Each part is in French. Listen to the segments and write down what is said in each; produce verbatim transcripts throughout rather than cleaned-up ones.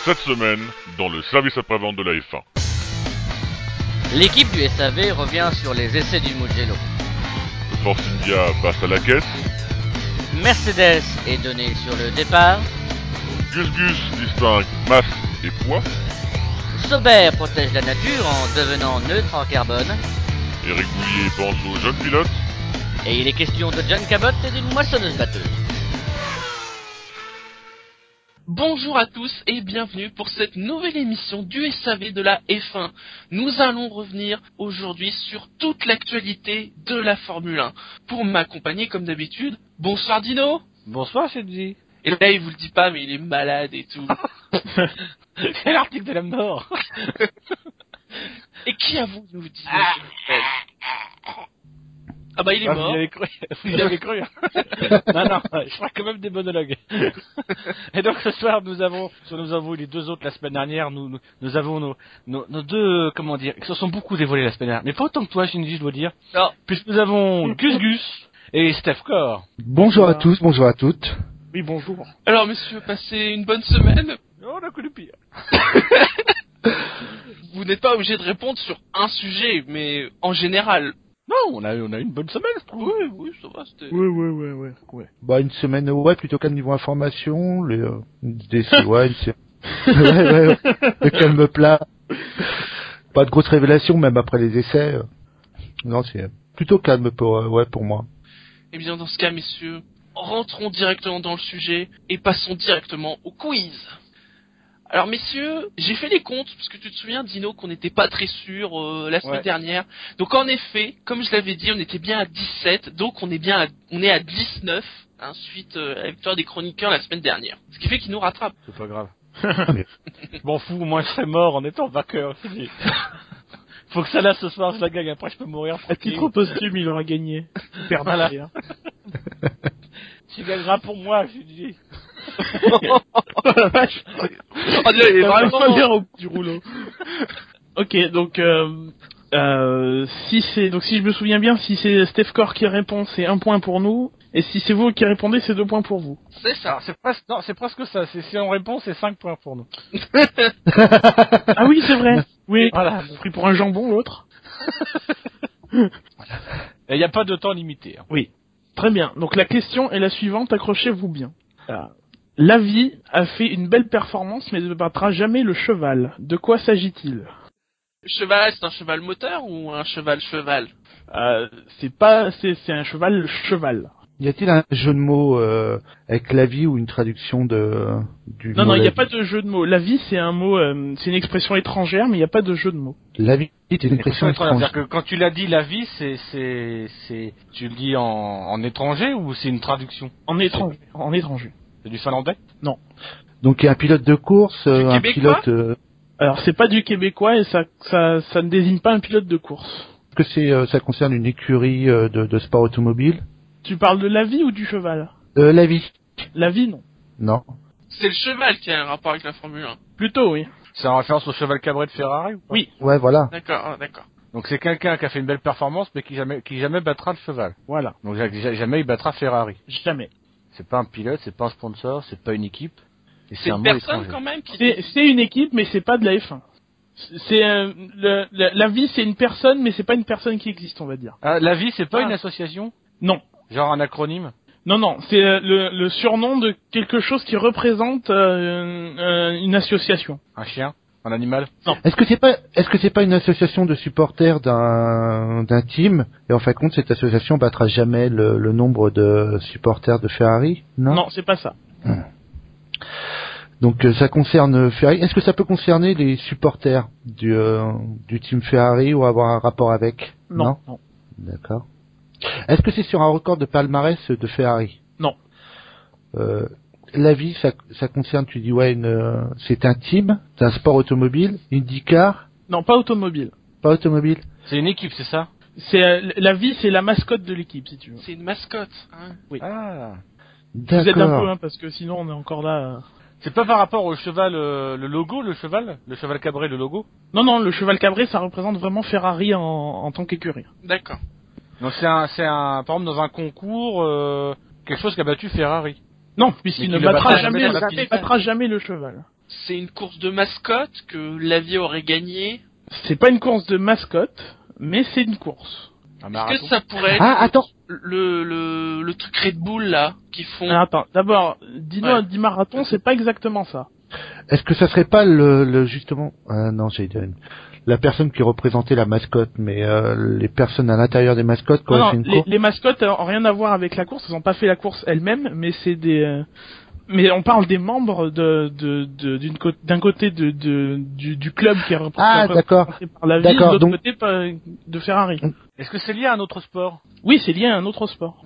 Cette semaine, dans le service après-vente de la F un. L'équipe du S A V revient sur les essais du Mugello. Force India passe à la caisse. Mercedes est donnée sur le départ. Gus Gus distingue masse et poids. Sauber protège la nature en devenant neutre en carbone. Eric Bouillet pense aux jeunes pilotes. Et il est question de John Cabot et d'une moissonneuse batteuse. Bonjour à tous et bienvenue pour cette nouvelle émission du S A V de la F un. Nous allons revenir aujourd'hui sur toute l'actualité de la Formule un. Pour m'accompagner comme d'habitude, bonsoir Dino. Bonsoir Chédji. Et là il vous le dit pas mais il est malade et tout. C'est l'article de la mort. Et qui avoue nous dit ah. ah bah il est ah, mort. Vous y avez cru, vous y avez cru. Non, non, je ferai quand même des monologues. Et donc ce soir, nous avons, nous avons eu les deux autres la semaine dernière, nous, nous, nous avons nos, nos, nos deux, comment dire, qui se sont beaucoup dévoilés la semaine dernière. Mais pas autant que toi, Shinji, je dois dire. Non. Puisque nous avons Gus Gus et Steph Core. Bonjour à tous, bonjour à toutes. Oui, bonjour. Alors messieurs, passez une bonne semaine. Oh, on a connu pire. Vous n'êtes pas obligé de répondre sur un sujet, mais en général. Non, on a, on a eu une bonne semaine, je trouve. Oui, oui, ça va, c'était... Oui, oui, oui, oui, ouais. Bah, une semaine, ouais, plutôt calme niveau information, les, euh, des, ouais, une semaine. ouais, ouais, ouais, le calme plat. Pas de grosses révélations, même après les essais. Non, c'est plutôt calme pour, euh, ouais, pour moi. Eh bien, dans ce cas, messieurs, rentrons directement dans le sujet et passons directement au quiz. Alors messieurs, j'ai fait les comptes, parce que tu te souviens Dino qu'on n'était pas très sûr euh, la semaine ouais. dernière. Donc en effet, comme je l'avais dit, on était bien à dix-sept, donc on est bien à, on est à dix-neuf, hein, suite euh, à la victoire des chroniqueurs la semaine dernière. Ce qui fait qu'ils nous rattrapent. C'est pas grave. Je m'en fous, moi je serais mort en étant vainqueur. Faut que ça là ce soir je la gagne, après je peux mourir. À titre posthume, il aura gagné. Perdre là. Tu gagneras pour moi, je dis. Oh la vache. Oh, il est vraiment pas bien au bout du rouleau. Ok, donc euh, euh, si c'est donc si je me souviens bien, si c'est Steph Core qui répond, c'est un point pour nous, et si c'est vous qui répondez, c'est deux points pour vous. C'est ça. Alors, c'est presque non, c'est presque ça. C'est si on répond, c'est cinq points pour nous. Ah oui, c'est vrai. Oui. Voilà. Pris pour un jambon l'autre. Il n'y a pas de temps limité. Hein. Oui. Très bien. Donc la question est la suivante, accrochez-vous bien. Ah. La vie a fait une belle performance, mais ne battra jamais le cheval. De quoi s'agit-il? Le cheval, c'est un cheval moteur ou un cheval cheval? euh, C'est pas, c'est, c'est un cheval cheval. Y a-t-il un jeu de mots euh, avec la vie ou une traduction de du Non, mot non, il n'y a vie. pas de jeu de mots. La vie, c'est un mot, euh, c'est une expression étrangère, mais il n'y a pas de jeu de mots. La vie, c'est une expression étrangère. C'est-à-dire que quand tu l'as dit, la vie, c'est, c'est, c'est, tu le dis en, en étranger ou c'est une traduction? En étranger. En étranger. C'est du finlandais? Non. Donc il y a un pilote de course, Du un québécois pilote. Euh... Alors c'est pas du québécois et ça, ça, ça ne désigne pas un pilote de course. Est-ce que c'est, euh, ça concerne une écurie euh, de, de sport automobile? Tu parles de la vie ou du cheval? Euh, la vie. La vie, non. Non. C'est le cheval qui a un rapport avec la Formule un. Plutôt, oui. C'est en référence au cheval cabré de Ferrari ou pas? Oui. Ouais, voilà. D'accord, ah, d'accord. Donc c'est quelqu'un qui a fait une belle performance, mais qui jamais, qui jamais battra le cheval. Voilà. Donc jamais il battra Ferrari. Jamais. C'est pas un pilote, c'est pas un sponsor, c'est pas une équipe. Et C'est, c'est un une mot personne étranger. quand même qui... C'est, c'est une équipe, mais c'est pas de la F un. C'est euh, le, le, la vie, c'est une personne, mais c'est pas une personne qui existe, on va dire. Ah, la vie, c'est pas Ah. une association? Non. Genre un acronyme? Non, non, c'est euh, le, le surnom de quelque chose qui représente euh, euh, une association. Un chien? Un animal? Non. Est-ce que c'est pas, est-ce que c'est pas une association de supporters d'un, d'un team, et en fin de compte, cette association battra jamais le, le nombre de supporters de Ferrari? Non. Non, c'est pas ça. Hum. Donc euh, ça concerne Ferrari. Est-ce que ça peut concerner les supporters du, euh, du team Ferrari ou avoir un rapport avec? Non. Non, non. D'accord. Est-ce que c'est sur un record de palmarès de Ferrari? Non. Euh, la vie, ça, ça concerne, tu dis, ouais, une, euh, c'est un team, c'est un sport automobile, IndyCar? Non, pas automobile. Pas automobile? C'est une équipe, c'est ça? C'est euh, la vie, c'est la mascotte de l'équipe, si tu veux. C'est une mascotte, hein. Oui. Ah. Vous êtes un peu, D'accord. hein, parce que sinon on est encore là. euh. C'est pas par rapport au cheval, euh, le logo, le cheval? Le cheval cabré, le logo? Non, non, le cheval cabré, ça représente vraiment Ferrari en, en tant qu'écurie. D'accord. Donc c'est un, c'est un, par exemple dans un concours, euh, quelque chose qui a battu Ferrari. Non, puisqu'il Mais ne qui le battra battra jamais, jamais le, dans la il piste. battra jamais le cheval. c'est une course de mascotte que Lavie aurait gagné. C'est pas une course de mascotte, mais c'est une course. Un Est-ce marathon. que ça pourrait être Ah, attends. le, le, le truc Red Bull là, qui font... Ah, attends, d'abord, Dino Ouais. dit marathon, c'est pas exactement ça. Est-ce que ça serait pas le, le justement ah, non, j'ai dit la personne qui représentait la mascotte, mais euh, les personnes à l'intérieur des mascottes qui Non, auraient non, fait une les, course. les mascottes ont rien à voir avec la course, elles ont pas fait la course elles-mêmes, mais c'est des... euh, Mais on parle des membres de, de, de, d'une côté, d'un côté de, de, du, du club qui est représenté Ah, d'accord. par la ville, de D'accord, l'autre donc- côté par- de Ferrari. Est-ce que c'est lié à un autre sport? Oui, c'est lié à un autre sport.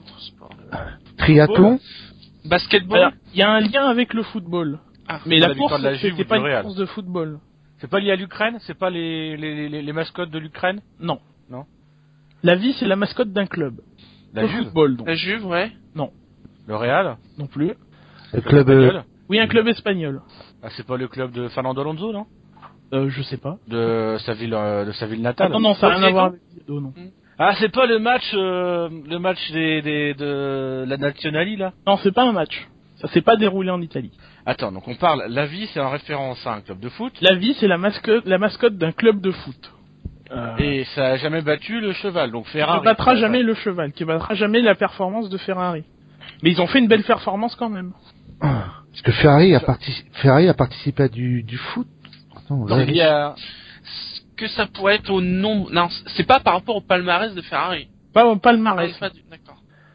Triathlon. Basketball. Alors, il y a un lien avec le football. Ah, Mais la la victoire course, de la Juve c'était ou pas du une Real. course de football. C'est pas lié à l'Ukraine? C'est pas les, les, les, les mascottes de l'Ukraine? Non. Non. La vie, c'est la mascotte d'un club. La Le Juve? football, donc. La Juve, ouais. Le Real? Non plus. Le club. euh, espagnol? Oui, un club espagnol. Ah, c'est pas le club de Fernando Alonso, non? Euh, je sais pas. De sa ville, euh, de sa ville Ah, natale? non, non, ça n'a rien à Oviedo voir avec Oviedo, non. Ah, c'est pas le match, euh, le match des, des, de la Nazionali, là? Non, c'est pas un match. Ça s'est pas déroulé en Italie. Attends, donc on parle, la vie, c'est en référence à un club de foot, La vie, c'est la mascotte, la mascotte d'un club de foot. Euh, et ça a jamais battu le cheval, donc qui Ferrari. ne battra jamais le cheval, qui battra jamais la performance de Ferrari. Mais ils ont fait une belle performance quand même. Parce que Ferrari a participé. Ferrari a participé à du du foot. Attends, Donc là, il y a, Que ça pourrait être au nombre... Non, c'est pas par rapport au palmarès de Ferrari. Pas au Ah, palmarès. c'est pas du- D'accord.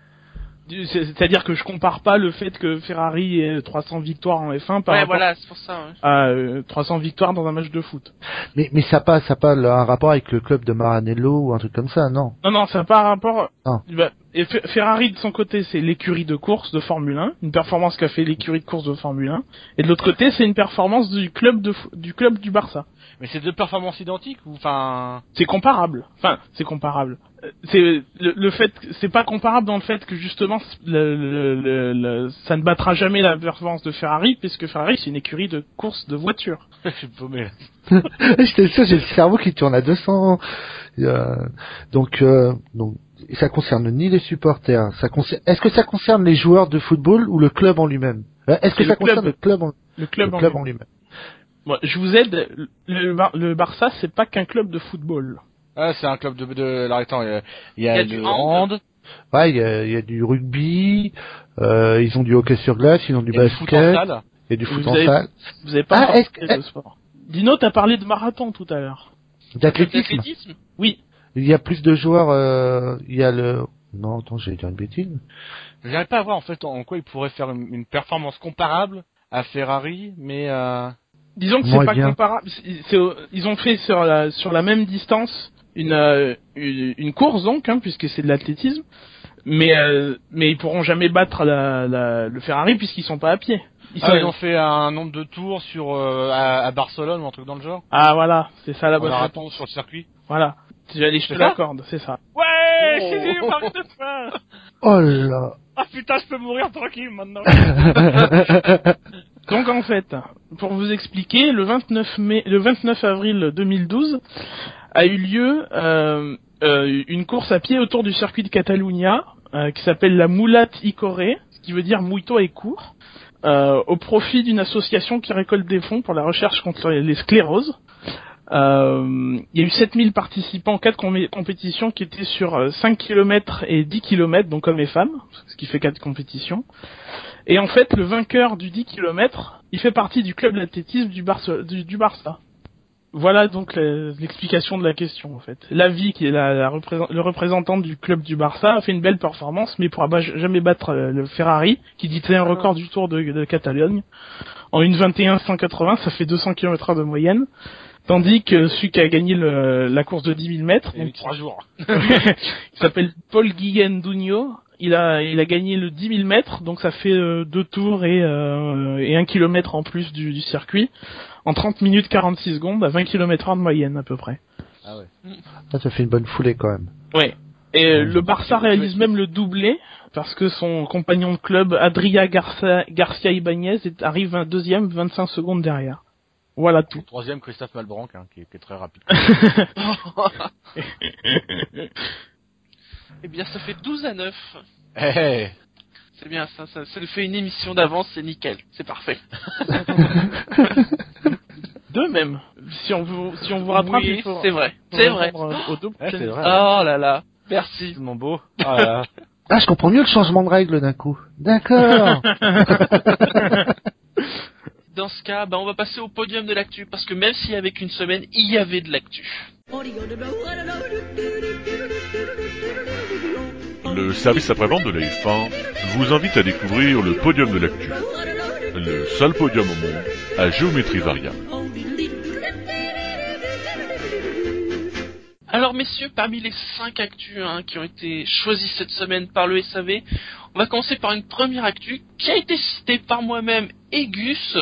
Du- c'est- C'est-à-dire que je compare pas le fait que Ferrari ait trois cents victoires en F un par Ouais, rapport voilà, c'est pour ça. Ouais. à euh, trois cents victoires dans un match de foot. Mais mais ça pas ça pas le- un rapport avec le club de Maranello ou un truc comme ça, non. Non, non, ça n'a pas un rapport. Ah. Bah, et Fe- Ferrari de son côté, c'est l'écurie de course de Formule un, une performance qu'a fait l'écurie de course de Formule un. Et de l'autre côté, c'est une performance du club de fo- du club du Barça. mais c'est deux performances identiques, ou enfin, C'est comparable. Enfin, c'est comparable. Euh, C'est le, le fait, que- c'est pas comparable dans le fait que justement, le, le, le- le- ça ne battra jamais la performance de Ferrari, puisque Ferrari c'est une écurie de course de voiture. je suis paumé, là. J'étais sûr, j'ai le cerveau qui tourne à deux cents. Euh, donc euh, donc et ça concerne ni les supporters. Ça concerne. Est-ce que ça concerne les joueurs de football ou le club en lui-même? Euh, Est-ce que Le ça club. concerne le club en, Le club, le en club lui-même. en lui-même? Bon, je vous aide. Le, Bar- le Barça, c'est pas qu'un club de football. Ah, c'est un club de, de, alors attends, il y a, il y a Il y a le du hand, hand. Ouais, il y a, il y a du rugby. Euh, ils ont du hockey sur glace. Ils ont du il y a du foot en basket. salle. Il y a du foot Vous en avez- salle. Vous avez pas Ah, encore est-ce parlé que- de sport. Dino, t'as parlé de marathon tout à l'heure. D'athlétisme. L'athlétisme. Oui. Il y a plus de joueurs. Euh, il y a le. Non, attends, j'ai dit une bêtise. J'arrive pas à voir en fait en quoi ils pourraient faire une, une performance comparable à Ferrari, mais euh, Disons que Moins c'est pas bien. comparable. C'est- c'est- ils ont fait sur la sur la même distance une euh, une, une course donc, hein, puisque c'est de l'athlétisme. Mais euh, mais ils pourront jamais battre la, la, le Ferrari puisqu'ils sont pas à pied. Ils ah, sont- ils ont fait un nombre de tours sur euh, à, à Barcelone ou un truc dans le genre. Ah voilà, c'est ça la Un bonne marathon réponse. sur le circuit. Voilà. J'allais, je te C'est ça l'accorde, c'est ça. Ouais, Oh. c'est lui, Marc de fin. Oh là. Ah putain, je peux mourir tranquille maintenant. Donc en fait, pour vous expliquer, le vingt-neuf mai, le vingt-neuf avril deux mille douze a eu lieu euh, euh, une course à pied autour du circuit de Catalunya euh, qui s'appelle la Mulat i Corre, ce qui veut dire mouito et court, euh, au profit d'une association qui récolte des fonds pour la recherche contre les scléroses. Euh, il y a eu sept mille participants, quatre com- compétitions qui étaient sur euh, cinq kilomètres et dix kilomètres, donc hommes et femmes, ce qui fait quatre compétitions. Et en fait, le vainqueur du dix kilomètres, il fait partie du club d'athlétisme du, Barça, du, du Barça. Voilà donc la- l'explication de la question en fait. Lavi, qui est la, la représent- le représentant du club du Barça, a fait une belle performance, mais pourra ba- jamais battre euh, le Ferrari, qui détient un record du Tour de, de Catalogne. En une vingt et un cent quatre-vingts, ça fait deux cents kilomètres heure de moyenne. Tandis que celui qui a gagné le, la course de dix mille mètres, Il y a eu donc, trois jours. il s'appelle Paul Guillén Duño, il a, il a gagné le dix mille mètres, donc ça fait euh, deux tours et, euh, et un kilomètre en plus du, du circuit, en trente minutes quarante-six secondes, à vingt kilomètres heure de moyenne à peu près. Ah ouais. Ah, ça fait une bonne foulée quand même. Ouais. Et euh, le Barça réalise même le doublé, parce que son compagnon de club, Adria Garcia, Garcia Ibanez, est, arrive un deuxième, vingt-cinq secondes derrière. Voilà tout. Troisième, Christophe Malbranc, hein, qui, est, qui est très rapide. Eh bien, ça fait douze à neuf. Eh, hey, C'est bien, ça, ça, ça nous fait une émission d'avance, c'est nickel, c'est parfait. Deux même. Si on vous, si on vous rattrape, Oui, il faut- c'est vrai, faut c'est vrai. répondre, euh, Au double. Ouais, c'est vrai. Oh là là, merci. C'est mon beau. Ah là là. Ah, je comprends mieux le changement de règle d'un coup. D'accord. Dans ce cas, bah, on va passer au podium de l'actu, parce que même s'il y avait qu'une semaine, il y avait de l'actu. Le service après-vente de la F un vous invite à découvrir le podium de l'actu. Le seul podium au monde à géométrie variable. Alors messieurs, parmi les cinq actus hein, qui ont été choisis cette semaine par le S A V, on va commencer par une première actu qui a été citée par moi-même et Gus.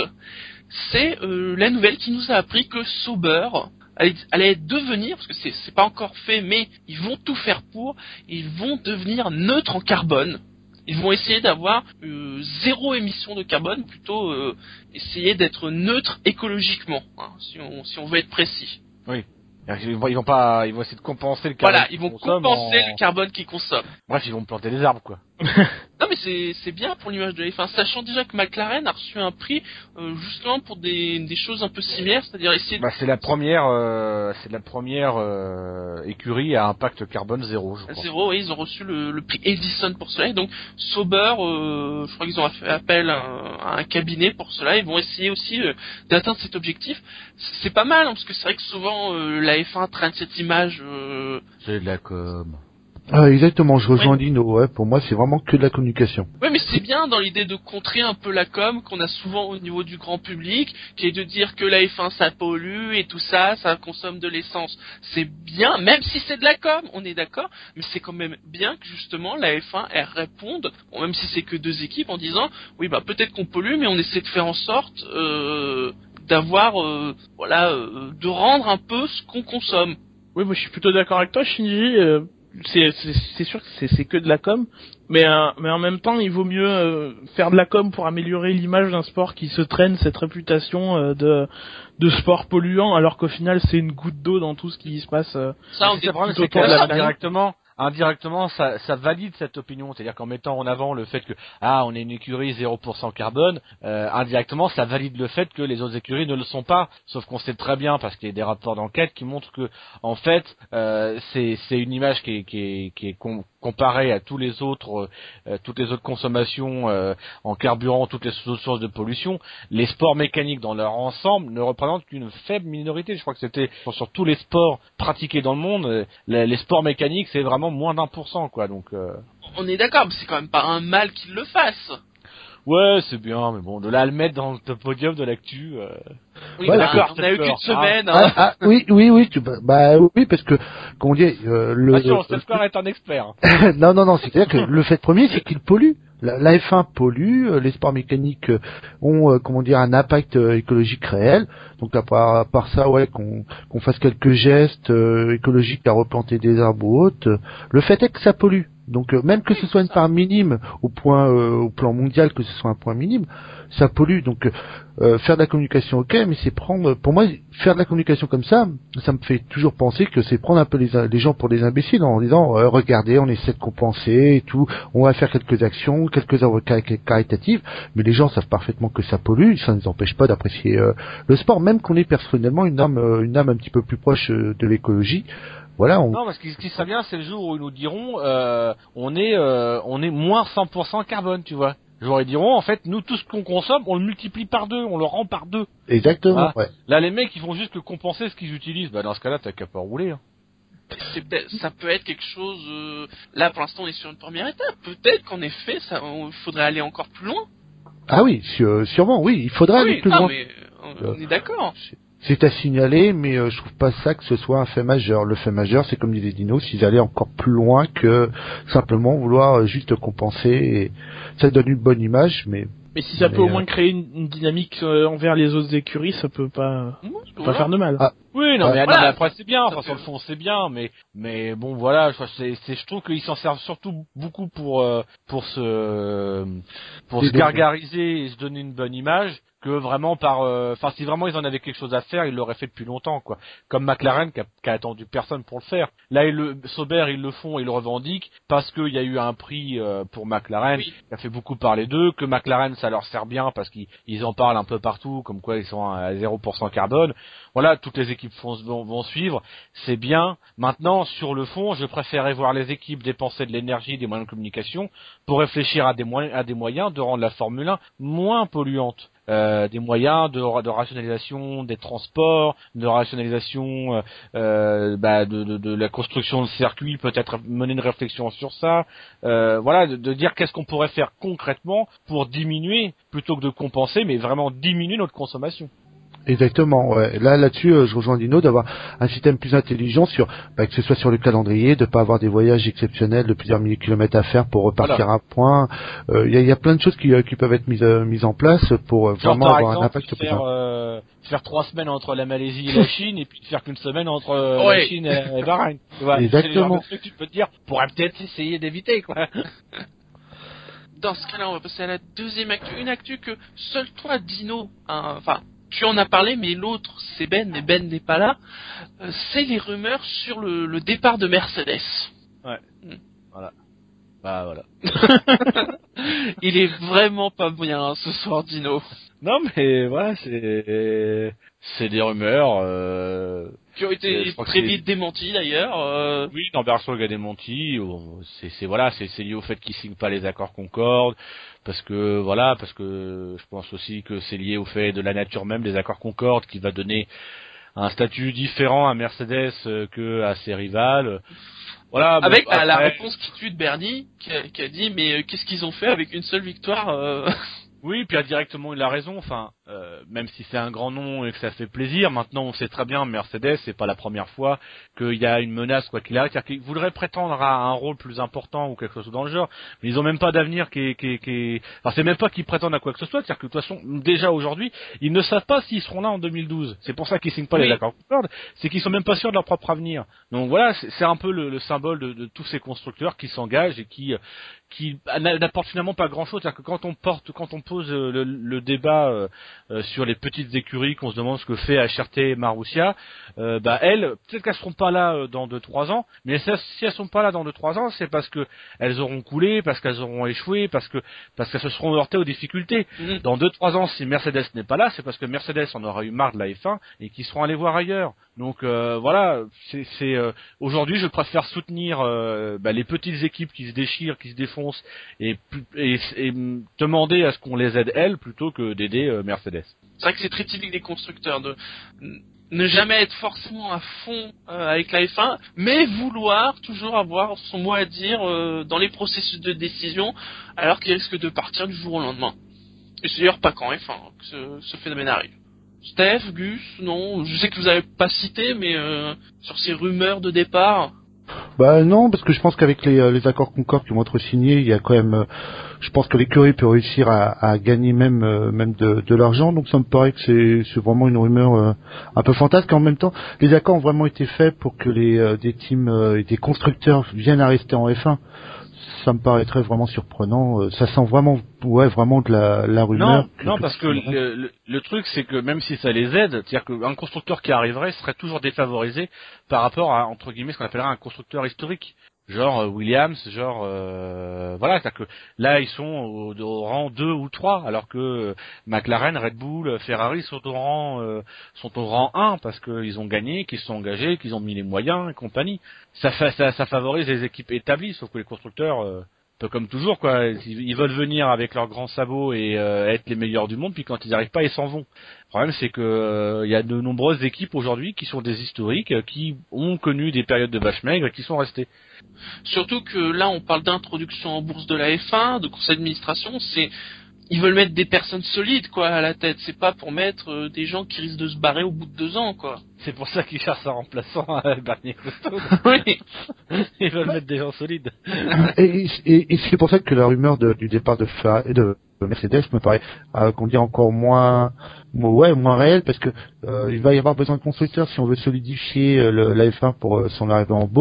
C'est euh, la nouvelle qui nous a appris que Sauber allait, allait devenir, parce que c'est, c'est pas encore fait, mais ils vont tout faire pour, ils vont devenir neutres en carbone. Ils vont essayer d'avoir euh, zéro émission de carbone, plutôt euh, essayer d'être neutres écologiquement, hein, si on si on veut être précis. Oui. Ils vont, ils vont pas, ils vont essayer de compenser le carbone. Voilà, qu'ils ils vont consomment compenser en- le carbone qu'ils consomment. Bref, ils vont planter des arbres, quoi. Non mais c'est c'est bien pour l'image de la F un, sachant déjà que McLaren a reçu un prix euh, justement pour des des choses un peu similaires, c'est-à-dire essayer de... Bah, c'est la première, euh, c'est la première euh, écurie à impact carbone zéro, je crois. Zéro, oui, ils ont reçu le, le prix Edison pour cela, et donc Sauber, euh, je crois qu'ils ont fait appel à un, à un cabinet pour cela, ils vont essayer aussi euh, d'atteindre cet objectif. C'est, c'est pas mal, hein, parce que c'est vrai que souvent euh, la F un traîne cette image... Euh... C'est de la com. Ah, exactement, je rejoins Oui. Dino. Ouais, pour moi, c'est vraiment que de la communication. Ouais, mais c'est bien dans l'idée de contrer un peu la com qu'on a souvent au niveau du grand public, qui est de dire que la F un ça pollue et tout ça, ça consomme de l'essence. C'est bien, même si c'est de la com, on est d'accord, mais c'est quand même bien que justement la F un elle réponde, bon, même si c'est que deux équipes, en disant oui bah peut-être qu'on pollue, mais on essaie de faire en sorte euh, d'avoir, euh, voilà, euh, de rendre un peu ce qu'on consomme. Oui, moi je suis plutôt d'accord avec toi, Shinji. Euh, c'est, c'est, c'est sûr que c'est, c'est que de la com, mais, euh, mais en même temps, il vaut mieux euh, faire de la com pour améliorer l'image d'un sport qui se traîne cette réputation euh, de, de sport polluant, alors qu'au final, c'est une goutte d'eau dans tout ce qui se passe. Euh, Ça, on C'est est le problème, tout c'est autour de la que planète. indirectement, indirectement, ça, ça valide cette opinion. C'est-à-dire qu'en mettant en avant le fait que ah, on est une écurie zéro pour cent carbone, euh, indirectement, ça valide le fait que les autres écuries ne le sont pas. Sauf qu'on sait très bien, parce qu'il y a des rapports d'enquête qui montrent que, en fait, euh, c'est, c'est une image qui est, qui est, qui est com- comparée à tous les autres, euh, toutes les autres consommations euh, en carburant, toutes les autres sources de pollution. Les sports mécaniques dans leur ensemble ne représentent qu'une faible minorité. Je crois que c'était sur tous les sports pratiqués dans le monde, euh, les, les sports mécaniques, c'est vraiment moins d'un pour cent, quoi. Donc, euh... On est d'accord, mais c'est quand même pas un mal qu'ils le fassent. ouais, c'est bien, mais bon, de là à le mettre dans le podium de l'actu. Euh... Oui, Ouais, bah, d'accord, on a eu d'accord. qu'une semaine. Ah, Hein. ah, oui, oui, oui, tu, bah, bah oui, parce que, comment dire, euh, le, Attention, Steffer est un expert. non, non, non, c'est-à-dire que le fait premier, c'est qu'il pollue. La, la F un pollue, euh, les sports mécaniques euh, ont, euh, comment dire, un impact euh, écologique réel. Donc à part, à part ça, ouais, qu'on, qu'on fasse quelques gestes euh, écologiques à replanter des arbres ou autres, euh, le fait est que ça pollue. Donc euh, même que ce soit une part minime au point, euh, au plan mondial, que ce soit un point minime, ça pollue. Donc euh, euh, faire de la communication, ok, mais c'est prendre, pour moi, faire de la communication comme ça, ça me fait toujours penser que c'est prendre un peu les, les gens pour des imbéciles en disant, euh, regardez, on essaie de compenser et tout, on va faire quelques actions, quelques œuvres cari- caritatives, mais les gens savent parfaitement que ça pollue, ça ne les empêche pas d'apprécier euh, le sport, même qu'on ait personnellement une âme, euh, une âme un petit peu plus proche euh, de l'écologie. Voilà, on... Non, parce que ce qui serait bien, c'est le jour où ils nous diront, euh, on est, euh, on est moins cent pour cent carbone, tu vois. Le jour où ils diront, en fait, nous, tout ce qu'on consomme, on le multiplie par deux, on le rend par deux. Exactement, Ah. ouais. Là, les mecs, ils font juste que compenser ce qu'ils utilisent. Bah, dans ce cas-là, t'as qu'à pas rouler, hein. C'est peut-être- ça peut être quelque chose. Euh, là, pour l'instant, on est sur une première étape. Peut-être qu'en effet, ça, il faudrait aller encore plus loin. Ah oui, su- sûrement, oui, il faudrait aller Oui, plus non, loin. mais euh, on est d'accord. C'est à signaler, mais euh, je trouve pas ça que ce soit un fait majeur. Le fait majeur, c'est comme disait Dino, s'ils allaient encore plus loin que simplement vouloir euh, juste compenser. Et ça donne une bonne image, mais Mais si ça Mais, peut au euh, moins créer une, une dynamique euh, envers les autres écuries, ça peut pas, Mmh, ça peut voilà. pas faire de mal. Ah. Oui, non, Ouais. mais, non, Voilà. mais après c'est bien, Ça enfin sur fait- le fond c'est bien, mais mais bon voilà, je, crois que c'est, c'est, je trouve qu'ils s'en servent surtout beaucoup pour euh, pour se pour Des se dons. gargariser et se donner une bonne image que vraiment par, enfin euh, si vraiment ils en avaient quelque chose à faire, ils l'auraient fait depuis longtemps quoi. Comme McLaren qui a, qui a attendu personne pour le faire. Là, ils le, Sauber ils le font, ils le revendiquent parce qu'il y a eu un prix euh, pour McLaren oui. qui a fait beaucoup parler d'eux, que McLaren ça leur sert bien parce qu'ils ils en parlent un peu partout, comme quoi ils sont à zéro pour cent carbone. Voilà, toutes les équipes vont, vont, vont suivre, c'est bien. Maintenant, sur le fond, je préférais voir les équipes dépenser de l'énergie, des moyens de communication pour réfléchir à des, moyens, à des moyens de rendre la Formule un moins polluante. Euh, des moyens de, de rationalisation des transports, de rationalisation euh, euh, bah, de, de, de la construction de circuits, peut-être mener une réflexion sur ça. Euh, voilà, de, de dire qu'est-ce qu'on pourrait faire concrètement pour diminuer, plutôt que de compenser, mais vraiment diminuer notre consommation. Exactement, ouais. Là, là-dessus, euh, je rejoins Dino d'avoir un système plus intelligent sur, bah, que ce soit sur le calendrier, de pas avoir des voyages exceptionnels de plusieurs milliers de kilomètres à faire pour repartir voilà. à point. Il euh, y, a, y a plein de choses qui, euh, qui peuvent être mises, euh, mises en place pour euh, vraiment Genre, avoir exemple, un impact. Faire, euh, faire trois semaines entre la Malaisie et la Chine et puis faire qu'une semaine entre euh, ouais. la Chine et, et Bahreïn. Tu vois, exactement. C'est le genre de truc que tu peux te dire, pourrait peut-être essayer d'éviter, quoi. Dans ce cas-là, on va passer à la deuxième actu, une actu que seul toi, Dino, hein, enfin. Tu en as parlé, mais l'autre, c'est Ben, mais Ben n'est pas là. Euh, c'est les rumeurs sur le, le départ de Mercedes. Ouais. Mm. Voilà. Bah voilà. Il est vraiment pas bien hein, ce soir, Dino. Non, mais voilà, c'est c'est des rumeurs euh, qui ont été très vite démenties d'ailleurs. Euh... Oui, dans Bergsolg a démenti. C'est c'est voilà, c'est c'est lié au fait qu'ils signent pas les accords Concorde. Parce que voilà, parce que je pense aussi que c'est lié au fait de la nature même des accords Concorde qui va donner un statut différent à Mercedes que à ses rivales. Voilà. Avec bon, après... la réponse qui tue de Bernie qui a, qui a dit mais qu'est-ce qu'ils ont fait avec une seule victoire euh... Oui, puis directement il a raison. Enfin, euh, même si c'est un grand nom et que ça fait plaisir, maintenant on sait très bien Mercedes, c'est pas la première fois qu'il y a une menace quoi qu'il arrive, c'est-à-dire qu'ils voudraient prétendre à un rôle plus important ou quelque chose dans le genre, mais ils ont même pas d'avenir qui est, qui est, qui est... Enfin, c'est même pas qu'ils prétendent à quoi que ce soit, c'est-à-dire que de toute façon, déjà aujourd'hui, ils ne savent pas s'ils seront là en deux mille douze. C'est pour ça qu'ils signent pas oui. les accords Concorde, c'est qu'ils sont même pas sûrs de leur propre avenir. Donc voilà, c'est, c'est un peu le, le symbole de, de tous ces constructeurs qui s'engagent et qui qui n'apporte finalement pas grand-chose. C'est-à-dire que quand on porte, quand on pose le, le débat euh, euh, sur les petites écuries, qu'on se demande ce que fait H R T et Marussia, euh, bah elles, peut-être qu'elles seront pas là euh, dans deux trois ans, mais si elles sont pas là dans deux trois ans, c'est parce que elles auront coulé, parce qu'elles auront échoué, parce que parce qu'elles se seront heurtées aux difficultés. Mmh. Dans deux trois ans, si Mercedes n'est pas là, c'est parce que Mercedes en aura eu marre de la F un et qu'ils seront allés voir ailleurs. Donc euh, voilà, c'est, c'est euh, aujourd'hui, je préfère soutenir euh, bah, les petites équipes qui se déchirent, qui se défoncent, et, et, et demander à ce qu'on les aide elles plutôt que d'aider euh, Mercedes. C'est vrai que c'est très typique des constructeurs de ne jamais être forcément à fond euh, avec la F un, mais vouloir toujours avoir son mot à dire euh, dans les processus de décision, alors qu'il risque de partir du jour au lendemain. Et c'est d'ailleurs pas qu'en F un que ce, ce phénomène arrive. Steph, Gus, non, je sais que vous n'avez pas cité, mais euh, sur ces rumeurs de départ. Bah non, parce que je pense qu'avec les, les accords Concorde qui vont être signés, il y a quand même, euh, je pense que l'écurie peut réussir à, à gagner même euh, même de, de l'argent, donc ça me paraît que c'est, c'est vraiment une rumeur euh, un peu fantasque. En même temps, les accords ont vraiment été faits pour que les euh, des teams euh, et des constructeurs viennent à rester en F un. Ça me paraîtrait vraiment surprenant. Ça sent vraiment, ouais, vraiment de la, la rumeur. Non, que, non, que parce que le, le, le truc, c'est que même si ça les aide, c'est-à-dire qu'un constructeur qui arriverait serait toujours défavorisé par rapport à, entre guillemets, ce qu'on appellerait un constructeur historique. Genre euh, Williams, genre euh, voilà, c'est-à-dire que là ils sont au, au rang deux ou trois, alors que euh, McLaren, Red Bull, Ferrari sont au rang euh, sont au rang un parce qu'ils ont gagné, qu'ils se sont engagés, qu'ils ont mis les moyens et compagnie. Ça, ça, ça favorise les équipes établies, sauf que les constructeurs, euh, peu comme toujours quoi, ils, ils veulent venir avec leurs grands sabots et euh, être les meilleurs du monde, puis quand ils n'y arrivent pas, ils s'en vont. Le problème, c'est que euh, il y a de nombreuses équipes aujourd'hui qui sont des historiques, euh, qui ont connu des périodes de vaches maigres et qui sont restées. Surtout que là, on parle d'introduction en bourse de la F un, de conseil d'administration, c'est ils veulent mettre des personnes solides quoi à la tête, c'est pas pour mettre euh, des gens qui risquent de se barrer au bout de deux ans quoi. C'est pour ça qu'ils cherchent un remplaçant à Bernie Ecclestone. Oui. Ils veulent mettre des gens solides. Et, et, et c'est pour ça que la rumeur de, du départ de, Ferrari, de Mercedes me paraît, euh, qu'on dit encore moins, ouais, moins réel, parce que euh, il va y avoir besoin de constructeurs si on veut solidifier euh, le, la F un pour euh, son arrivée en bourse.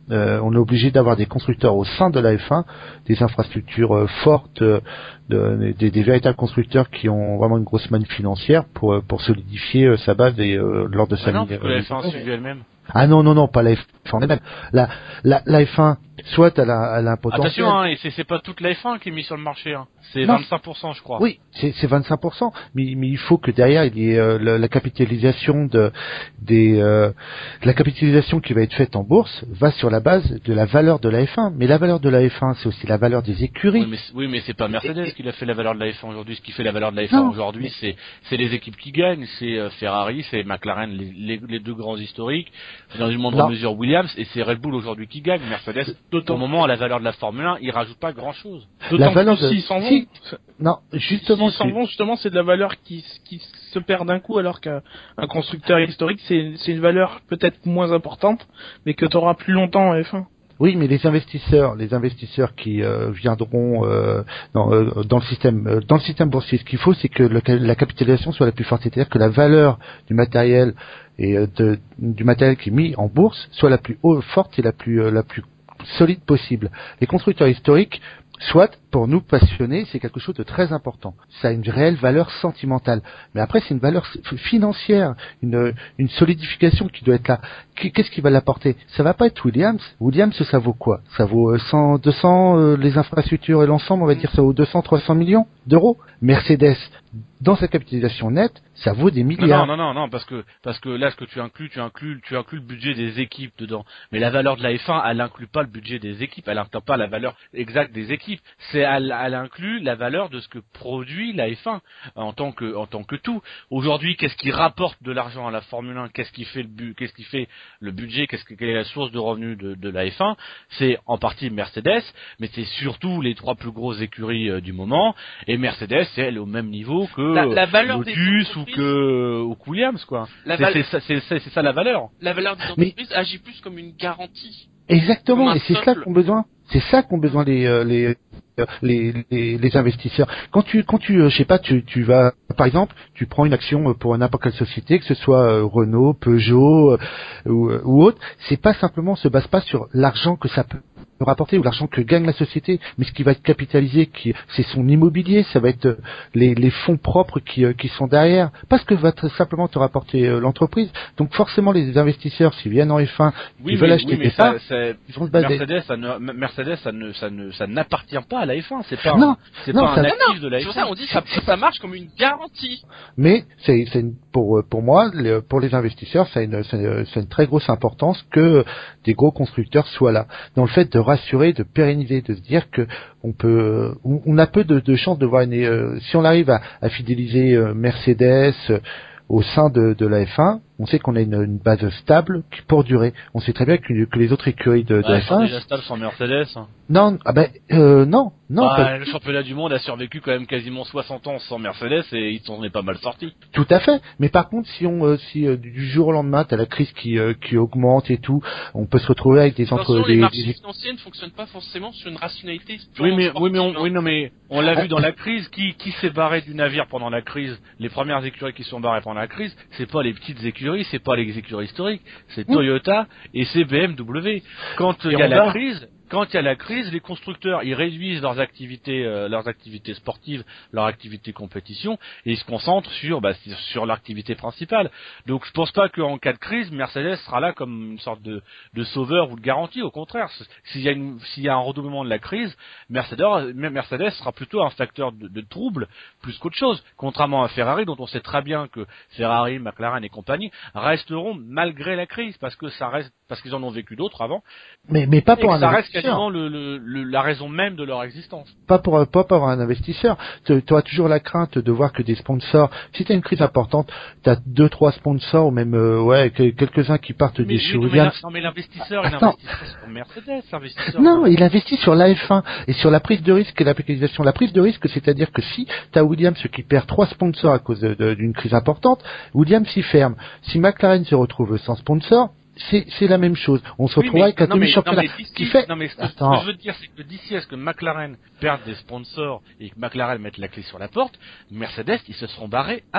euh, on est obligé d'avoir des constructeurs au sein de la F un, des infrastructures euh, fortes, euh, de, des, des véritables constructeurs qui ont vraiment une grosse manne financière pour pour solidifier euh, sa base et euh, lors de sa Ah non, mise- parce que la F un suivait elle-même. Ah non, non, non, pas la F un en elle-même. La, la, la F un, soit elle a, elle a un potentiel. Attention, hein, et c'est, c'est pas toute la F un qui est mise sur le marché, hein. C'est Non. vingt-cinq pour cent, je crois. Oui, c'est, c'est vingt-cinq pour cent, mais, mais il faut que derrière il y ait euh, la, la capitalisation de des euh, la capitalisation qui va être faite en bourse va sur la base de la valeur de la F un. Mais la valeur de la F un, c'est aussi la valeur des écuries. Oui, mais, c'est- oui, mais c'est pas Mercedes qui a fait la valeur de la F un aujourd'hui. Ce qui fait la valeur de la F un Non. aujourd'hui, c'est, c'est les équipes qui gagnent. C'est euh, Ferrari, c'est McLaren, les, les, les deux grands historiques. Dans une moindre Non. mesure Williams, et c'est Red Bull aujourd'hui qui gagne. Mercedes, au moment à la valeur de la Formule un, il rajoute pas grand chose. D'autant La valeur plus de- s'ils s'en vont. si. Non, justement, S'ils s'en c'est- vont, justement, c'est de la valeur qui, qui se perd d'un coup, alors qu'un un constructeur historique, c'est, c'est une valeur peut-être moins importante, mais que tu auras plus longtemps en F un. Oui, mais les investisseurs, les investisseurs qui euh, viendront euh, dans, euh, dans le système, euh, dans le système boursier, ce qu'il faut, c'est que le, la capitalisation soit la plus forte, c'est-à-dire que la valeur du matériel et euh, de, du matériel qui est mis en bourse soit la plus haute, forte et la plus euh, la plus solide possible. Les constructeurs historiques, soit pour nous passionnés, c'est quelque chose de très important. Ça a une réelle valeur sentimentale. Mais après, c'est une valeur financière, une, une solidification qui doit être là. Qu'est-ce qui va l'apporter? Ça va pas être Williams. Williams, ça vaut quoi? Ça vaut cent, deux cents, euh, les infrastructures et l'ensemble, on va dire, ça vaut deux cents, trois cents millions d'euros. Mercedes, dans sa capitalisation nette, ça vaut des Non, milliards. non, non, non, non, parce que parce que là, ce que tu inclus, tu inclus, tu inclus le budget des équipes dedans. Mais la valeur de la F un, elle inclut pas le budget des équipes, elle inclut pas la valeur exacte des équipes. C'est elle, elle inclut la valeur de ce que produit la F un en tant que en tant que tout. Aujourd'hui, qu'est-ce qui rapporte de l'argent à la Formule un? Qu'est-ce qui fait le but? Qu'est-ce qui fait le budget? Qu'est-ce que quelle est la source de revenus de, de la F un? C'est en partie Mercedes, mais c'est surtout les trois plus grosses écuries euh, du moment. Et Mercedes, c'est elle est au même niveau que La- la valeur des Lotus ou entreprises- que ou que Williams, quoi. La C'est, val- c'est, ça- c'est, c'est, c'est ça la valeur. La valeur des Mais- entreprises agit plus comme une garantie. Exactement, Comme un et c'est socle. ça qu'ont besoin. C'est ça qu'ont besoin les euh, les, euh, les les les investisseurs. Quand tu quand tu euh, je sais pas, tu tu vas par exemple, tu prends une action euh, pour n'importe quelle société, que ce soit euh, Renault, Peugeot euh, ou, euh, ou autre, c'est pas simplement on se base pas sur l'argent que ça peut rapporter ou l'argent que gagne la société, mais ce qui va être capitalisé, qui c'est son immobilier, ça va être euh, les les fonds propres qui euh, qui sont derrière, pas ce que va te- simplement te rapporter euh, l'entreprise. Donc forcément les investisseurs s'ils viennent en F un, Oui, ils veulent mais, acheter oui, mais des ça, parts, c'est, ils vont se baser. Mercedes, ça ne, Mercedes, ça ne, ça ne, ça n'appartient pas à la F un. C'est pas, Non, un, c'est non, pas ça- un non, actif de la C'est F pour un. ça on dit que ça, ça marche comme une garantie. Mais c'est, c'est une- pour pour moi, le- pour les investisseurs, ça a une, ça a une- ça a une très grosse importance que des gros constructeurs soient là, dans le fait de rassurer, de pérenniser, de se dire que on peut, on, on a peu de, de chances de voir une, euh, si on arrive à, à fidéliser euh, Mercedes euh, au sein de, de la F un, on sait qu'on a une, une base stable qui pour durer. On sait très bien que, que les autres écuries de, de Bah, ils F sont un, déjà stables sans Mercedes. hein. non, ah ben euh, non, non, Bah, pas- le championnat du monde a survécu quand même quasiment soixante ans sans Mercedes et ils s'en est pas mal sortis. tout à fait. Mais par contre, si on, euh, si euh, du jour au lendemain, t'as la crise qui euh, qui augmente et tout, on peut se retrouver avec des entre Attention, les des, marchés des- financiers ne fonctionnent pas forcément sur une rationalité. Oui, purement mais, oui, mais, on, sportive, oui, hein. non, mais on l'a vu dans la crise. Qui, qui s'est barré du navire pendant la crise? Les premières écuries qui sont barrées pendant la crise, c'est pas les petites écuries, c'est pas les écuries historiques, c'est Toyota et c'est B M W. Quand il y a la Honda. crise, quand il y a la crise, les constructeurs ils réduisent leurs activités, euh, leurs activités sportives, leurs activités compétition, et ils se concentrent sur, bah, sur, sur l'activité principale. Donc je pense pas qu'en cas de crise, Mercedes sera là comme une sorte de, de sauveur ou de garantie. Au contraire, s'il y a une, s'il y a un redoublement de la crise, Mercedes, Mercedes sera plutôt un facteur de, de trouble plus qu'autre chose. Contrairement à Ferrari, dont on sait très bien que Ferrari, McLaren et compagnie resteront malgré la crise, parce que ça reste, parce qu'ils en ont vécu d'autres avant. mais mais pas Et pour que un ça reste investisseur. quasiment le, le, le- la raison même de leur existence. Pas pour pas pour un investisseur. Tu auras toujours la crainte de voir que des sponsors. Si t'as une crise importante, t'as deux trois sponsors ou même euh, ouais que- quelques-uns qui partent Mais, des mais- chez non, mais Williams. la- non mais l'investisseur, il Attends. investit pas sur Mercedes, l'investisseur. Non, il investit sur l'A F un et sur la prise de risque et l'application. La prise de risque, c'est-à-dire que si t'as Williams qui perd trois sponsors à cause de- de- d'une crise importante, Williams s'y ferme. Si McLaren se retrouve sans sponsor, c'est c'est la même chose. On se Oui, retrouvera mais- avec un non, mais- demi-championnat non, mais d'ici- qui fait. Non mais ce que, ce Attends. que je veux dire, c'est que d'ici à ce que McLaren perde des sponsors et que McLaren mette la clé sur la porte, Mercedes, ils se seront barrés avant.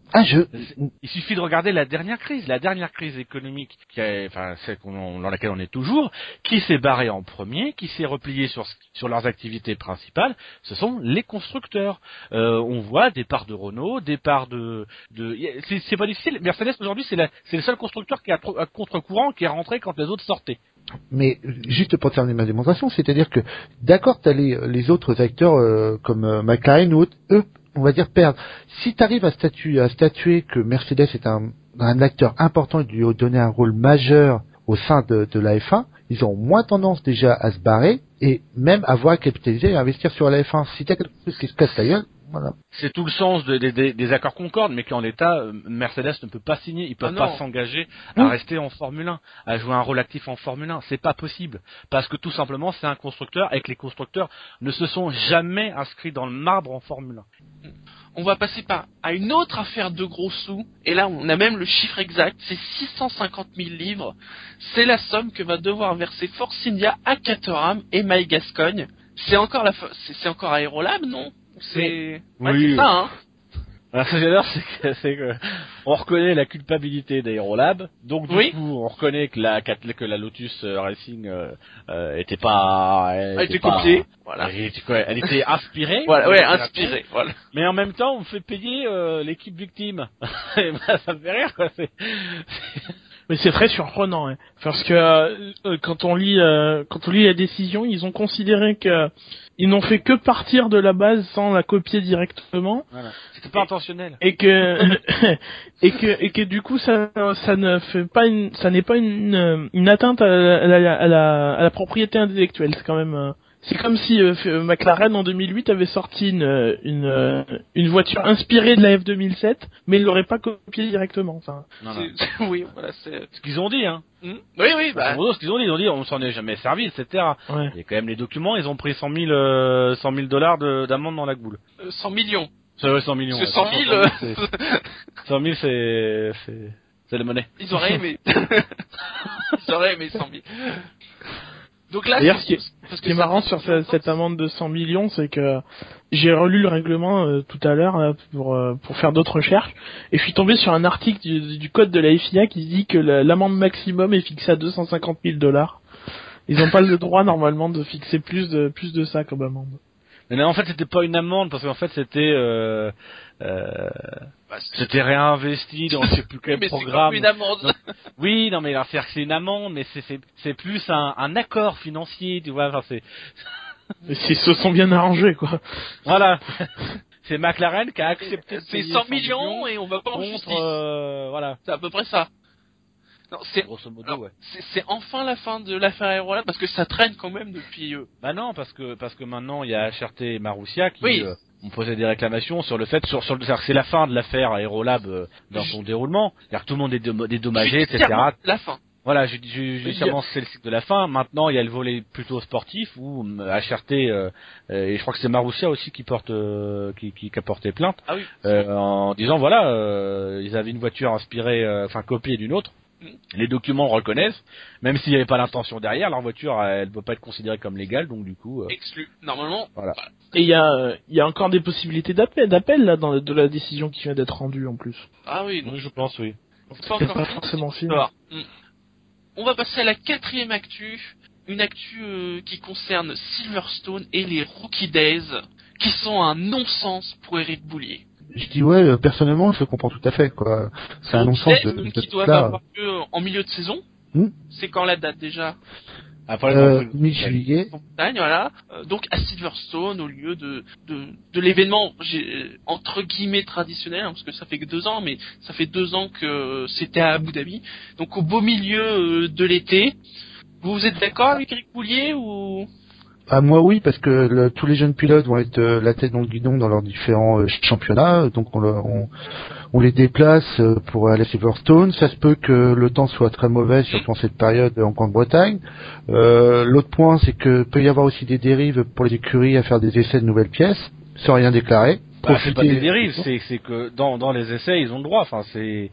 Ah, je... Il suffit de regarder la dernière crise, la dernière crise économique, qui a, enfin celle qu'on, dans laquelle on est toujours, qui s'est barrée en premier, qui s'est repliée sur sur leurs activités principales. Ce sont les constructeurs. Euh, on voit des parts de Renault, des parts de, de c'est, c'est pas difficile. Mercedes aujourd'hui, c'est la, c'est le seul constructeur qui est à, à contre-courant, qui est rentré quand les autres sortaient. Mais juste pour terminer ma démonstration, c'est-à-dire que d'accord, t'as les, les autres acteurs euh, comme euh, McLaren ou autres, eux, on va dire perdre. Si t'arrives à statuer, à statuer que Mercedes est un, un acteur important et de lui donner un rôle majeur au sein de, de la F un, ils ont moins tendance déjà à se barrer et même à voir capitaliser et à investir sur la F un. Si t'as quelque chose qui se casse la gueule, voilà. C'est tout le sens de, de, de, des accords Concorde, mais qu'en l'état, Mercedes ne peut pas signer, ils peuvent Ah pas s'engager à Mmh. rester en Formule un, à jouer un rôle actif en Formule un. C'est pas possible. Parce que tout simplement, c'est un constructeur et que les constructeurs ne se sont jamais inscrits dans le marbre en Formule un. On va passer par à une autre affaire de gros sous, et là on a même le chiffre exact, c'est six cent cinquante mille livres. C'est la somme que va devoir verser Force India à Caterham et Mike Gascogne. C'est encore la, fo- c'est, c'est encore Aérolab, non? C'est, ouais, Oui. c'est ça, hein. Alors, ce que j'adore, c'est que, c'est que on reconnaît la culpabilité d'Aérolab, donc du Oui. coup, on reconnaît que la que la Lotus Racing euh, euh, était pas, Elle était pas- copiée, voilà. Elle était, quoi, elle était inspirée. Voilà, ouais, Elle était inspiré, voilà. Mais en même temps, on fait payer euh, l'équipe victime. Et ben, ça me fait rire, quoi. C'est... Mais c'est très surprenant, hein, parce que euh, euh, quand on lit euh, quand on lit la décision, ils ont considéré que ils n'ont fait que partir de la base sans la copier directement. Voilà. C'était pas intentionnel. Et que et que et que du coup ça ça ne fait pas une ça n'est pas une une atteinte à la à la, à la, à la propriété intellectuelle. C'est quand même euh, c'est comme si euh, McLaren en deux mille huit avait sorti une une euh, une voiture inspirée de la F deux mille sept, mais ils l'auraient pas copiée directement. Enfin, Non, non. C'est- oui, voilà, c'est. Ce qu'ils ont dit, hein. Hmm. Oui, oui, bah. En gros, ce qu'ils ont dit, ils ont dit, on s'en est jamais servi, et cetera. ouais. Il y a quand même les documents, ils ont pris cent mille, euh, cent mille dollars de, d'amende dans la goule. euh, cent millions. C'est vrai, cent millions. Parce que ouais. cent mille, euh, c'est... cent mille, c'est, c'est, c'est la monnaie. ils auraient aimé. Ils auraient aimé cent mille. Donc là, D'ailleurs, c'est- ce qui est, parce ce que qui est ça- marrant sur ce- cette amende de cent millions, c'est que j'ai relu le règlement euh, tout à l'heure là, pour euh, pour faire d'autres recherches, et je suis tombé sur un article du, du code de la F I A qui dit que la- l'amende maximum est fixée à deux cent cinquante mille dollars. Ils n'ont pas le droit normalement de fixer plus de plus de ça comme amende. Mais non, en fait, c'était pas une amende, parce qu'en fait, c'était, euh, euh, bah, c'est- c'était réinvesti dans je sais plus quel mais c'est programme. comme une amende. Donc, oui, non, mais alors, c'est-à-dire que c'est une amende, mais c'est, c'est, c'est plus un, un accord financier, tu vois, enfin, c'est, Mais s'ils se sont bien arrangés quoi. voilà. C'est McLaren qui a accepté de C'est payer cent millions et on va pas en contre, justice. euh, voilà. C'est à peu près ça. Non, c'est, Grosso modo, alors, ouais. c'est, c'est enfin la fin de l'affaire Aérolab parce que ça traîne quand même depuis. Euh... Bah non, parce que parce que maintenant il y a H R T et Marussia qui Oui. euh, ont posé des réclamations sur le fait sur sur le, c'est-à-dire que c'est la fin de l'affaire Aérolab euh, dans son déroulement, c'est-à-dire que tout le monde est dé- dédommagé, et cetera. La fin. Voilà, j'ai j'ai judiciairement c'est le cycle de la fin. Maintenant il y a le volet plutôt sportif où euh, H R T euh, euh, et je crois que c'est Marussia aussi qui porte euh, qui, qui qui a porté plainte Ah oui. euh, en disant voilà euh, ils avaient une voiture inspirée, euh, enfin copiée d'une autre. Les documents le reconnaissent, même s'il n'y avait pas l'intention derrière, leur voiture elle ne peut pas être considérée comme légale, donc du coup. Euh, Exclu. Normalement. Voilà. Et il y a euh, il y a encore des possibilités d'appel d'appel là dans de la décision qui vient d'être rendue en plus. Ah oui. Donc, oui, je pense, oui. c'est pas C'est encore pas fini. forcément fini. Alors, hmm. On va passer à la quatrième actu, une actu euh, qui concerne Silverstone et les Rookie Days, qui sont un non-sens pour Eric Boulier. Je dis ouais, euh, personnellement, je le comprends tout à fait, quoi. C'est un Rookie non-sens Days, de, de, qui de doivent là. avoir lieu euh, en milieu de saison. Hmm. C'est quand la date déjà? Après, Euh, mi-juillet. En Bretagne, voilà. Euh, donc à Silverstone, au lieu de de, de l'événement j'ai, entre guillemets traditionnel, hein, parce que ça fait que deux ans, mais ça fait deux ans que c'était à Abu Dhabi. Donc au beau milieu euh, de l'été. Vous êtes d'accord avec Eric Boulier ou? Ah, moi oui, parce que le, tous les jeunes pilotes vont être euh, la tête dans le guidon dans leurs différents euh, championnats, donc on, leur- on, on les déplace euh, pour aller à Silverstone. Ça se peut que le temps soit très mauvais, surtout en cette période en Grande-Bretagne. Euh, l'autre point, c'est que peut y avoir aussi des dérives pour les écuries à faire des essais de nouvelles pièces, sans rien déclarer. Bah, c'est pas des dérives, c'est, c'est que dans, dans les essais, ils ont le droit. Enfin, c'est,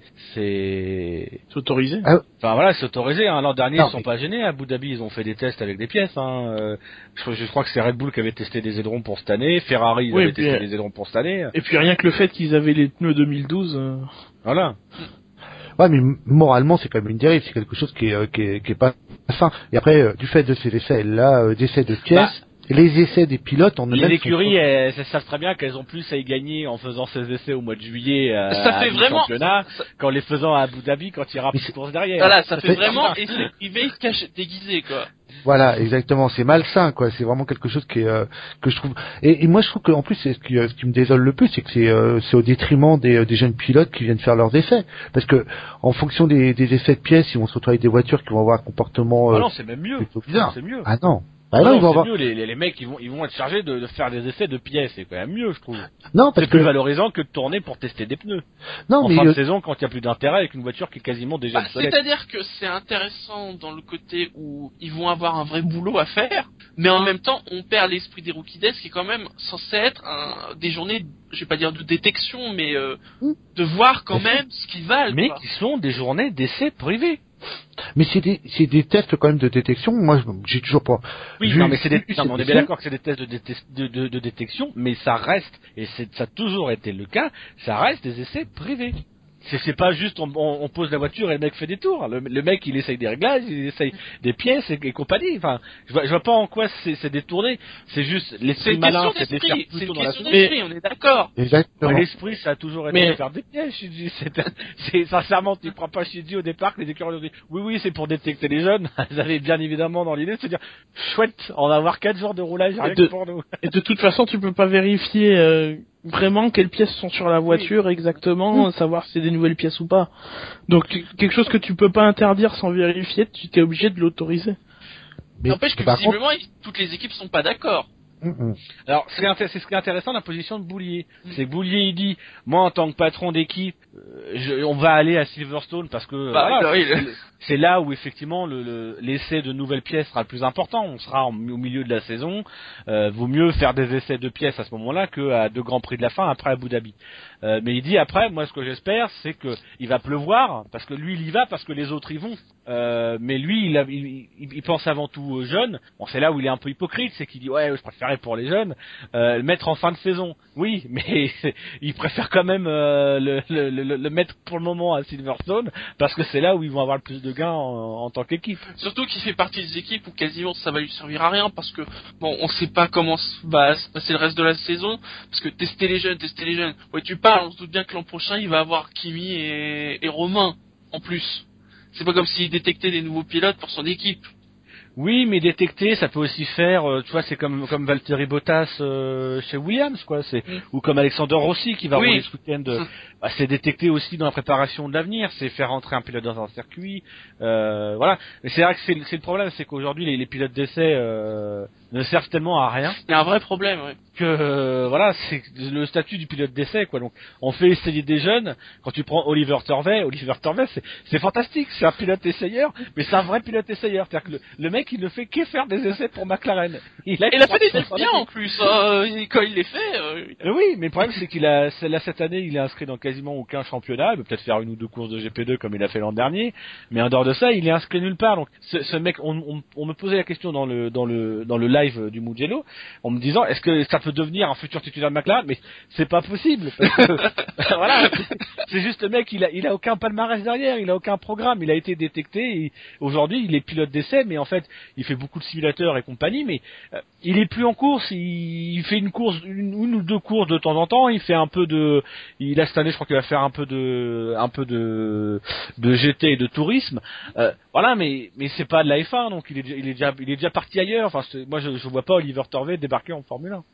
c'est, C'est autorisé. Ah, enfin voilà, c'est autorisé. Hein. L'an dernier, non, ils sont mais... pas gênés. À Abu Dhabi, ils ont fait des tests avec des pièces. Hein. Euh, je, je crois que c'est Red Bull qui avait testé des ailerons pour cette année. Ferrari, ils Oui, avaient puis, testé euh, des ailerons pour cette année. Et puis rien que le fait qu'ils avaient les pneus deux mille douze. Euh... Voilà. Ouais, mais moralement, c'est quand même une dérive. C'est quelque chose qui est, euh, qui est, qui est pas sain. Et après, euh, du fait de ces essais-là, euh, d'essais de pièces, bah, les essais des pilotes en eux-mêmes. Les écuries, sont... elles, elles savent très bien qu'elles ont plus à y gagner en faisant ces essais au mois de juillet euh, ça fait à vraiment championnat ça... qu'en les faisant à Abu Dhabi quand il y aura plus de courses derrière. Voilà, ça, ça fait, fait vraiment essai privé caché déguisé quoi. Voilà, exactement. C'est malsain, quoi. C'est vraiment quelque chose qui est, euh, que je trouve. Et, et moi, je trouve qu'en plus, c'est ce qui, euh, ce qui me désole le plus, c'est que c'est, euh, c'est au détriment des, des jeunes pilotes qui viennent faire leurs essais, parce que en fonction des, des essais de pièces, ils vont se retrouver avec des voitures qui vont avoir un comportement. Euh, ah non, c'est même mieux. plutôt bizarre. C'est mieux. Ah non. Bah non, non, non, ils vont c'est avoir. mieux. Les, les, les mecs, ils vont, ils vont être chargés de, de faire des essais de pièces. C'est quand même mieux, je trouve. Non, parce c'est plus que valorisant que de tourner pour tester des pneus. non, en mais fin de euh... saison, quand il y a plus d'intérêt avec une voiture qui est quasiment déjà Bah, obsolète. c'est-à-dire que c'est intéressant dans le côté où ils vont avoir un vrai boulot à faire, mais en même temps, on perd l'esprit des rookie days qui est quand même censé être un, des journées, je vais pas dire de détection, mais euh, de voir quand même ce qu'ils valent. Mais quoi. qui sont des journées d'essais privés. Mais c'est des, c'est des tests quand même de détection. Moi, j'ai toujours pas. Oui, vu, non, mais c'est des, vu non, mais on est ces bien essais. d'accord que c'est des tests de, déte- de, de, de détection, mais ça reste, et c'est, ça a toujours été le cas, ça reste des essais privés. C'est, c'est pas juste on, on, on pose la voiture et le mec fait des tours. Le, le mec il essaye des réglages, il essaye des pièces et, et compagnie. Enfin, je vois, je vois pas en quoi c'est, c'est détourné. C'est juste C'est l'esprit une malin, question c'est de les faire d'esprit, plus c'est tôt une dans la question saison. d'esprit, on est d'accord. Exactement. Ouais, l'esprit, ça a toujours été Mais- de faire des pièges, Shinji. C'est, c'est, sincèrement, tu prends pas Shinji au départ, que les écuries ont dit, oui, oui, c'est pour détecter les jeunes. Ils avaient bien évidemment dans l'idée de se dire, chouette, on va avoir quatre jours de roulage, rien de- que pour nous. Et de toute façon, tu peux pas vérifier euh, vraiment quelles pièces sont sur la voiture exactement, savoir si c'est des nouvelles pièces ou pas. Donc quelque chose que tu peux pas interdire sans vérifier, tu t'es obligé de l'autoriser. Mais N'empêche que par contre, visiblement, ils- toutes les équipes sont pas d'accord. hum, hum. Alors, c'est, inté- c'est ce qui est intéressant la position de Boulier. C'est que Boulier, il dit, moi, en tant que patron d'équipe, euh, je- on va aller à Silverstone parce que Bah, voilà, oui, c'est, le- c'est là où effectivement le, le- l'essai de nouvelles pièces sera le plus important. On sera en- au milieu de la saison. Euh, vaut mieux faire des essais de pièces à ce moment-là que à deux grands prix de la fin après Abu Dhabi. Euh, mais il dit après, moi, ce que j'espère, c'est que il va pleuvoir parce que lui, il y va parce que les autres y vont. Euh, mais lui, il, a, il, il, il pense avant tout aux jeunes. Bon, c'est là où il est un peu hypocrite, c'est qu'il dit ouais, je préférais pour les jeunes euh, le mettre en fin de saison. Oui, mais il préfère quand même euh, le, le, le, le mettre pour le moment à Silverstone parce que c'est là où ils vont avoir le plus de gains en, en tant qu'équipe. Surtout qu'il fait partie des équipes où quasiment ça va lui servir à rien parce que bon, on sait pas comment va se passer le reste de la saison parce que tester les jeunes, tester les jeunes. Ouais, tu parles, on se doute bien que l'an prochain il va avoir Kimi et, et Romain en plus. C'est pas comme s'il détectait des nouveaux pilotes pour son équipe. Oui, mais détecter, ça peut aussi faire, euh, tu vois, c'est comme comme Valtteri Bottas euh, chez Williams, quoi. C'est Mm. ou comme Alexander Rossi qui va Oui. rouler ce week-end. euh, Mm. bah, c'est détecter aussi dans la préparation de l'avenir, c'est faire entrer un pilote dans un circuit, euh, voilà. Mais c'est vrai que c'est, c'est le problème, c'est qu'aujourd'hui les, les pilotes d'essai euh, ne servent tellement à rien Il y a un vrai problème, ouais. que euh, voilà, c'est le statut du pilote d'essai, quoi. Donc on fait essayer des jeunes. Quand tu prends Oliver Turvey, Oliver Turvey, c'est, c'est fantastique, c'est un pilote essayeur, mais c'est un vrai pilote essayeur. C'est-à-dire que le, le mec il ne fait que faire des essais pour McLaren. Il a, Et il a fait des trois- tests bien en plus, euh, et quand il les fait. Euh, Euh, oui, mais le problème c'est qu'il a c'est- là cette année il est inscrit dans quasiment aucun championnat. Il peut peut-être faire une ou deux courses de G P deux comme il a fait l'an dernier, mais en dehors de ça il est inscrit nulle part. Donc ce, ce mec, on, on, on me posait la question dans le dans le dans le live du Mugello en me disant est-ce que ça peut devenir un futur titulaire de McLaren, mais c'est pas possible. Parce que, voilà, c'est, c'est juste le mec, il a il a aucun palmarès derrière, il a aucun programme, il a été détecté. Et aujourd'hui il est pilote d'essai, mais en fait il fait beaucoup de simulateurs et compagnie, mais euh, il est plus en course. Il, il fait une course, une, une ou deux courses de temps en temps. Il fait un peu de, il a cette année, je crois qu'il va faire un peu de, un peu de, de G T et de tourisme. Euh, voilà, mais mais c'est pas de la F un, donc il est il est déjà il est déjà parti ailleurs. Enfin, c'est, moi je je vois pas Oliver Turvey débarquer en Formule un.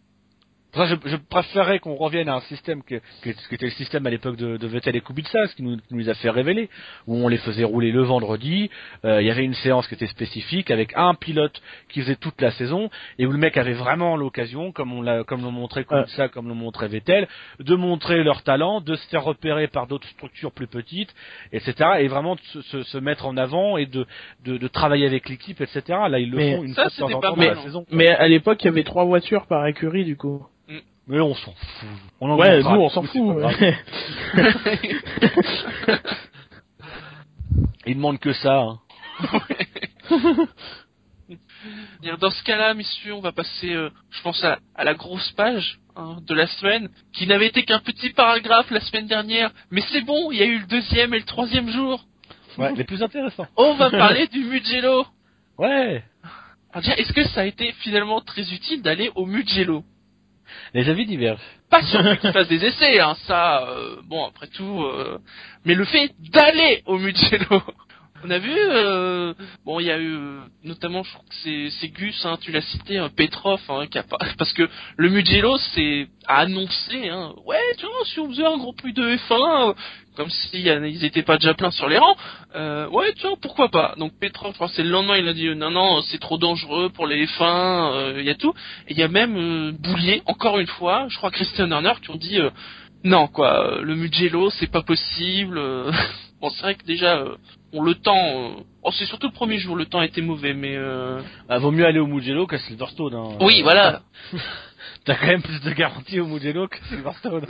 Pour ça, je, je préférerais qu'on revienne à un système que, que, qui était le système à l'époque de, de Vettel et Kubica, ce qui nous, qui nous a fait révéler, où on les faisait rouler le vendredi, euh, il y avait une séance qui était spécifique, avec un pilote qui faisait toute la saison, et où le mec avait vraiment l'occasion, comme on l'a, comme l'ont montré Kubica, euh. comme l'ont montré Vettel, de montrer leur talent, de se faire repérer par d'autres structures plus petites, et cetera, et vraiment de se, se, se mettre en avant et de, de, de travailler avec l'équipe, et cetera. Là, ils le Mais font une ça, fois de temps en temps dans mais, la saison. mais à l'époque, il y avait trois voitures par écurie, du coup. Mais on s'en fout. On en Ouais, parle. nous on s'en C'est fout. pas ouais. Ils demandent que ça. Hein. Dans ce cas-là, messieurs, on va passer, euh, je pense, à, à la grosse page hein, de la semaine, qui n'avait été qu'un petit paragraphe la semaine dernière. Mais c'est bon, il y a eu le deuxième et le troisième jour. Ouais, les plus intéressants. On va parler du Mugello. Ouais. Alors déjà, est-ce que ça a été finalement très utile d'aller au Mugello? Les avis divergent. Pas sur le fait qu'ils fassent des essais, hein, ça, euh, bon, après tout, euh, mais le fait d'aller au Mugello. On a vu, euh, bon, il y a eu, euh, notamment, je crois que c'est, c'est Gus, hein, tu l'as cité, hein, Petrov, hein, qui a pas, parce que le Mugello, c'est a annoncé, hein, ouais, tu vois, si on faisait un Grand Prix de F un, euh, comme si y a, ils étaient pas déjà pleins sur les rangs, euh, ouais, tu vois, pourquoi pas. Donc Petrov, je crois que c'est le lendemain, il a dit, euh, non, non, c'est trop dangereux pour les F un, il euh, y a tout, et il y a même euh, Boulier, encore une fois, je crois Christian Horner, qui ont dit, euh, non, quoi, euh, le Mugello, c'est pas possible. euh. Bon, c'est vrai que déjà, euh, bon, le temps, euh, oh, c'est surtout le premier jour, le temps était mauvais, mais euh... Bah, vaut mieux aller au Mugello qu'à Silverstone. Hein. Oui, Euh, voilà. T'as quand même plus de garanties au Mugello que Silverstone.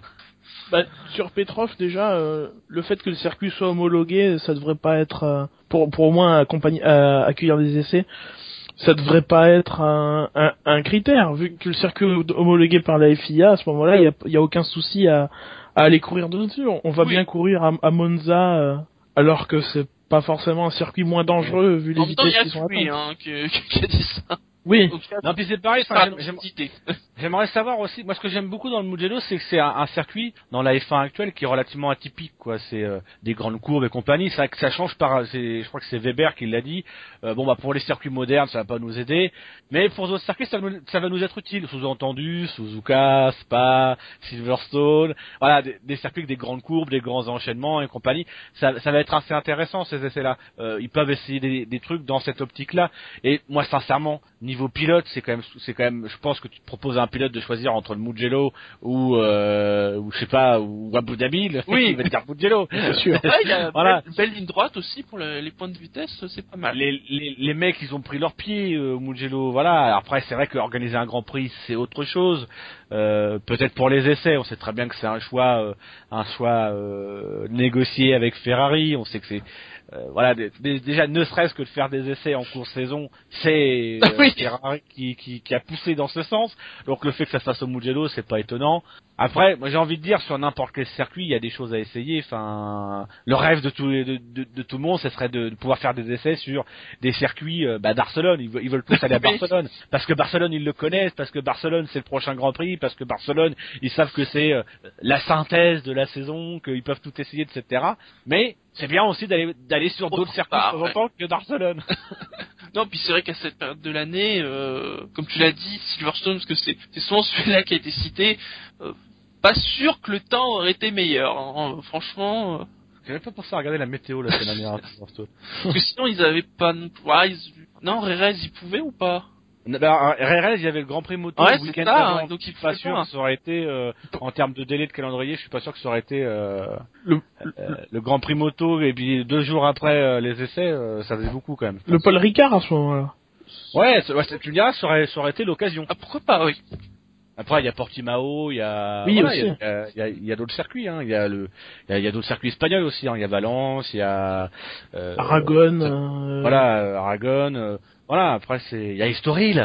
Bah, sur Petrov déjà, euh, le fait que le circuit soit homologué, ça devrait pas être euh, pour pour au moins accompagner, euh, accueillir des essais, ça devrait pas être un, un, un critère vu que le circuit est homologué par la F I A. À ce moment-là, il y a, y a aucun souci à, à aller courir dessus. On va Oui. bien courir à, à Monza euh, alors que c'est pas forcément un circuit moins dangereux vu les En même temps, il vitesses y qui a sont lui, atteintes. hein, qui, qui a dit ça. Oui. Donc, Non, puis c'est pareil. ça, Enfin, j'aime- identité. J'aimerais savoir aussi, moi ce que j'aime beaucoup dans le Mugello, c'est que c'est un, un circuit dans la F un actuelle qui est relativement atypique, quoi. C'est euh, des grandes courbes et compagnie. C'est vrai que ça change par, c'est, je crois que c'est Weber qui l'a dit. Euh, bon bah pour les circuits modernes, ça va pas nous aider, mais pour d'autres circuits, ça, nous- ça va nous être utile. Sous-entendu, Suzuka, Spa, Silverstone, voilà, des, des circuits avec des grandes courbes, des grands enchaînements et compagnie. Ça, ça va être assez intéressant ces essais-là. Euh, ils peuvent essayer des, des trucs dans cette optique-là. Et moi sincèrement, niveau pilote, c'est quand même, c'est quand même, je pense que tu te proposes à un pilote de choisir entre le Mugello ou, euh, ou je sais pas, ou Abu Dhabi, le Oui. il va te dire Mugello. C'est sûr. Ouais, il y a Voilà. belle, belle ligne droite aussi pour le- les points de vitesse, c'est pas mal. Les, les, les mecs, ils ont pris leur pied euh, au Mugello, voilà. Après, c'est vrai qu'organiser un Grand Prix, c'est autre chose. Euh, peut-être pour les essais, on sait très bien que c'est un choix, euh, un choix euh, négocié avec Ferrari. On sait que c'est Euh, voilà, d- d- déjà ne serait-ce que de faire des essais en course saison, c'est euh, Oui. Ferrari qui, qui, qui a poussé dans ce sens. Donc le fait que ça se fasse au Mugello, c'est pas étonnant. Après, moi j'ai envie de dire, sur n'importe quel circuit, il y a des choses à essayer. Enfin, le rêve de tout, de, de, de tout le monde, ce serait de, de pouvoir faire des essais sur des circuits euh, bah, Barcelone. Ils veulent, ils veulent tous aller à Oui. Barcelone parce que Barcelone ils le connaissent, parce que Barcelone c'est le prochain Grand Prix, parce que Barcelone ils savent que c'est euh, la synthèse de la saison, qu'ils peuvent tout essayer, et cetera. Mais c'est bien aussi d'aller d'aller sur d'autres Autre circuits de part, temps en ouais. temps que Barcelone. Non, puis c'est vrai qu'à cette période de l'année, euh, comme tu l'as dit, Silverstone, parce que c'est, c'est souvent celui-là qui a été cité, euh, pas sûr que le temps aurait été meilleur. Hein. Franchement, euh, J'ai même pas pensé à regarder la météo la semaine dernière. parce que sinon ils avaient pas... Ouais, ils... Non, Rérez, ils pouvaient ou pas? Bah, R R S, il y avait le Grand Prix moto Ouais, le c'est week-end ça, d'avant. hein, donc Je il suis pas pouvait sûr pas. que ça aurait été, euh, en termes de délai de calendrier, je suis pas sûr que ça aurait été euh, Le, euh, le Grand Prix moto et puis deux jours après euh, les essais, euh, ça faisait beaucoup quand même. le Paul Ricard à ce moment-là. Ouais, c'est- ouais, c'est- tu me diras, ça aurait, ça aurait été l'occasion. Ah, pourquoi pas, oui. Après, il y a Portimao, il y a, Oui, voilà, aussi. il y a, il y a, il y a d'autres circuits, hein. Il y a le, il y a, il y a d'autres circuits espagnols aussi, hein. Il y a Valence, il y a, euh, Aragon. ça- euh, voilà, euh, Aragon, euh, voilà. Après, c'est, il y a Estoril.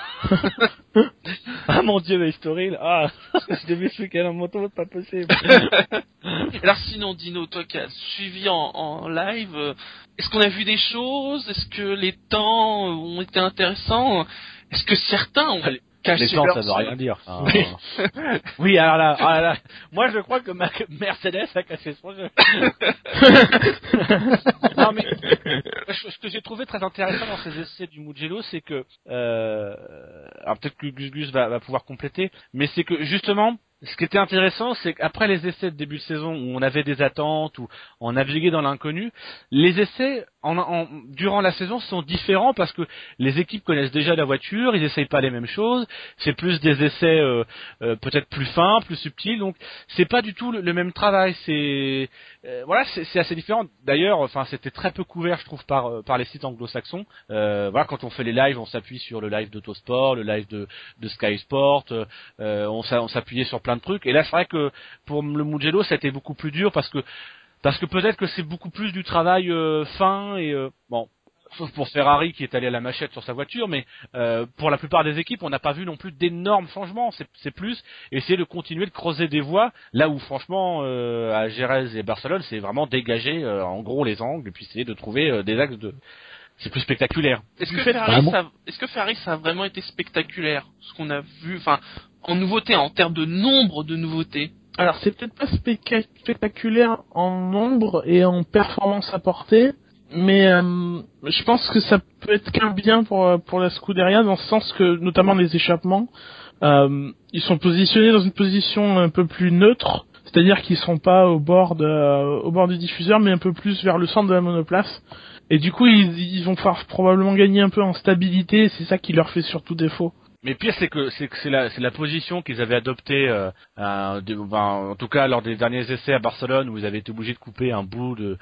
Ah mon dieu, mais Estoril. Ah, je l'ai vu ce week-end en moto, c'est pas possible. Alors sinon, Dino, toi qui as suivi en, en live, euh, est-ce qu'on a vu des choses? Est-ce que les temps euh, ont été intéressants? Est-ce que certains ont Les- caché Les temps, leur ça veut sang? rien dire. Enfin, Oui. oui, alors là, ah là, moi je crois que ma Mercedes a caché son jeu. Non mais ce ce que j'ai trouvé très intéressant dans ces essais du Mugello, c'est que, euh, alors peut-être que Gus Gus va, va pouvoir compléter, mais c'est que justement ce qui était intéressant, c'est qu'après les essais de début de saison où on avait des attentes, où on naviguait dans l'inconnu, les essais en, en, durant la saison sont différents parce que les équipes connaissent déjà la voiture, ils essayent pas les mêmes choses, c'est plus des essais euh, euh, peut-être plus fins, plus subtils, donc c'est pas du tout le, le même travail. C'est euh, voilà, c'est, c'est assez différent. D'ailleurs, enfin, c'était très peu couvert, je trouve, par par les sites anglo-saxons. Euh, voilà, quand on fait les lives, on s'appuie sur le live d'Autosport, le live de, de Sky Sport, euh, on, on s'appuyait sur plein de trucs. Et là, c'est vrai que pour le Mugello, ça a été beaucoup plus dur parce que parce que peut-être que c'est beaucoup plus du travail euh, fin et euh, bon. Sauf pour Ferrari qui est allé à la machette sur sa voiture, mais euh, pour la plupart des équipes, on n'a pas vu non plus d'énormes changements. C'est, c'est plus essayer de continuer de creuser des voies, là où franchement euh, à Jerez et Barcelone, c'est vraiment dégager euh, en gros les angles et puis essayer de trouver euh, des axes de. C'est plus spectaculaire. Est-ce que Ferrari, ça, est-ce que Ferrari, ça a vraiment été spectaculaire, ce qu'on a vu, enfin, en nouveauté, en termes de nombre de nouveautés? Alors, c'est peut-être pas spectac- spectaculaire en nombre et en performance apportée, mais euh, je pense que ça peut être qu'un bien pour pour la Scuderia, dans le sens que, notamment les échappements, euh, ils sont positionnés dans une position un peu plus neutre, c'est-à-dire qu'ils sont pas au bord de, au bord du diffuseur, mais un peu plus vers le centre de la monoplace. Et du coup, ils, ils vont pouvoir probablement gagner un peu en stabilité, c'est ça qui leur fait surtout défaut. Mais pire, c'est que c'est que c'est la c'est la position qu'ils avaient adoptée, euh, euh, de, ben, en tout cas lors des derniers essais à Barcelone, où ils avaient été obligés de couper un bout de,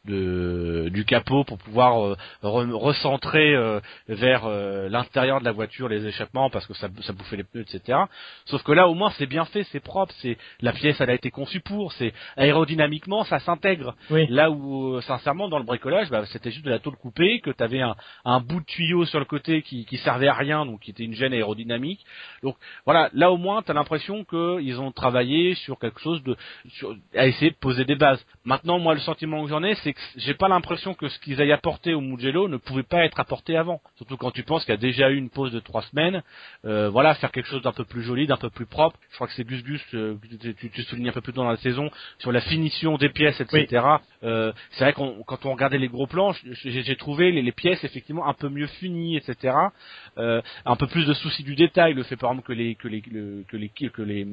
de du capot pour pouvoir euh, re, recentrer euh, vers euh, l'intérieur de la voiture les échappements parce que ça ça bouffait les pneus, et cetera. Sauf que là, au moins, c'est bien fait, c'est propre, c'est la pièce, elle a été conçue pour, c'est aérodynamiquement, ça s'intègre. Oui. Là où, sincèrement, dans le bricolage, bah, c'était juste de la tôle coupée, que t'avais un un bout de tuyau sur le côté qui qui servait à rien, donc qui était une gêne aérodynamique. Dynamique. Donc voilà, là au moins tu as l'impression qu'ils ont travaillé sur quelque chose de sur, à essayer de poser des bases. Maintenant, moi le sentiment que j'en ai, c'est que j'ai pas l'impression que ce qu'ils aient apporté au Mugello ne pouvait pas être apporté avant. Surtout quand tu penses qu'il y a déjà eu une pause de trois semaines. Euh, voilà, faire quelque chose d'un peu plus joli, d'un peu plus propre. Je crois que c'est Gus Gus euh, tu, tu, tu soulignes un peu plus tôt dans la saison sur la finition des pièces, et cetera. Oui. Euh, c'est vrai qu'on quand on regardait les gros plans, j'ai, j'ai trouvé les, les pièces effectivement un peu mieux finies, et cetera. Euh, un peu plus de soucis du détail, le fait par exemple que les que les le, que les que les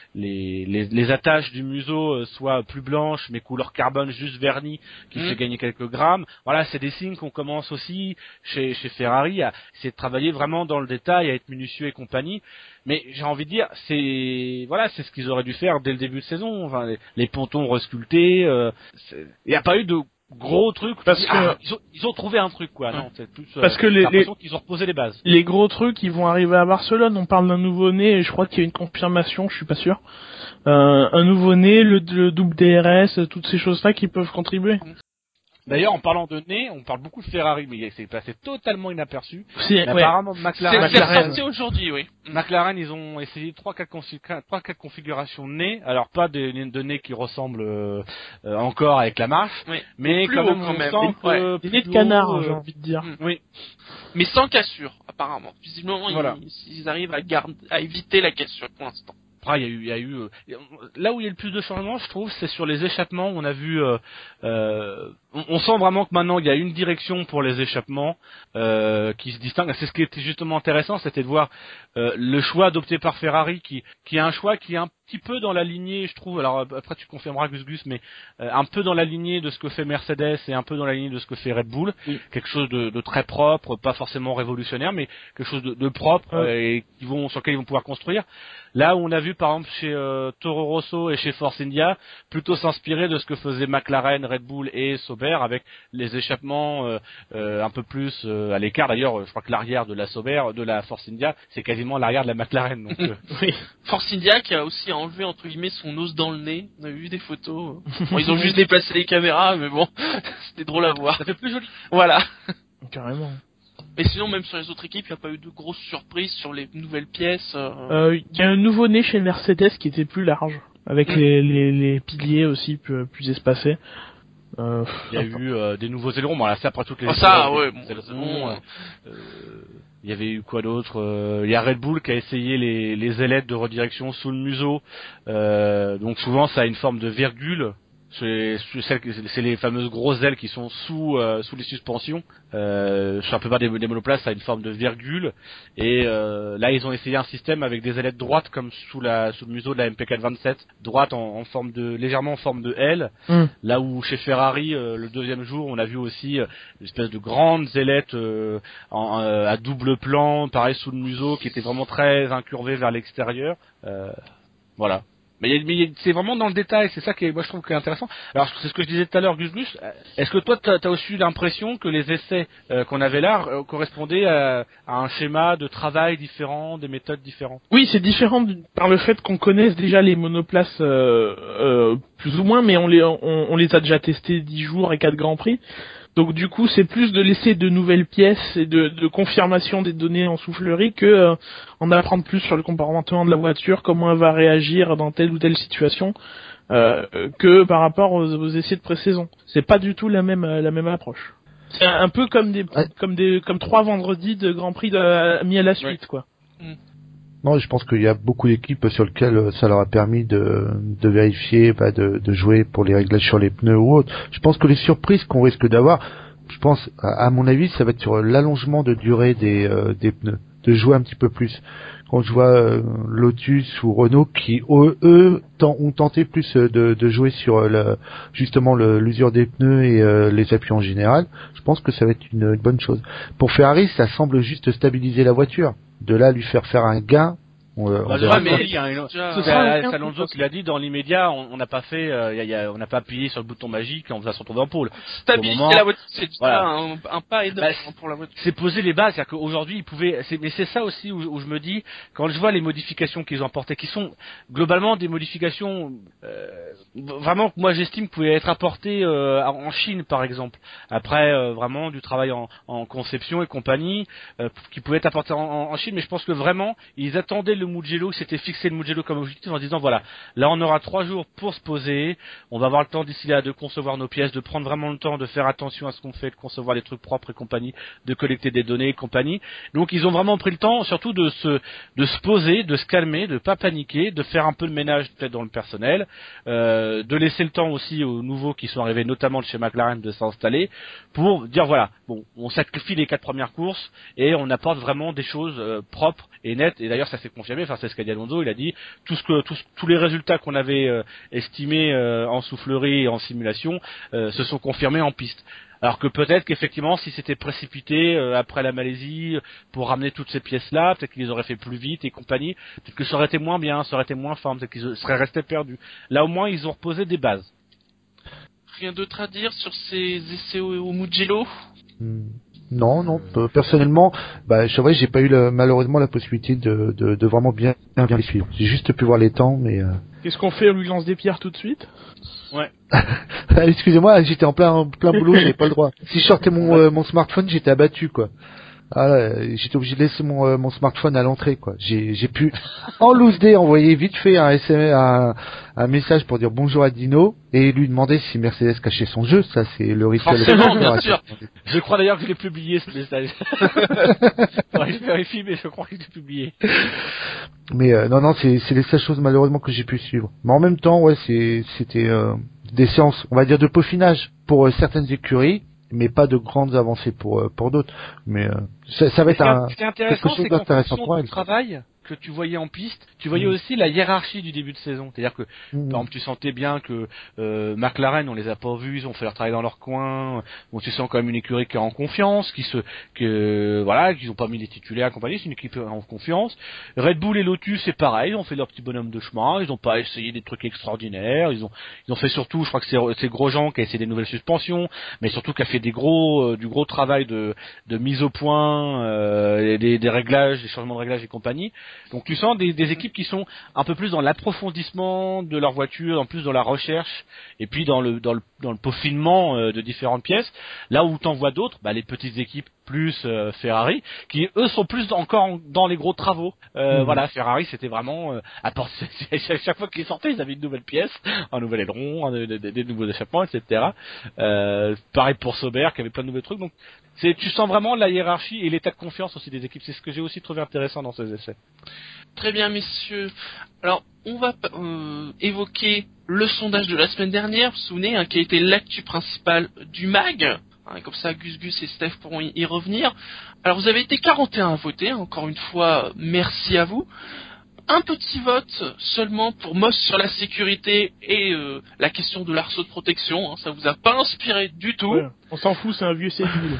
les les, les attaches du museau soient plus blanches mais couleur carbone juste verni qui mmh. fait gagner quelques grammes. Voilà, c'est des signes qu'on commence aussi chez chez Ferrari à essayer de travailler vraiment dans le détail, à être minutieux et compagnie. Mais j'ai envie de dire, c'est voilà, c'est ce qu'ils auraient dû faire dès le début de saison. Enfin, les, les pontons resculptés. Il euh, n'y a pas eu de gros trucs parce que ah, ils, ont, ils ont trouvé un truc quoi. Ouais. Non, c'est plus, parce euh, que les, les qu'ils ont reposé les bases. Les gros trucs ils vont arriver à Barcelone. On parle d'un nouveau-né et je crois qu'il y a une confirmation, je suis pas sûr. Euh, un nouveau-né, le, le double D R S, toutes ces choses-là qui peuvent contribuer. D'ailleurs, en parlant de nez, on parle beaucoup de Ferrari, mais c'est passé totalement inaperçu. C'est, mais ouais. Apparemment, McLaren, c'est, c'est sorti aujourd'hui, oui. McLaren, ils ont essayé trois quatre configurations de nez. Alors pas de, de nez qui ressemblent euh, euh, encore avec la marche, oui. mais plus quand haut, même, quand on même. sent que ouais. Des nez de canard, euh, j'ai envie de dire. Oui. Mais sans cassure, apparemment. Visiblement, voilà. ils, ils arrivent à, garder, à éviter la cassure pour l'instant. Après, il y a eu, il y a eu euh, là où il y a le plus de changements, je trouve, c'est sur les échappements. On a vu, euh, euh, on, on sent vraiment que maintenant il y a une direction pour les échappements euh, qui se distingue. C'est ce qui était justement intéressant, c'était de voir euh, le choix adopté par Ferrari, qui, qui est un choix qui est un petit peu dans la lignée, je trouve. Alors après, tu confirmeras Gus Gus, mais euh, un peu dans la lignée de ce que fait Mercedes et un peu dans la lignée de ce que fait Red Bull. Oui. Quelque chose de, de très propre, pas forcément révolutionnaire, mais quelque chose de, de propre euh, et qui vont sur lequel ils vont pouvoir construire. Là où on a vu par exemple chez euh, Toro Rosso et chez Force India plutôt s'inspirer de ce que faisaient McLaren, Red Bull et Sauber avec les échappements euh, euh, un peu plus euh, à l'écart. D'ailleurs, je crois que l'arrière de la Sauber, de la Force India, c'est quasiment l'arrière de la McLaren. Donc, euh... oui. Force India qui a aussi enlevé entre guillemets son os dans le nez. On a vu des photos. Bon, ils ont juste déplacé les caméras, mais bon, c'était drôle à voir. Ça fait plus joli. Voilà. Carrément. Mais sinon, même sur les autres équipes, il n'y a pas eu de grosses surprises sur les nouvelles pièces. Il euh... euh, y a un nouveau-né chez Mercedes qui était plus large, avec mmh. les, les, les piliers aussi plus, plus espacés. Euh, il y a eu euh, des nouveaux ailerons. Bon, là, c'est après toutes les. Oh, ça, ouais. Bon, ailerons, euh, euh, il y avait eu quoi d'autre euh, il y a Red Bull qui a essayé les, les ailettes de redirection sous le museau. Euh, donc souvent, ça a une forme de virgule. C'est, c'est, celles que- c'est les fameuses grosses ailes qui sont sous euh, sous les suspensions. Euh, sur la plupart des, des monoplaces, ça a une forme de virgule. Et euh, là, ils ont essayé un système avec des ailettes droites comme sous la sous le museau de la M P quatre vingt-sept, droite en, en forme de légèrement en forme de L. Mm. Là où chez Ferrari, euh, le deuxième jour, on a vu aussi euh, une espèce de grandes ailettes euh, en, euh, à double plan, pareil sous le museau, qui étaient vraiment très incurvées vers l'extérieur. Euh, voilà. Mais, il y a- mais il y a- c'est vraiment dans le détail, c'est ça qui est, moi je trouve qui est intéressant. Alors c'est ce que je disais tout à l'heure, Gus Gus. euh, Est-ce que toi t'as as aussi eu l'impression que les essais euh, qu'on avait là euh, correspondaient à, à un schéma de travail différent, des méthodes différentes? Oui, c'est différent du- par le fait qu'on connaisse déjà les monoplaces euh, euh, plus ou moins, mais on les on, on les a déjà testés dix jours et quatre grands prix. Donc du coup, c'est plus de laisser de nouvelles pièces et de, de confirmation des données en soufflerie que euh, en apprendre plus sur le comportement de la voiture, comment elle va réagir dans telle ou telle situation, euh, que par rapport aux, aux essais de pré-saison. C'est pas du tout la même la même approche. C'est un, un peu comme des Ouais. comme des comme trois vendredis de Grand Prix de, mis à la suite, Ouais. quoi. Non, je pense qu'il y a beaucoup d'équipes sur lesquelles euh, ça leur a permis de, de vérifier, bah, de, de jouer pour les réglages sur les pneus ou autres. Je pense que les surprises qu'on risque d'avoir, je pense, à, à mon avis, ça va être sur l'allongement de durée des, euh, des pneus, de jouer un petit peu plus. Quand je vois euh, Lotus ou Renault qui, eux, eux ten- ont tenté plus euh, de, de jouer sur euh, le, justement le- l'usure des pneus et euh, les appuis en général, je pense que ça va être une, une bonne chose. Pour Ferrari, ça semble juste stabiliser la voiture. De là, lui faire faire un gain, on, on Bah, verra. déjà, mais il y a un- déjà, Ce c'est sera un à- gain, c'est Alonso qui l'a dit dans l'immédiat, on on n'a pas fait, euh, y a- y a- on n'a pas appuyé sur le bouton magique en faisant se retrouver en pôle. stabiliser moment- la voiture, c'est déjà Voilà. un, un pas énorme Bah, pour la voiture. C'est poser les bases, c'est-à-dire qu'aujourd'hui ils pouvaient, c'est, mais c'est ça aussi où, où je me dis, quand je vois les modifications qu'ils ont apportées, qui sont globalement des modifications euh, vraiment que moi j'estime pouvaient être apportées euh, en Chine par exemple, après euh, vraiment du travail en, en conception et compagnie, euh, qui pouvaient être apportées en, en- en Chine, mais je pense que vraiment ils attendaient le Mugello, que c'était fixé le Mugello comme objectif en disant voilà, là on aura trois jours pour se poser, on va avoir le temps d'ici là de concevoir nos pièces, de prendre vraiment le temps de faire attention à ce qu'on fait, de concevoir des trucs propres et compagnie, de collecter des données et compagnie. Donc ils ont vraiment pris le temps, surtout de se de se poser, de se calmer, de pas paniquer, de faire un peu le ménage peut-être dans le personnel, euh, de laisser le temps aussi aux nouveaux qui sont arrivés, notamment de chez McLaren, de s'installer, pour dire voilà, bon, on sacrifie les quatre premières courses et on apporte vraiment des choses euh, propres et nettes. Et d'ailleurs ça s'est confirmé, enfin c'est ce qu'a dit Alonso, il a dit tout ce que tous tous les résultats qu'on avait euh, estimés euh, en soufflerie et en simulation euh, se sont confirmés en piste. Alors que peut-être qu'effectivement, si c'était précipité euh, après la Malaisie pour ramener toutes ces pièces-là, peut-être qu'ils les auraient fait plus vite et compagnie, peut-être que ça aurait été moins bien, ça aurait été moins fin, peut-être qu'ils seraient restés perdus. Là au moins, ils ont reposé des bases. Rien d'autre à dire sur ces essais au, au Mugello? Hmm. Non, non. euh, Personnellement, bah, c'est vrai, j'ai pas eu le- malheureusement la possibilité de, de, de vraiment bien, bien, bien les suivre. J'ai juste pu voir les temps, mais. Euh... Qu'est-ce qu'on fait? On lui lance des pierres tout de suite? Ouais. Excusez-moi, j'étais en plein, en plein boulot, j'avais pas le droit. Si je sortais mon, euh, mon smartphone, j'étais abattu, quoi. Ah, euh, j'étais obligé de laisser mon, euh, mon smartphone à l'entrée, quoi. J'ai, j'ai pu en loose day envoyer vite fait un S M S, un, un message pour dire bonjour à Dino et lui demander si Mercedes cachait son jeu. Ça, c'est le rituel. Forcément, bien sûr. Je crois d'ailleurs que je l'ai publié ce message. Faudrait que je vérifie, mais je crois que je l'ai publié. Mais euh, non, non, c'est, c'est les seules choses malheureusement que j'ai pu suivre. Mais en même temps, ouais, c'est, c'était euh, des séances, on va dire, de peaufinage pour euh, certaines écuries, mais pas de grandes avancées pour euh, pour d'autres. Mais euh, ça, ça va Ce qui être est- un ce qui est quelque intéressant, chose c'est qu'en d'intéressant fonction pour du elle. travail que tu voyais en piste, tu voyais Mm. aussi la hiérarchie du début de saison. C'est-à-dire que, Mhm. par exemple, tu sentais bien que euh, McLaren, on les a pas vus, ils ont fait leur travail dans leur coin. Bon, tu sens quand même une écurie qui est en confiance, qui se, que voilà, qu'ils ont pas mis les titulaires, et compagnie. C'est une équipe en confiance. Red Bull et Lotus, c'est pareil, ils ont fait leur petit bonhomme de chemin. Ils ont pas essayé des trucs extraordinaires. Ils ont, ils ont fait surtout, je crois que c'est, c'est Grosjean qui a essayé des nouvelles suspensions, mais surtout qui a fait des gros, euh, du gros travail de, de mise au point, euh, et des, des réglages, des changements de réglages et compagnie. Donc tu sens des, des équipes qui sont un peu plus dans l'approfondissement de leur voiture, en plus dans la recherche, et puis dans le dans le dans le peaufinement euh, de différentes pièces. Là où t'en vois d'autres, bah, les petites équipes plus euh, Ferrari, qui eux sont plus encore dans les gros travaux. Euh, Mhm. Voilà, Ferrari c'était vraiment euh, à part- chaque chaque fois qu'ils sortaient, ils avaient une nouvelle pièce, un nouvel aileron, un- des, des- des nouveaux échappements, et cetera. Euh, pareil pour Sauber qui avait plein de nouveaux trucs. Donc c'est, tu sens vraiment la hiérarchie et l'état de confiance aussi des équipes. C'est ce que j'ai aussi trouvé intéressant dans ces essais. Très bien, messieurs. Alors, on va euh, évoquer le sondage de la semaine dernière, vous vous souvenez, hein, qui a été l'actu principale du mag. Hein, comme ça, Gus Gus et Steph pourront y, y revenir. Alors, vous avez été quarante et un à voter. Hein, encore une fois, merci à vous. Un petit vote seulement pour Moss sur la sécurité et euh, la question de l'arceau de protection. Hein, ça vous a pas inspiré du tout. Ouais, on s'en fout, c'est un vieux sénile.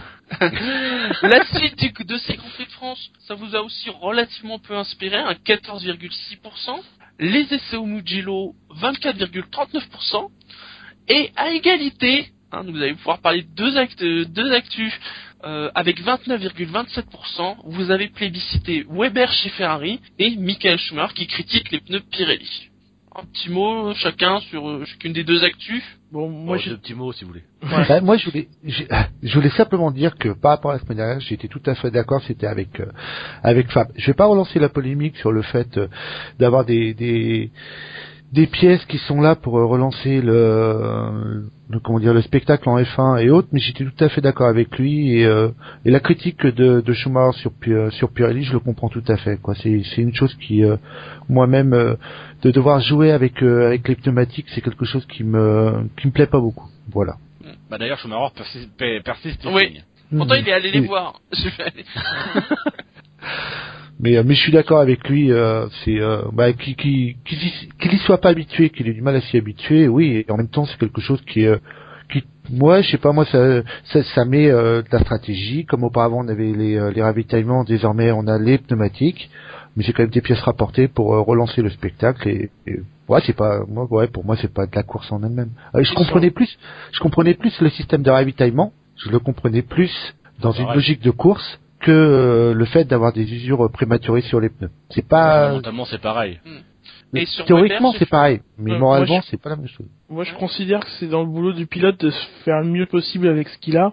La suite du, de ces Grands Prix de France, ça vous a aussi relativement peu inspiré, un quatorze virgule six pour cent. Les essais au Mugello, vingt-quatre virgule trente-neuf pour cent. Et à égalité, hein, vous allez pouvoir parler de deux, actes, deux actus, euh, avec vingt-neuf virgule vingt-sept pour cent, vous avez plébiscité Weber chez Ferrari et Michael Schumacher qui critique les pneus Pirelli. Un petit mot chacun sur euh, chacune des deux actus. Bon, moi, Oh, j'ai... deux petits mots, si vous voulez. Ouais. Bah, moi, je voulais, je, je voulais simplement dire que par rapport à la semaine dernière, j'étais tout à fait d'accord. C'était avec euh, avec Fab. Je vais pas relancer la polémique sur le fait euh, d'avoir des, des des pièces qui sont là pour euh, relancer le, le comment dire le spectacle en F un et autres, mais j'étais tout à fait d'accord avec lui et, euh, et la critique de, de Schumacher sur sur Pirelli, je le comprends tout à fait. Quoi, c'est c'est une chose qui euh, moi-même euh, de devoir jouer avec euh, avec les pneumatiques, c'est quelque chose qui me qui me plaît pas beaucoup. Voilà. Bah d'ailleurs, Schumacher persiste, per- persiste et Oui. signe. Pourtant, il est allé les Oui. voir. Je vais aller- Mais, euh, mais je suis d'accord avec lui, euh, c'est euh, bah, qu'il qui, qui, qui, qu'il y soit pas habitué, qu'il ait du mal à s'y habituer, oui, et en même temps c'est quelque chose qui, euh, qui moi je sais pas, moi ça, ça, ça met euh, de la stratégie, comme auparavant on avait les, euh, les ravitaillements, désormais on a les pneumatiques, mais c'est quand même des pièces rapportées pour euh, relancer le spectacle, et, et ouais c'est pas, moi ouais pour moi c'est pas de la course en elle-même. Euh, je comprenais plus, je comprenais plus le système de ravitaillement, je le comprenais plus dans Ah, une pareil. logique de course que euh, le fait d'avoir des usures prématurées sur les pneus. C'est pas Fondamentalement, c'est pareil. Et sur théoriquement Weber, c'est pareil, mais Euh, moralement moi, je- c'est pas la même chose. Moi, je considère que c'est dans le boulot du pilote de se faire le mieux possible avec ce qu'il a,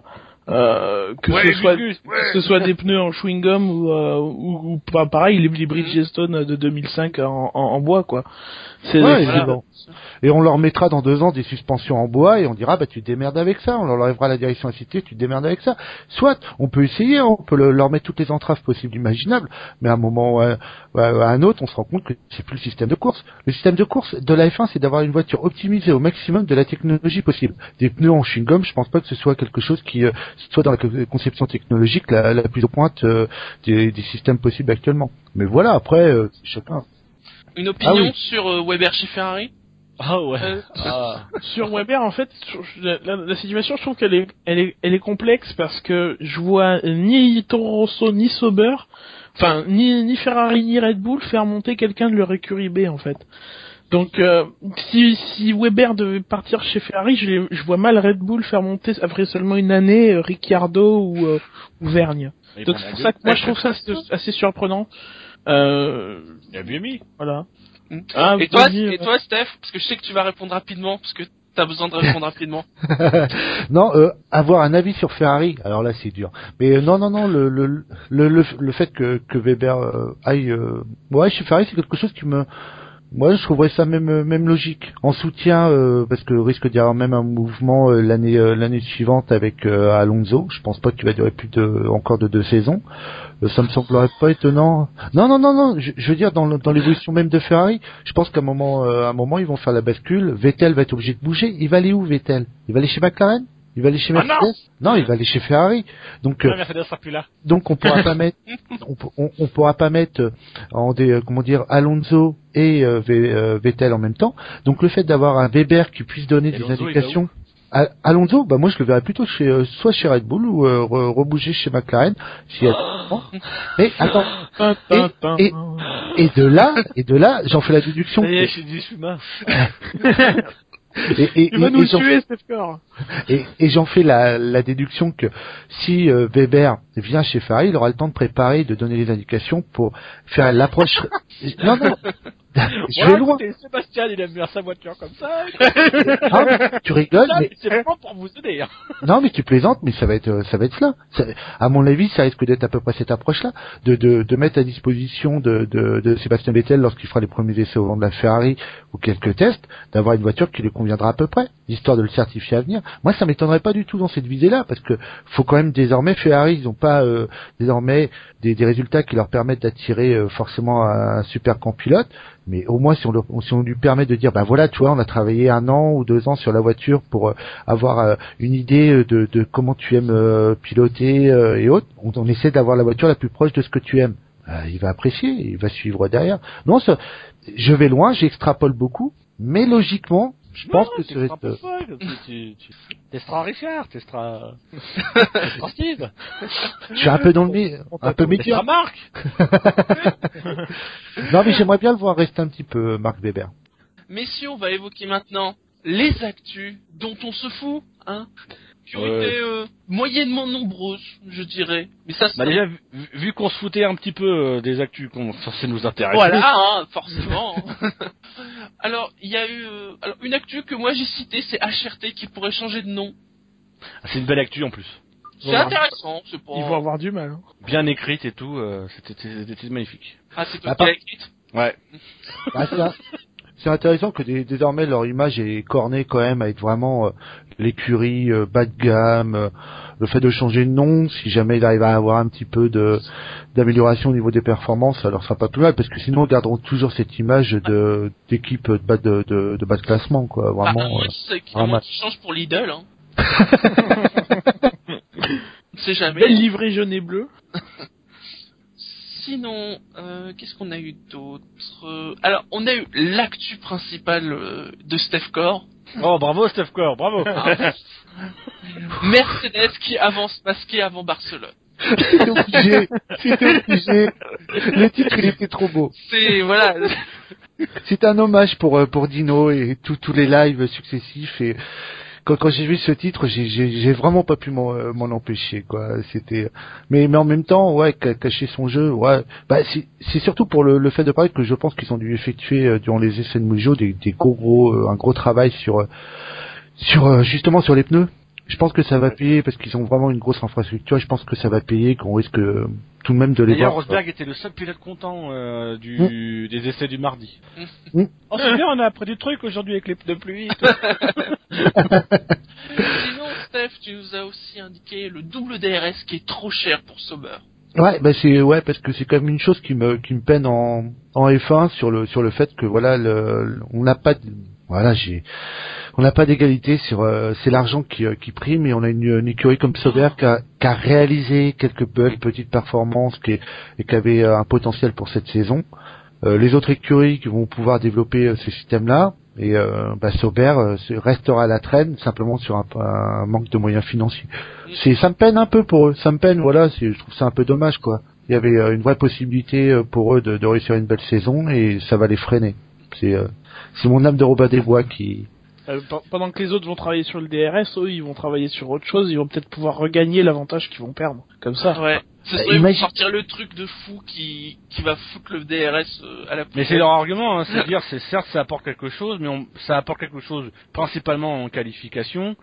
euh, que Ouais, ce soit Gus, Gus, que ce soit des pneus en chewing-gum ou, euh, ou, ou pas pareil les, les Bridgestone de deux mille cinq en, en, en bois quoi. C'est Ouais, voilà. c'est bon. Et on leur mettra dans deux ans des suspensions en bois et on dira bah tu te démerdes avec ça, on leur enlèvera la direction assistée, tu te démerdes avec ça. Soit on peut essayer, on peut le- leur mettre toutes les entraves possibles imaginables, mais à un moment ou à, ou à un autre, on se rend compte que c'est plus le système de course. Le système de course de la F un, c'est d'avoir une voiture optimisée au maximum de la technologie possible. Des pneus en chewing-gum, je pense pas que ce soit quelque chose qui euh, soit dans la co- conception technologique la, la plus au pointe euh, des, des systèmes possibles actuellement. Mais voilà, après euh, chacun. une opinion Ah oui. sur euh, Weber chez Ferrari. Ah ouais. Euh, Ah. Sur Weber, en fait, je- la, la- la situation, je trouve qu'elle est, elle est, elle est complexe parce que je vois ni Toro Rosso ni Sauber, enfin ni, ni Ferrari ni Red Bull faire monter quelqu'un de leur écurie B en fait. Donc euh, si, si Weber devait partir chez Ferrari, je, les- je vois mal Red Bull faire monter après seulement une année euh, Ricciardo ou, euh, ou Vergne. Ils Donc font c'est la pour gueule. ça que moi je trouve ça assez, assez surprenant. Euh, Il y a bien mis. voilà. Mm. Ah, et toi, Denis, et toi, Steph, parce que je sais que tu vas répondre rapidement, parce que t'as besoin de répondre rapidement. Non, euh, avoir un avis sur Ferrari, alors là c'est dur. Mais euh, non, non, non, le le le le, le fait que que Weber euh, aille, euh, ouais, chez Ferrari, c'est quelque chose qui me, moi, je trouverais ça même euh, même logique. En soutien, euh, parce que risque d'y avoir même un mouvement euh, l'année euh, l'année suivante avec euh, Alonso. Je pense pas qu'il va durer plus de encore de deux saisons. Euh, ça me semblerait pas étonnant. Non, non, non, non. Je, je veux dire dans le- dans l'évolution même de Ferrari, je pense qu'à un moment, euh, à un moment, ils vont faire la bascule. Vettel va être obligé de bouger. Il va aller où, Vettel? Il va aller chez McLaren? Il va aller chez Ah Mercedes? non, il va aller chez Ferrari. Donc, euh, La Mercedes sera plus là. donc on pourra pas mettre, on, on, on pourra pas mettre euh, en des, euh, comment dire, Alonso et euh, Ve- euh, Vettel en même temps. Donc le fait d'avoir un Weber qui puisse donner Et des Alonso, il va indications. À- Alonso, bah moi je le verrais plutôt chez, euh, soit chez Red Bull ou euh, re- rebouger chez McLaren. Si elle... Mais attends, Tin, tin, tin. et- et de là, et de là, j'en fais la déduction. Ça y est, que- j'ai dit Schumacher. et, et, Tu vas et- nous et j'en- tuer, Steph Core. Et, et j'en fais la, la déduction que si euh, Weber vient chez Ferrari, il aura le temps de préparer, de donner les indications pour faire l'approche. non, non, je Voilà, vais loin. écoutez, Sébastien, il aime bien sa voiture comme ça. Ah, tu rigoles, Ça, mais c'est vraiment pour vous aider. Hein. non, mais tu plaisantes, mais ça va être, euh, ça va être cela. Ça- à mon avis, ça risque d'être à peu près cette approche-là, de, de, de mettre à disposition de, de, de Sébastien Vettel lorsqu'il fera les premiers essais au vent de la Ferrari ou quelques tests, d'avoir une voiture qui lui conviendra à peu près, histoire de le certifier à venir. Moi, ça m'étonnerait pas du tout dans cette visée-là, parce que faut quand même désormais Ferrari, ils n'ont pas euh, désormais des, des résultats qui leur permettent d'attirer euh, forcément un super camp pilote. mais au moins si on, le, si on lui permet de dire, bah voilà, tu vois, on a travaillé un an ou deux ans sur la voiture pour euh, avoir euh, une idée de, de comment tu aimes euh, piloter euh, et autres, on, on essaie d'avoir la voiture la plus proche de ce que tu aimes. Euh, il va apprécier, il va suivre derrière. Non, ça, je vais loin, j'extrapole beaucoup, mais logiquement, je pense non, que tu ça va seras être... pas folle, tu, tu, tu testeras Richard, testeras, testeras Steve. Je suis un peu dans le mi- un peu Testeras médium. Marc. Non, mais j'aimerais bien le voir rester un petit peu, Marc Weber. Messieurs, on va évoquer maintenant les actus dont on se fout, hein, qui ont Ouais. été euh, moyennement nombreuses, je dirais. Mais ça, c'est Bah déjà, vu, vu qu'on se foutait un petit peu euh, des actus qu'on censé nous intéresser. voilà, hein, forcément. Alors, il y a eu euh, alors une actu que moi j'ai citée, c'est H R T qui pourrait changer de nom. Ah, c'est une belle actu en plus. C'est Voilà. intéressant, c'est pas. Ils vont avoir du mal. Hein. Bien écrite et tout, euh, c'était, c'était, c'était magnifique. Ah, c'est toi À qui part- l'as écrite. Ouais. Bah, c'est, un- c'est intéressant que dé- désormais leur image est cornée quand même avec vraiment euh, l'écurie euh, bas de gamme, euh, le fait de changer de nom, si jamais il arrive à avoir un petit peu de d'amélioration au niveau des performances, ça leur sera pas plus mal, parce que sinon ils garderont toujours cette image de d'équipe de bas de, de, de bas de classement, quoi. Ah, à Vraiment. moins euh, qu'ils à vraiment. moins qu'ils changent pour Lidl, hein. On sait jamais. Belle livrée jaune et bleu. Sinon, euh, qu'est-ce qu'on a eu d'autre? Euh, Alors, on a eu l'actu principale euh, de Steph Core. Oh, bravo Steph Core, bravo. Mercedes qui avance masqué avant Barcelone. C'était obligé, c'était obligé. Le titre il était trop beau. C'est, voilà. C'est un hommage pour euh, pour Dino et tous tous les lives successifs, et quand quand j'ai vu ce titre, j'ai j'ai j'ai vraiment pas pu m'en euh, m'en empêcher, quoi. C'était mais mais en même temps, ouais, ca- cacher son jeu, ouais. Bah c'est c'est surtout pour le le fait de parler que je pense qu'ils ont dû effectuer euh, durant les essais de Mugello des des gros gros euh, un gros travail sur euh, sur euh, justement sur les pneus. Je pense que ça va payer parce qu'ils ont vraiment une grosse infrastructure. Je pense que ça va payer, qu'on risque euh, tout de même de les D'ailleurs, voir. Rosberg était le seul pilote content euh, du, Mm. des essais du mardi. Oh, c'est bien, on a appris du truc aujourd'hui avec les pneus de pluie. et tout. Sinon, Steph, tu nous as aussi indiqué le double D R S qui est trop cher pour Sauber. Ouais, bah c'est ouais parce que c'est quand même une chose qui me qui me peine en en F un sur le sur le fait que voilà le on n'a pas de, voilà j'ai on n'a pas d'égalité sur euh, c'est l'argent qui euh, qui prime, et on a une, une écurie comme Sauber qui a, qui a réalisé quelques belles petites performances qui est, et qui avait euh, un potentiel pour cette saison. Euh, les autres écuries qui vont pouvoir développer euh, ces systèmes-là, et euh, bah, Sauber euh, se- restera à la traîne simplement sur un, un manque de moyens financiers. C'est ça me peine un peu pour eux, ça me peine, voilà, c'est, je trouve ça un peu dommage, quoi. Il y avait euh, une vraie possibilité euh, pour eux de, de réussir une belle saison, et ça va les freiner. C'est euh, c'est mon âme de Robin des Bois qui Euh, pe- pendant que les autres vont travailler sur le D R S, eux, ils vont travailler sur autre chose, ils vont peut-être pouvoir regagner l'avantage qu'ils vont perdre. Comme ça. Ouais. Ce Bah, serait imagine- pour sortir le truc de fou qui, qui va foutre le D R S euh, à la Mais poubelle. c'est leur argument, hein, c'est de dire, c'est certes ça apporte quelque chose, mais on, ça apporte quelque chose principalement en qualification,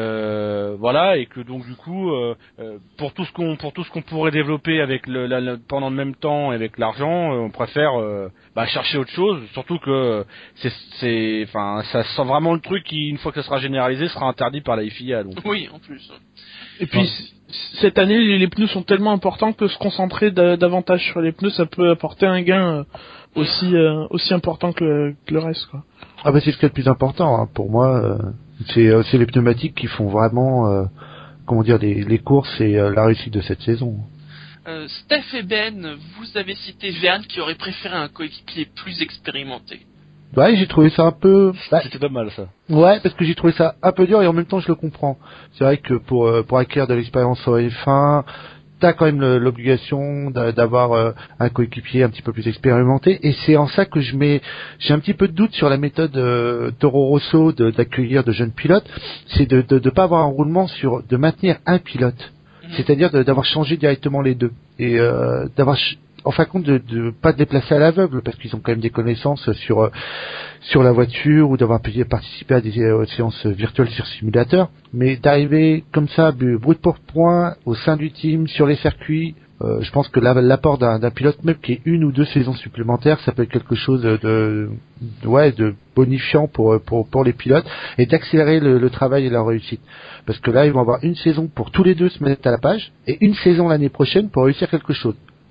euh, voilà, et que donc du coup, euh, euh, pour tout ce qu'on, pour tout ce qu'on pourrait développer avec le, la, la- pendant le même temps avec l'argent, euh, on préfère euh, bah, chercher autre chose, surtout que c'est, c'est, enfin, ça sent vraiment le truc qui, une fois que ça sera généralisé, sera interdit par la F I A. Donc. Oui, en plus. Et puis, c- cette année, les, les pneus sont tellement importants que se concentrer da- davantage sur les pneus, ça peut apporter un gain euh, aussi euh, aussi important que le, que le reste, quoi. ah bah c'est ce qui est le plus important, hein. Pour moi euh, c'est euh, c'est les pneumatiques qui font vraiment euh, comment dire les, les courses et euh, la réussite de cette saison. Euh, Steph et Ben, vous avez cité Verne qui aurait préféré un coéquipier plus expérimenté. Ouais, j'ai trouvé ça un peu bah, C'était pas mal ça. ouais, parce que j'ai trouvé ça un peu dur, et en même temps je le comprends. C'est vrai que pour euh, pour acquérir de l'expérience en F un, t'as quand même le- l'obligation d'a- d'avoir euh, un coéquipier un petit peu plus expérimenté, et c'est en ça que je mets j'ai un petit peu de doute sur la méthode euh, Toro Rosso de- d'accueillir de jeunes pilotes, c'est de de, de pas avoir un roulement sur de maintenir un pilote, c'est-à-dire de- d'avoir changé directement les deux, et euh, d'avoir ch- en fin de compte de, de pas de les placer à l'aveugle, parce qu'ils ont quand même des connaissances sur euh, sur la voiture, ou d'avoir pu participer à des euh, séances virtuelles sur simulateur, mais d'arriver comme ça bu- brut pour point au sein du team sur les circuits, euh, je pense que la- l'apport d'un, d'un pilote, même qui est une ou deux saisons supplémentaires, ça peut être quelque chose de, de ouais de bonifiant pour pour pour les pilotes, et d'accélérer le, le travail et la réussite, parce que là ils vont avoir une saison pour tous les deux se mettre à la page, et une saison l'année prochaine pour réussir quelque chose.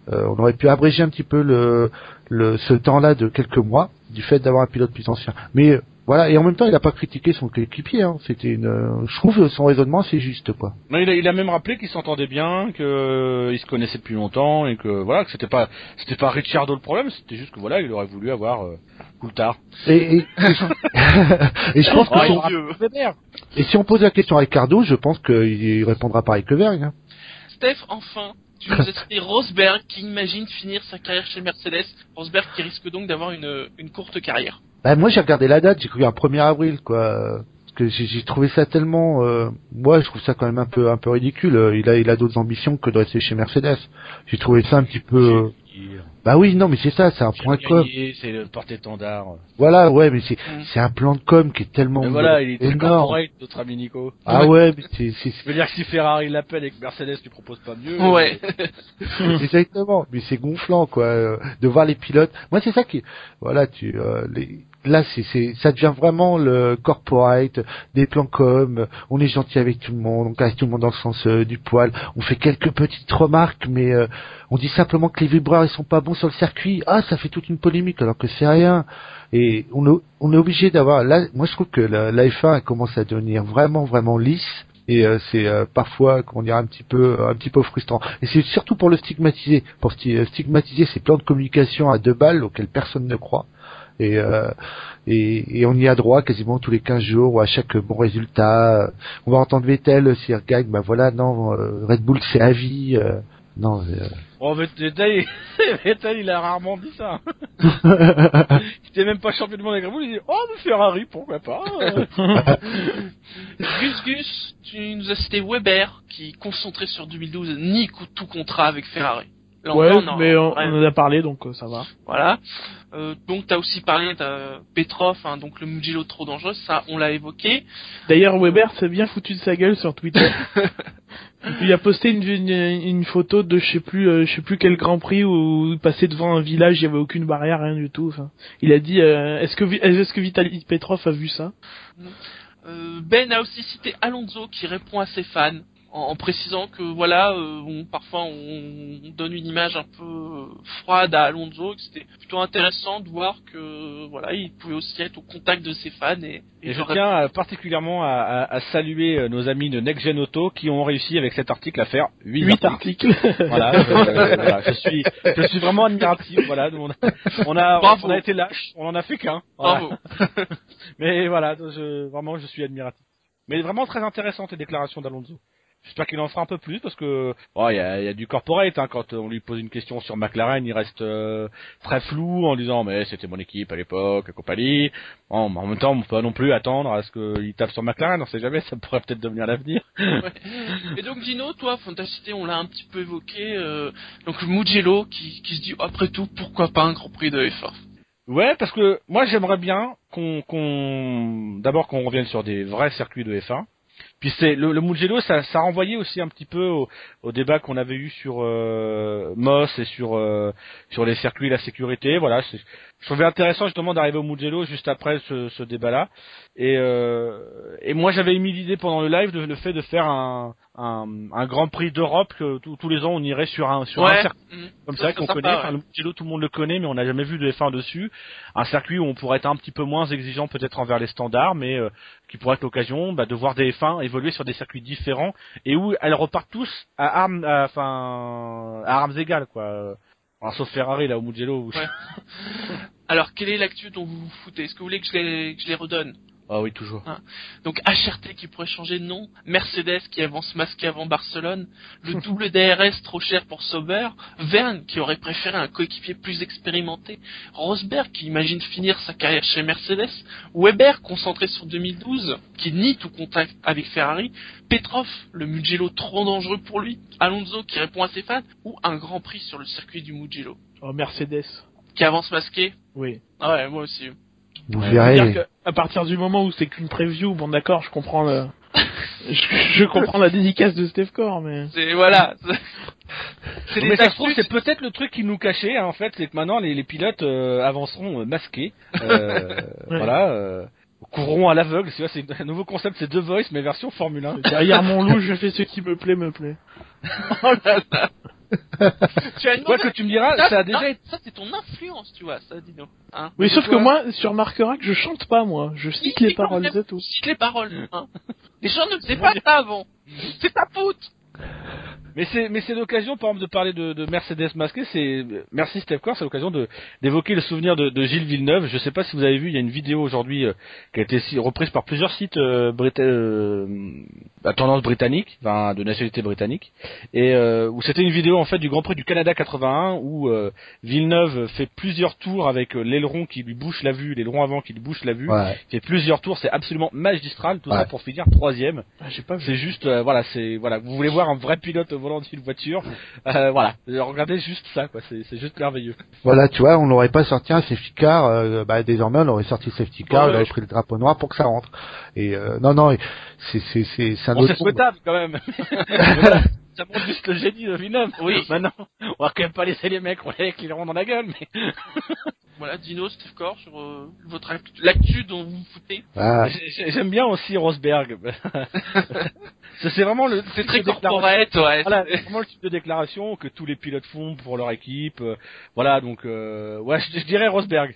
euh, on aurait pu abréger un petit peu le, le ce temps-là de quelques mois du fait d'avoir un pilote plus ancien. Mais euh, voilà, et en même temps, il a pas critiqué son coéquipier. Hein. C'était une, euh, je trouve son raisonnement c'est juste quoi. Non, il a, il a même rappelé qu'ils s'entendaient bien, que euh, ils se connaissaient depuis longtemps et que voilà, que c'était pas, c'était pas Ricciardo le problème, c'était juste que voilà, il aurait voulu avoir euh, Coulthard. Et, et, et, et je pense que Oh, si il on, et si on pose la question à Ricardo, je pense qu'il répondra pareil que Vergne. Hein. Steph, enfin, tu nous as cité Rosberg qui imagine finir sa carrière chez Mercedes. Rosberg qui risque donc d'avoir une, une courte carrière. Bah, moi j'ai regardé la date, j'ai cru un premier avril quoi. Parce que j'ai, j'ai trouvé ça tellement, euh, moi je trouve ça quand même un peu un peu ridicule. Il a il a d'autres ambitions que de rester chez Mercedes. J'ai trouvé ça un petit peu. Euh... Bah oui non mais c'est ça, c'est un point de com. C'est le porte-étendard. Voilà ouais mais c'est Mm. c'est un plan de com qui est tellement. Mais voilà, il est énorme. corporate, notre ami Nico. Ah ouais mais c'est c'est. Je veux dire que si Ferrari l'appelle et que Mercedes lui propose pas mieux. Ouais. Exactement, mais c'est gonflant quoi euh, de voir les pilotes. Moi c'est ça qui, voilà, tu, euh, les... là c'est, c'est, ça devient vraiment le corporate, des plans com. On est gentil avec tout le monde, on casse tout le monde dans le sens euh, du poil. On fait quelques petites remarques, mais euh, on dit simplement que les vibreurs ils sont pas bons sur le circuit. Ah, ça fait toute une polémique alors que c'est rien. Et on est, on est obligé d'avoir. Là, moi je trouve que la, la F un elle commence à devenir vraiment vraiment lisse. Et euh, c'est euh, parfois, comment dire, un petit peu, un petit peu frustrant. Et c'est surtout pour le stigmatiser, pour sti- stigmatiser ces plans de communication à deux balles auxquels personne ne croit. Et, euh, et, et on y a droit quasiment tous les quinze jours ou à chaque bon résultat. On va entendre Vettel s'il regagne, ben voilà, non, euh, Red Bull c'est à vie. Euh, non. Euh... Oh, Vettel, Vettel, il a rarement dit ça. Il était même pas champion du monde avec Red Bull, il dit, oh, mais Ferrari, pourquoi pas? Gus Gus, tu nous as cité Weber qui, concentré sur deux mille douze, nie tout contrat avec Ferrari. Là, Ouais, encore, non, mais on, ouais. on en a parlé, donc euh, ça va. Voilà. Euh, donc t'as aussi parlé de Petrov, hein, donc le Mugello trop dangereux, ça on l'a évoqué. D'ailleurs, Weber s'est bien foutu de sa gueule sur Twitter. Il a posté une, une, une photo de je sais plus euh, je sais plus quel Grand Prix où il passait devant un village, il y avait aucune barrière, rien du tout. Enfin, il a dit euh, est-ce que est-ce que Vitaly Petrov a vu ça? euh, Ben a aussi cité Alonso qui répond à ses fans en, en précisant que voilà, euh, on, parfois on, on donne une image un peu euh, froide à Alonso, que c'était plutôt intéressant de voir que voilà, il pouvait aussi être au contact de ses fans et, et, et je tiens euh, particulièrement à, à, à saluer euh, nos amis de Next Gen Auto qui ont réussi avec cet article à faire huit articles. articles. Voilà, euh, voilà, je suis je suis vraiment admiratif, voilà, on a on a, on a été lâche, on en a fait qu'un. Voilà. Bravo. Mais voilà, je, vraiment je suis admiratif. Mais vraiment très intéressante les déclarations d'Alonso. J'espère qu'il en fera un peu plus parce que oh il y a, y a du corporate hein, quand on lui pose une question sur McLaren, il reste euh, très flou en disant mais c'était mon équipe à l'époque, et compagnie. Bon, en même temps, on peut pas non plus attendre à ce qu'il tape sur McLaren, on sait jamais, ça pourrait peut-être devenir l'avenir. Ouais. Et donc Dino, toi, Fantasité, on l'a un petit peu évoqué, euh, donc Mugello qui, qui se dit après tout pourquoi pas un Grand Prix de F un. Ouais, parce que moi j'aimerais bien qu'on, qu'on d'abord qu'on revienne sur des vrais circuits de F un. Puis c'est le, le Mugello, ça, ça renvoyait aussi un petit peu au, au débat qu'on avait eu sur euh, Moss et sur euh, sur les circuits et la sécurité. Voilà, c'est, je trouvais intéressant justement d'arriver au Mugello juste après ce, ce débat-là. Et, euh, et moi j'avais émis l'idée pendant le live de le fait de faire un un, un Grand Prix d'Europe que tous, tous les ans on irait sur un sur ouais. un circuit Mmh. comme ça, ça qu'on connaît. Enfin, ouais. Le Mugello tout le monde le connaît, mais on n'a jamais vu de F un dessus. Un circuit où on pourrait être un petit peu moins exigeant peut-être envers les standards, mais euh, qui pourrait être l'occasion bah, de voir des F un évoluer sur des circuits différents et où elles repartent tous à armes, à, enfin à armes égales quoi. Enfin, sauf Ferrari là au Mugello. Où... Ouais. Alors quelle est l'actu dont vous vous foutez? Est-ce que vous voulez que je les, que je les redonne? Ah oui, toujours. Hein. Donc H R T qui pourrait changer de nom, Mercedes qui avance masqué avant Barcelone, le double D R S trop cher pour Sauber, Verne qui aurait préféré un coéquipier plus expérimenté, Rosberg qui imagine finir sa carrière chez Mercedes, Weber concentré sur deux mille douze qui nie tout contact avec Ferrari, Petrov, le Mugello trop dangereux pour lui, Alonso qui répond à ses fans, ou un Grand Prix sur le circuit du Mugello. Oh, Mercedes. Qui avance masqué? Oui. Ah ouais, moi aussi. Vous Ouais, verrez. C'est-à-dire qu'à partir du moment où c'est qu'une preview, bon d'accord, je comprends le... je, je comprends la dédicace de Steph Core, mais... C'est, voilà. C'est mais ça se trouve, c'est peut-être le truc qui nous cachait, hein, en fait, c'est que maintenant les, les pilotes euh, avanceront euh, masqués. Euh, ouais. Voilà. Euh, courront à l'aveugle. C'est, c'est un nouveau concept, c'est The Voice mais version Formule un. Derrière mon loup, je fais ce qui me plaît, me plaît. Oh là là. Tu as une Quoi mauvaise- que tu me diras, ça, ça a déjà non, été... ça c'est ton influence, tu vois, ça dis donc. Hein. Oui, sauf que Quoi moi, sur Marquerac, je chante pas, moi. Je Si, cite les si, paroles, quand c'est tout. même, Cite les paroles. Hein. Les gens ne faisaient pas ça avant. C'est ta faute. Mais c'est, mais c'est l'occasion, par exemple, de parler de, de Mercedes masqué. C'est, merci Steve Core, c'est l'occasion de, d'évoquer le souvenir de, de Gilles Villeneuve. Je sais pas si vous avez vu, il y a une vidéo aujourd'hui euh, qui a été si- reprise par plusieurs sites euh, brita- euh, à tendance britannique, enfin de nationalité britannique, et euh, où c'était une vidéo en fait du Grand Prix du Canada quatre-vingt-un où euh, Villeneuve fait plusieurs tours avec euh, l'aileron qui lui bouche la vue, l'aileron avant qui lui bouche la vue. Ouais. Il fait plusieurs tours, c'est absolument magistral. Tout Ouais. ça pour finir troisième. Ah, j'ai pas vu. C'est juste, euh, voilà, c'est voilà. Vous voulez voir un vrai pilote au volant d'une voiture, euh, voilà. Regardez juste ça, quoi. C'est, c'est juste merveilleux. Voilà, tu vois, on n'aurait pas sorti un safety car, euh, bah, désormais on aurait sorti le safety car, Ouais, on aurait je- pris le drapeau noir pour que ça rentre. Et euh, non, non, c'est c'est c'est c'est un Bon, autre c'est monde. souhaitable quand même. Mais voilà, ça montre juste le génie de Villeneuve. Oui. Maintenant, on va quand même pas laisser les mecs rouler avec les ronds dans la gueule, mais Voilà, Dino, Steve Core, sur euh, votre actu, l'actu dont vous vous foutez. Ah, J'ai- j'aime bien aussi Rosberg. c'est c'est vraiment le C'est type très de déclaration- corporate, ouais. Voilà, c'est vraiment le type de déclaration que tous les pilotes font pour leur équipe. euh, voilà, donc euh, ouais, je, je dirais Rosberg.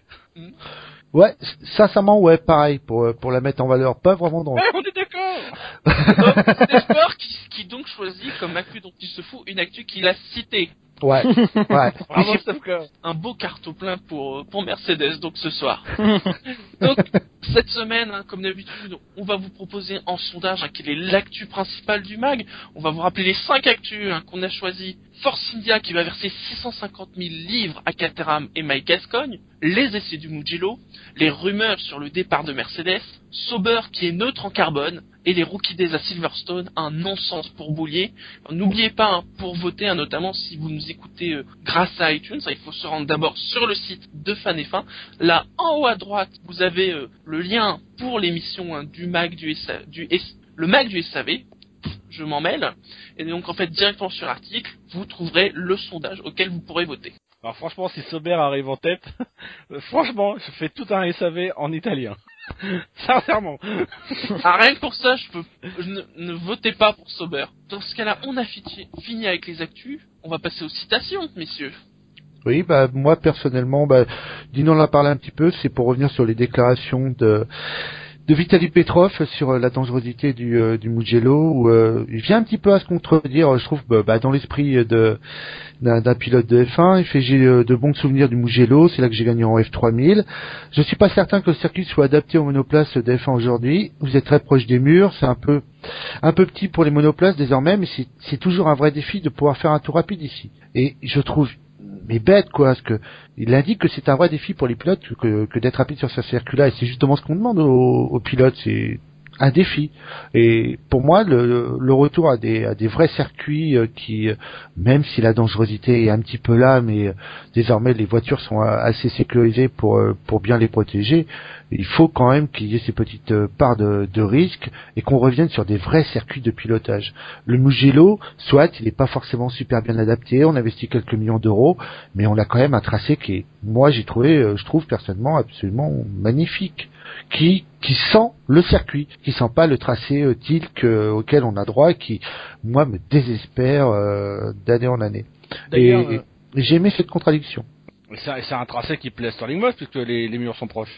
ouais, sincèrement, ouais, pareil, pour euh, pour la mettre en valeur, pas vraiment dans. Ouais, on est d'accord. Donc, Steve Core qui, qui donc choisit comme actu dont il se fout une actu qu'il a citée. Ouais, ouais. Bravo, Stefka. Un beau carton plein pour, euh, pour Mercedes, donc ce soir. Donc, cette semaine, hein, comme d'habitude, on va vous proposer en sondage hein, quelle est l'actu principale du mag. On va vous rappeler les cinq actus hein, qu'on a choisi. Force India qui va verser six cent cinquante mille livres à Caterham et Mike Gascogne, les essais du Mugello, les rumeurs sur le départ de Mercedes, Sauber qui est neutre en carbone, et les Rookie Days à Silverstone, un non-sens pour Boulier. N'oubliez pas, hein, pour voter, hein, notamment si vous nous écoutez euh, grâce à iTunes, hein, il faut se rendre d'abord sur le site de Fan F un. Là, en haut à droite, vous avez euh, le lien pour l'émission hein, du mag du, S A, du S, le mag du S A V. Je m'en mêle. Et donc, en fait, directement sur l'article, vous trouverez le sondage auquel vous pourrez voter. Alors franchement, si Sauber arrive en tête, euh, franchement, je fais tout un S A V en italien. Sincèrement. Ah, rien que pour ça, je peux, je ne, ne votez pas pour Sauber. Dans ce cas-là, on a fini, fini avec les actus. On va passer aux citations, messieurs. Oui, bah moi personnellement, bah Dino en a parlé un petit peu, c'est pour revenir sur les déclarations de de Vitaly Petrov sur euh, la dangerosité du euh, du Mugello où euh, il vient un petit peu à se contredire, je trouve bah, bah, dans l'esprit de d'un, d'un pilote de F un, il fait j'ai euh, de bons souvenirs du Mugello, c'est là que j'ai gagné en F trois mille. Je suis pas certain que le circuit soit adapté aux monoplaces de F un aujourd'hui. Vous êtes très proche des murs, c'est un peu un peu petit pour les monoplaces désormais, mais c'est c'est toujours un vrai défi de pouvoir faire un tour rapide ici. Et je trouve mais bête quoi, parce que il indique que c'est un vrai défi pour les pilotes que, que d'être rapide sur ce circuit-là, et c'est justement ce qu'on demande aux, aux pilotes, c'est un défi. Et pour moi, le, le retour à des, à des vrais circuits euh, qui, même si la dangerosité est un petit peu là, mais euh, désormais les voitures sont assez sécurisées pour euh, pour bien les protéger, il faut quand même qu'il y ait ces petites euh, parts de, de risque et qu'on revienne sur des vrais circuits de pilotage. Le Mugello, soit il n'est pas forcément super bien adapté, on investit quelques millions d'euros, mais on a quand même un tracé qui est, moi j'ai trouvé, euh, je trouve personnellement absolument magnifique, qui qui sent le circuit, qui sent pas le tracé euh, tilk euh, auquel on a droit et qui, moi, me désespère euh, d'année en année. D'ailleurs, et, euh, et j'ai aimé cette contradiction. Et c'est, c'est un tracé qui plaît à Sterling Moss puisque les, les murs sont proches.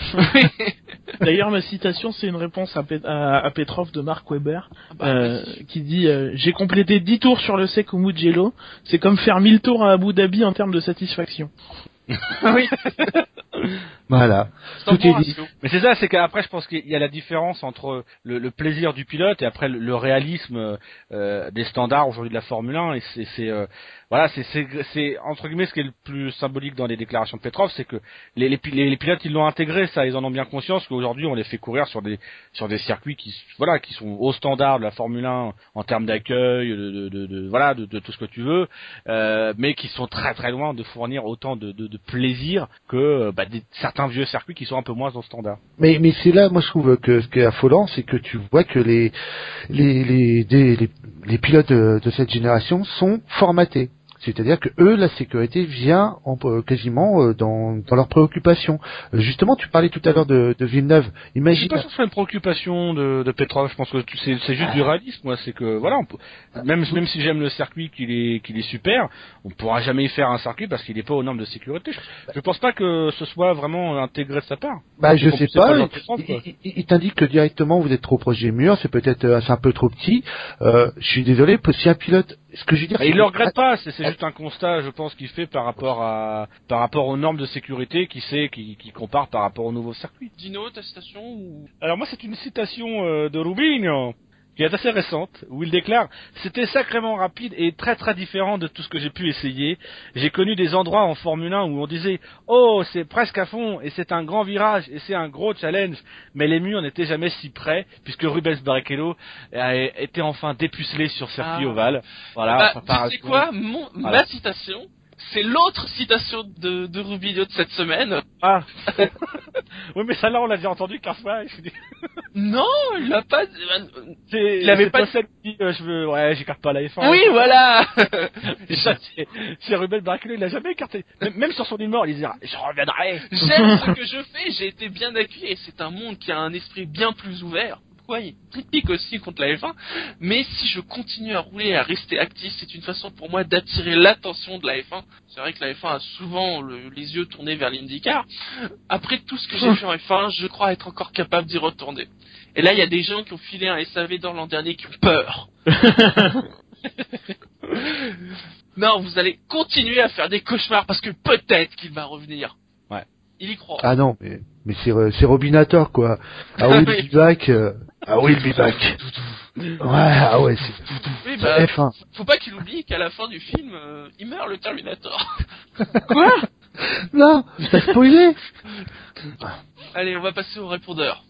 D'ailleurs, ma citation, c'est une réponse à, Pet- à, à Petrov de Mark Webber, Bah, euh, qui dit euh, j'ai complété dix tours sur le sec au Mugello, c'est comme faire mille tours à Abu Dhabi en termes de satisfaction. oui. Voilà, C'est tout est bon, dit. Asio. Mais c'est ça, c'est qu'après, je pense qu'il y a la différence entre le, le plaisir du pilote et après le, le réalisme euh, des standards aujourd'hui de la Formule un. Et c'est, c'est euh, voilà, c'est, c'est, c'est entre guillemets ce qui est le plus symbolique dans les déclarations de Petrov, c'est que les, les, les, les pilotes ils l'ont intégré, ça, ils en ont bien conscience qu'aujourd'hui on les fait courir sur des sur des circuits qui voilà qui sont au standard de la Formule un en termes d'accueil, de, de, de, de voilà de, de tout ce que tu veux, euh, mais qui sont très très loin de fournir autant de, de, de plaisir que bah, des, certains vieux circuits qui sont un peu moins au standard. Mais mais c'est là, moi je trouve que ce qui est affolant, c'est que tu vois que les les les des- les, les pilotes de, de cette génération sont formatés. C'est-à-dire que eux, la sécurité vient en, euh, quasiment euh, dans, dans leurs préoccupations. Euh, justement, tu parlais tout à l'heure de, de Villeneuve. Je suis Imagine. pas sûr que ce soit une préoccupation de, de Petrov. Je pense que c'est, c'est juste du réalisme. Moi, c'est que voilà, on peut, même même si j'aime le circuit, qu'il est qu'il est super, on pourra jamais y faire un circuit parce qu'il est pas aux normes de sécurité. Je, je pense pas que ce soit vraiment intégré de sa part. Bah, je Donc, sais c'est pas. pas il, leur préférence, quoi. il, il- il t'indique que directement vous êtes trop proche des murs. C'est peut-être euh, c'est un peu trop petit. Euh, je suis désolé. Si un pilote, ce que je veux dire, Bah, c'est il que- le regrette pas, c'est, c'est juste un constat, je pense, qu'il fait par rapport à, par rapport aux normes de sécurité, qui sait, qui, qui compare par rapport au nouveau circuit. Dino, ta citation ou... Alors moi, c'est une citation euh, de Rubinho, qui est assez récente, où il déclare « C'était sacrément rapide et très très différent de tout ce que j'ai pu essayer. J'ai connu des endroits en Formule un où on disait « Oh, c'est presque à fond et c'est un grand virage et c'est un gros challenge. » Mais les murs n'étaient jamais si près, puisque Rubens Barrichello a- était enfin dépucelé sur circuit Ah. ovale. Voilà. Bah, enfin, par- tu sais quoi, Mon, Voilà. ma citation, c'est l'autre citation de, de Rubinho de cette semaine. Ah. Oui, mais ça là, on l'a déjà entendu quinze fois. Je dis- Non, il l'a pas... C'est, Il avait c'est pas- celle qui dit euh, je veux, ouais, j'écarte pas la F un. Oui, voilà. Et ça, c'est, c'est Rubens Barrichello, il l'a jamais écarté. Même, même sur son île mort, il disait, je reviendrai. J'aime ce que je fais, j'ai été bien accueilli et c'est un monde qui a un esprit bien plus ouvert. Pourquoi il pique aussi contre la F un, mais si je continue à rouler et à rester actif, c'est une façon pour moi d'attirer l'attention de la F un. C'est vrai que la F un a souvent le- les yeux tournés vers l'IndyCar. Après tout ce que j'ai fait en F un, je crois être encore capable d'y retourner. Et là, il y a des gens qui ont filé un S A V dans l'an dernier qui ont peur. Non, vous allez continuer à faire des cauchemars parce que peut-être qu'il va revenir. Ouais. Il y croit. Ah non, mais mais c'est euh, c'est Robinator quoi. Ah oui, le be-back. euh, Ah oui, le be-back. Ouais, ah ouais, c'est Oui, bah, F un. faut pas qu'il oublie qu'à la fin du film, euh, il meurt le Terminator. Quoi? Non, t'as spoilé. Allez, on va passer au répondeur.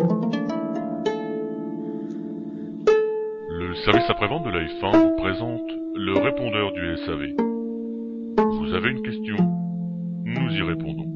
Le service après-vente de la F un vous présente le répondeur du S A V. Vous avez une question? Nous y répondons.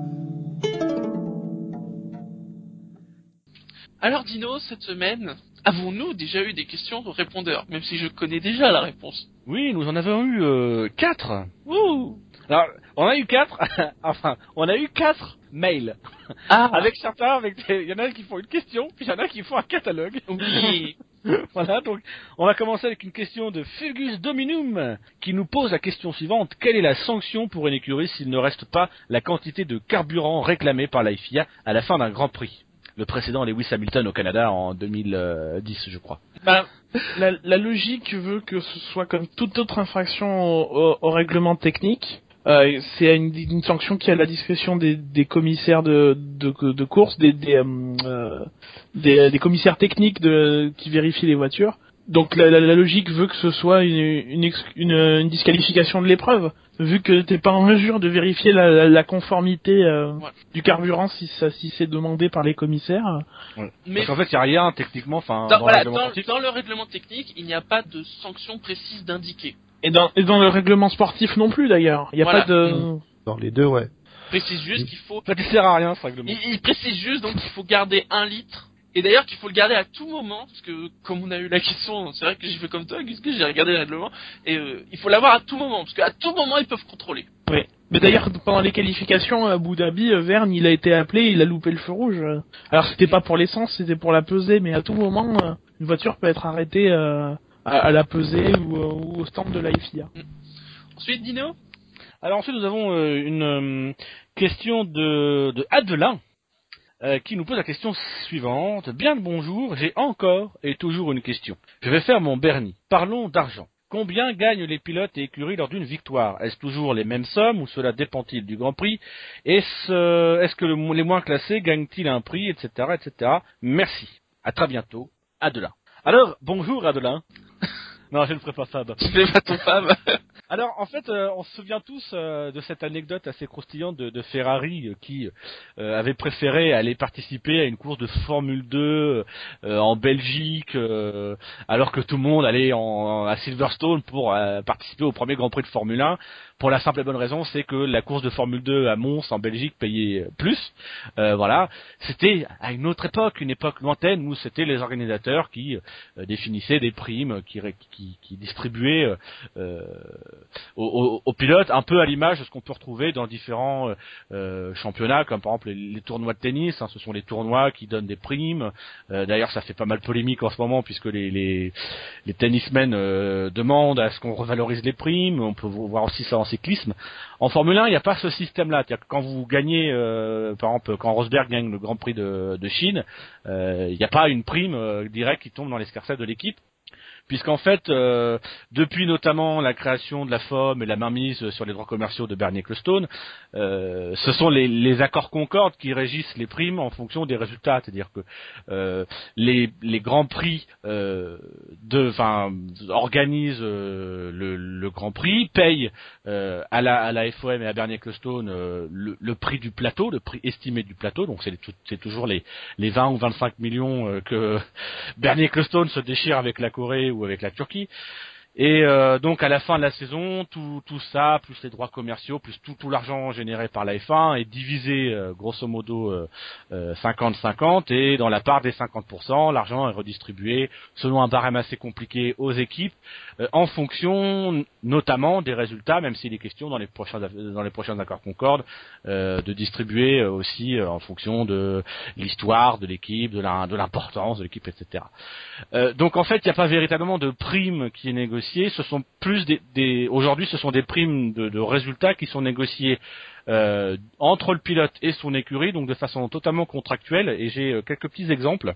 Alors Dino, cette semaine, avons-nous déjà eu des questions au répondeur, même si je connais déjà la réponse? Oui, nous en avons eu euh, quatre. Ouh. Alors, on a eu quatre, enfin, on a eu quatre mails. Ah, Avec certains, avec des... il y en a qui font une question, puis il y en a qui font un catalogue. oui. Voilà, donc, on va commencer avec une question de Fulgus Dominum, qui nous pose la question suivante. Quelle est la sanction pour une écurie s'il ne reste pas la quantité de carburant réclamée par la F I A à la fin d'un Grand Prix? Le précédent Lewis Hamilton au Canada en deux mille dix, je crois. Bah, la, la logique veut que ce soit comme toute autre infraction au, au- au règlement technique. Euh, c'est une, une sanction qui est à la discrétion des, des commissaires de, de, de course, des, des, euh, des, des commissaires techniques de, qui vérifient les voitures. Donc la, la, la logique veut que ce soit une, une, ex- une, une disqualification de l'épreuve, vu que t'es pas en mesure de vérifier la, la, la conformité euh, Ouais. du carburant si ça si c'est demandé par les commissaires. Mais Parce qu'en fait, il n'y a rien techniquement, enfin, dans, dans voilà, le règlement dans, sportif. dans le règlement technique, il n'y a pas de sanction précise d'indiquer. Et dans, et dans le règlement sportif non plus d'ailleurs. Il y a Voilà. pas de. Dans les deux, ouais. Il précise juste qu'il faut... En fait, il sert à rien, ce règlement. Il, il précise juste donc qu'il faut garder un litre. Et d'ailleurs qu'il faut le garder à tout moment, parce que comme on a eu la question, c'est vrai que j'ai fait comme toi, puisque j'ai regardé le règlement, et euh, il faut l'avoir à tout moment, parce qu'à tout moment ils peuvent contrôler. Oui. Mais d'ailleurs, pendant les qualifications à Abu Dhabi, euh, Verne, il a été appelé, il a loupé le feu rouge. Alors c'était pas pour l'essence, c'était pour la pesée, mais à tout moment, euh, une voiture peut être arrêtée euh, à, à la pesée ou, euh, ou au stand de la F I A. Ensuite, Dino? Alors ensuite, nous avons euh, une euh, question de, de Adelin, euh, qui nous pose la question suivante. Bien le bonjour, j'ai encore et toujours une question. Je vais faire mon Bernie. Parlons d'argent. Combien gagnent les pilotes et écuries lors d'une victoire? Est-ce toujours les mêmes sommes ou cela dépend-il du Grand Prix? Est-ce, euh, est-ce que le- les moins classés gagnent-ils un prix, et cetera, et cetera. Merci. À très bientôt, Adelin. Alors, bonjour Adelin. Non, je ne ferai pas ça. bah. Tu fais pas ton femme. Alors, en fait, euh, on se souvient tous euh, de cette anecdote assez croustillante de, de Ferrari euh, qui euh, avait préféré aller participer à une course de Formule deux euh, en Belgique, euh, alors que tout le monde allait en, à Silverstone pour euh, participer au premier Grand Prix de Formule un. Pour la simple et bonne raison, c'est que la course de Formule deux à Mons en Belgique payait plus. Euh, voilà, c'était à une autre époque, une époque lointaine où c'était les organisateurs qui euh, définissaient des primes, qui, ré- qui, qui distribuaient euh, aux, aux, aux pilotes, un peu à l'image de ce qu'on peut retrouver dans différents euh, championnats, comme par exemple les, les tournois de tennis. Hein, ce sont les tournois qui donnent des primes. Euh, d'ailleurs, ça fait pas mal polémique en ce moment puisque les les, les tennismen euh, demandent à ce qu'on revalorise les primes. On peut voir aussi ça en cyclisme. En Formule un, il n'y a pas ce système-là. C'est-à-dire que quand vous gagnez, euh, par exemple, quand Rosberg gagne le Grand Prix de, de Chine, euh, il n'y a pas une prime euh, directe qui tombe dans l'escarcelle de l'équipe. Puisqu'en fait, euh, depuis notamment la création de la F O M et la mainmise sur les droits commerciaux de Bernie Ecclestone, euh, ce sont les, les accords Concorde qui régissent les primes en fonction des résultats. C'est-à-dire que euh, les, les grands prix, euh, de, enfin, organisent euh, le, le Grand Prix, payent euh, à la à la F O M et à Bernie Ecclestone euh, le, le prix du plateau, le prix estimé du plateau. Donc c'est, les, c'est toujours les, les vingt ou vingt-cinq millions euh, que Bernie Ecclestone se déchire avec la Corée ou avec la Turquie. Et euh, donc à la fin de la saison, tout, tout ça, plus les droits commerciaux, plus tout, tout l'argent généré par la F un est divisé euh, grosso modo euh, euh, cinquante cinquante, et dans la part des cinquante pour cent, l'argent est redistribué selon un barème assez compliqué aux équipes, euh, en fonction notamment des résultats, même s'il est question dans les prochains dans les prochains accords Concorde euh, de distribuer euh, aussi euh, en fonction de l'histoire de l'équipe, de, la, de l'importance de l'équipe, et cetera. Euh, donc en fait, il n'y a pas véritablement de prime qui est négociée. Ce sont plus des, des aujourd'hui, ce sont des primes de, de résultats qui sont négociées euh, entre le pilote et son écurie, donc de façon totalement contractuelle. Et j'ai euh, quelques petits exemples.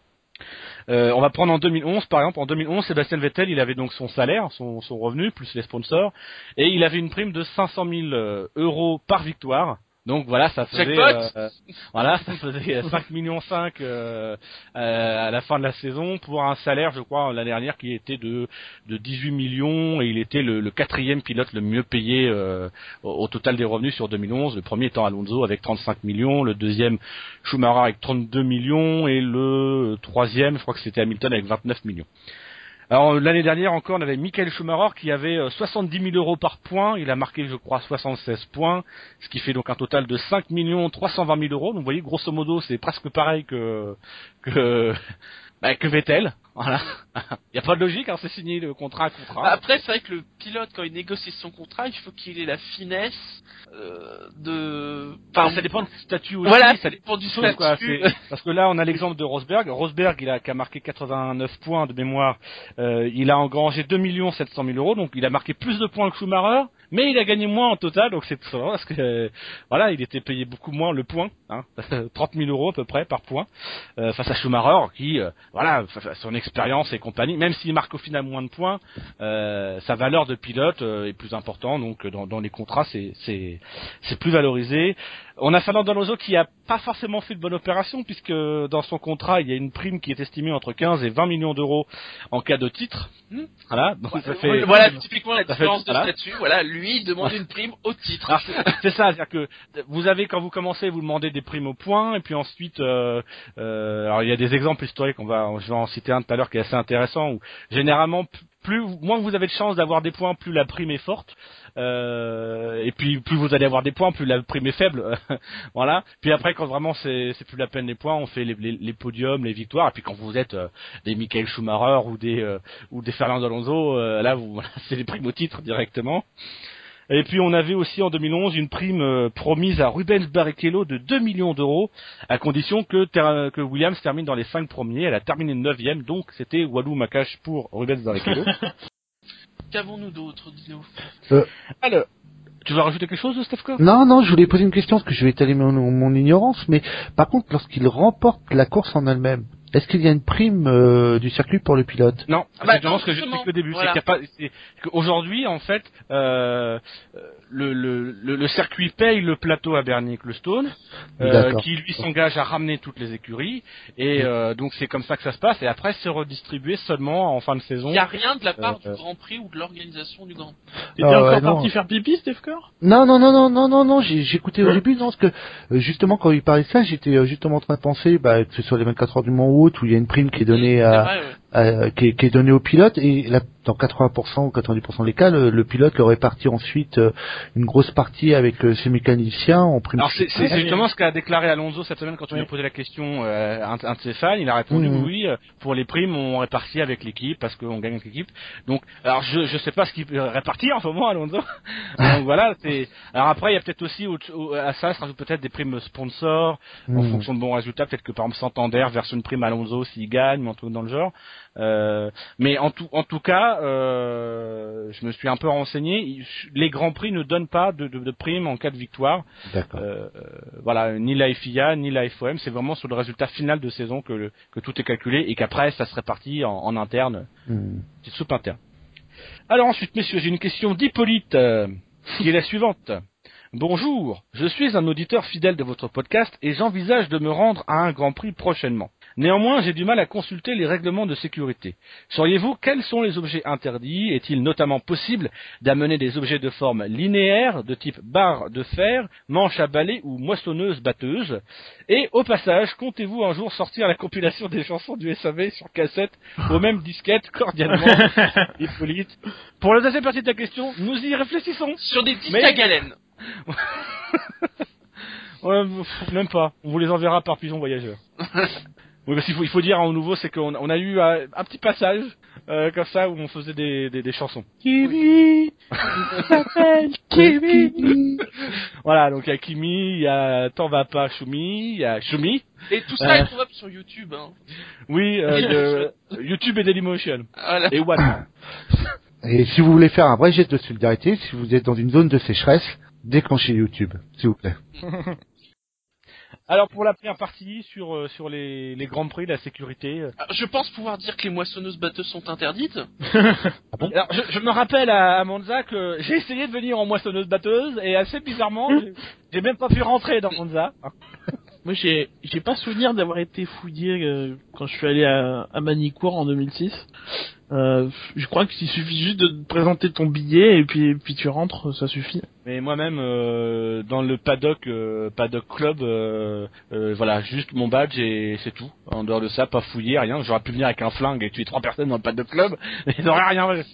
Euh, on va prendre en deux mille onze, par exemple. En deux mille onze, Sébastien Vettel, il avait donc son salaire, son, son revenu plus les sponsors, et il avait une prime de cinq cent mille euros par victoire. Donc voilà, ça faisait euh, voilà, ça faisait cinq millions cinq euh, euh, à la fin de la saison pour un salaire, je crois, l'année dernière qui était de de dix-huit millions, et il était le, le quatrième pilote le mieux payé euh, au, au total des revenus sur deux mille onze. Le premier étant Alonso avec trente-cinq millions, le deuxième Schumacher avec trente-deux millions, et le troisième, je crois que c'était Hamilton avec vingt-neuf millions. Alors l'année dernière encore, on avait Michael Schumacher qui avait soixante-dix mille euros par point. Il a marqué, je crois, soixante-seize points, ce qui fait donc un total de cinq millions trois cent vingt mille euros. Donc vous voyez, grosso modo, c'est presque pareil que que bah, que Vettel. Voilà. Il n'y a pas de logique, hein, c'est signé le contrat à contrat. Après, c'est vrai que le pilote, quand il négocie son contrat, il faut qu'il ait la finesse euh, de... Enfin, ça dépend du statut aussi. Voilà, ça dépend du statut. Quoi, statut. Parce que là, on a l'exemple de Rosberg. Rosberg, il a, qui a marqué quatre-vingt-neuf points de mémoire. Euh, il a engrangé deux millions sept cent mille euros, donc il a marqué plus de points que Schumacher, mais il a gagné moins en total, donc c'est tout ça. Parce que, euh, voilà, il était payé beaucoup moins le point, hein, trente mille euros à peu près par point, euh, face à Schumacher, qui, euh, voilà, son expérience et compagnie, même s'il marque au final moins de points, euh, sa valeur de pilote euh, est plus importante, donc dans, dans les contrats c'est, c'est, c'est plus valorisé. On a Fernando Alonso qui a pas forcément fait de bonne opération, puisque dans son contrat il y a une prime qui est estimée entre quinze et vingt millions d'euros en cas de titre. Mmh. Voilà, donc ouais, ça fait. Voilà typiquement la différence fait, de voilà. statut. Voilà, lui il demande une prime au titre. Alors, c'est, c'est ça, c'est-à-dire que vous avez, quand vous commencez, vous demandez des primes au point, et puis ensuite, euh, euh, alors il y a des exemples historiques. On va, je vais en citer un tout à l'heure qui est assez intéressant, où généralement plus, moins vous avez de chances d'avoir des points, plus la prime est forte. Euh, et puis plus vous allez avoir des points, plus la prime est faible. Voilà. Puis après, quand vraiment c'est, c'est plus la peine les points, on fait les, les, les podiums, les victoires. Et puis quand vous êtes euh, des Michael Schumacher ou des euh, ou des Fernando Alonso, euh, là vous, voilà, c'est les primes au titre directement. Et puis on avait aussi en deux mille onze une prime euh, promise à Rubens Barrichello de deux millions d'euros, à condition que, ter- que Williams termine dans les cinq premiers. Elle a terminé neuvième, donc c'était Walou Makache pour Rubens Barrichello. Qu'avons-nous d'autre, Dino euh, Alors, tu veux rajouter quelque chose, Stefko ? Non, non, je voulais poser une question, parce que je vais étaler mon, mon ignorance, mais par contre, lorsqu'il remporte la course en elle-même, est-ce qu'il y a une prime euh, du circuit pour le pilote ? Non, ah bah, c'est vraiment ce que j'ai dit au début. Voilà. C'est, qu'il y a pas, c'est qu'aujourd'hui, en fait, euh, le, le, le, le circuit paye le plateau à Bernie Ecclestone, euh, qui lui s'engage à ramener toutes les écuries, et euh, donc c'est comme ça que ça se passe. Et après, c'est redistribué seulement en fin de saison. Il n'y a rien de la part euh, du Grand Prix ou de l'organisation du Grand Prix. T'étais ah, encore ouais, parti non. faire pipi, Stefcor ? Non, non, non, non, non, non, non, j'ai, j'écoutais au début, non, parce que euh, justement quand il parlait de ça, j'étais euh, justement en train de penser bah, que ce soit les vingt-quatre heures du Mont Haute où il y a une prime qui est donnée à, vrai, ouais. euh, qui, est, qui est donné au pilote, et là, dans quatre-vingts pour cent ou quatre-vingt-dix pour cent des cas, le, le pilote leur répartit ensuite euh, une grosse partie avec euh, ses mécaniciens en prime. Alors c'est, c'est, c'est justement ce qu'a déclaré Alonso cette semaine quand tu lui as posé la question euh, un, un de ses fans. Il a répondu Mmh. oui, euh, pour les primes on répartit avec l'équipe parce qu'on gagne avec l'équipe. Donc alors je je sais pas ce qu'il répartit en ce moment Alonso. Donc voilà, c'est alors après il y a peut-être aussi au, au, à ça se rajoute peut-être des primes sponsors mmh. en fonction de bons résultats, peut-être que par exemple Santander verse une prime à Alonso s'il gagne, ou un truc dans le genre. Euh, mais en tout en tout cas, euh, je me suis un peu renseigné. Les grands prix ne donnent pas de, de, de primes en cas de victoire. D'accord. Euh, voilà, ni la F I A ni la F O M. C'est vraiment sur le résultat final de saison que le, que tout est calculé et qu'après ça se répartit en, en interne, Mmh. petite soupe interne. Alors ensuite, messieurs, j'ai une question d'Hippolyte euh, qui est la suivante. Bonjour, je suis un auditeur fidèle de votre podcast et j'envisage de me rendre à un Grand Prix prochainement. Néanmoins, j'ai du mal à consulter les règlements de sécurité. Sauriez-vous quels sont les objets interdits? Est-il notamment possible d'amener des objets de forme linéaire, de type barre de fer, manche à balai ou moissonneuse-batteuse? Et au passage, comptez-vous un jour sortir la compilation des chansons du S A V sur cassette aux mêmes disquettes, cordialement, Hippolyte? Pour la deuxième partie de ta question, nous y réfléchissons. Sur des disques Mais- à galène. Ouais, pff, même pas. On vous les enverra par pigeon voyageur. Oui, parce qu'il faut, il faut dire en nouveau, c'est qu'on on a eu un, un petit passage euh, comme ça où on faisait des, des, des chansons. Kimi, il s'appelle Kimi. Voilà, donc il y a Kimi, il y a T'en va pas Shumi, il y a Shumi. Et tout ça Euh. est trouvable sur YouTube. Hein. Oui, euh, de YouTube et Dailymotion. Voilà. Et What? Et si vous voulez faire un vrai geste de solidarité, si vous êtes dans une zone de sécheresse, déclenchez YouTube, s'il vous plaît. Alors pour la première partie sur euh, sur les les grands prix, la sécurité. euh, Alors, je pense pouvoir dire que les moissonneuses batteuses sont interdites. Alors, je, je me rappelle à, à Monza que j'ai essayé de venir en moissonneuse batteuse et assez bizarrement, j'ai, j'ai même pas pu rentrer dans Monza. Moi, j'ai, j'ai pas souvenir d'avoir été fouillé euh, quand je suis allé à, à Manicourt en deux mille six. Euh, je crois qu'il suffit juste de te présenter ton billet et puis, puis tu rentres, ça suffit. Mais moi-même, euh, dans le paddock, euh, paddock club, euh, euh, voilà, juste mon badge et c'est tout. En dehors de ça, pas fouillé, rien. J'aurais pu venir avec un flingue et tuer trois personnes dans le paddock club, et ils n'auraient rien fait.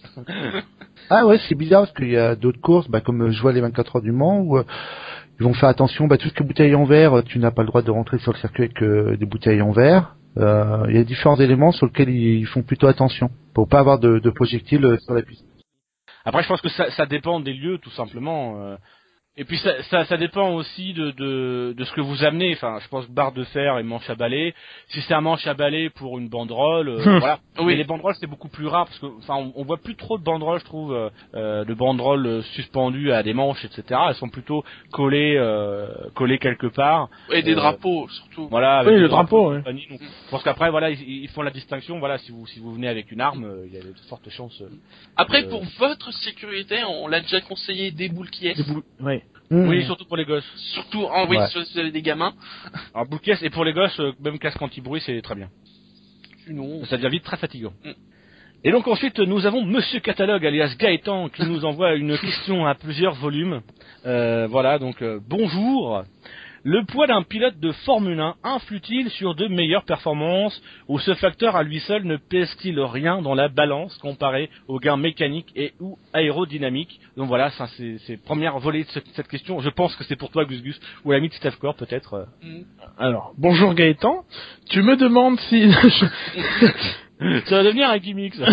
Ah ouais, c'est bizarre parce qu'il y a d'autres courses, bah, comme euh, je vois les vingt-quatre heures du Mans, où euh, ils vont faire attention, bah, tout ce qui est bouteilles en verre, euh, tu n'as pas le droit de rentrer sur le circuit avec euh, des bouteilles en verre. Euh, il y a différents éléments sur lesquels ils font plutôt attention, pour pas avoir de, de projectiles euh, sur la piste. Après, je pense que ça, ça dépend des lieux, tout simplement. euh. Et puis ça, ça, ça dépend aussi de, de, de ce que vous amenez. Enfin, je pense barre de fer et manche à balai. Si c'est un manche à balai pour une banderole, euh, voilà. Oui. Mais les banderoles c'est beaucoup plus rare parce que, enfin, on, on voit plus trop de banderoles, je trouve, euh, euh, de banderoles euh, suspendues à des manches, et cetera. Elles sont plutôt collées, euh, collées quelque part. Et des Euh, drapeaux, surtout. Voilà. Avec Oui, des le drapeau, et ouais. compagnie. Donc, je pense qu'après, voilà, ils, ils font la distinction. Voilà, si vous si vous venez avec une arme, euh, il y a de fortes chances. euh, Après, euh, pour votre sécurité, on l'a déjà conseillé des boules qui Des boules, ouais. Mmh. Oui, surtout pour les gosses. Surtout, en, oui, Ouais. si vous avez des gamins. Alors boucle et pour les gosses, euh, même casque anti-bruit, c'est très bien. Sinon, Ça devient vite très fatigant. Mm. Et donc ensuite, nous avons Monsieur Catalogue, alias Gaëtan, qui nous envoie une question à plusieurs volumes. Euh, voilà, donc euh, bonjour. Le poids d'un pilote de Formule un influe-t-il sur de meilleures performances ou ce facteur à lui seul ne pèse-t-il rien dans la balance comparé aux gains mécaniques et ou aérodynamiques? Donc voilà, ça c'est c'est première volée de cette, cette question. Je pense que c'est pour toi, Gus Gus, ou l'ami de Stefcore peut-être. euh. mm. Alors, bonjour Gaëtan. Tu me demandes si... Ça va devenir un gimmick, ça.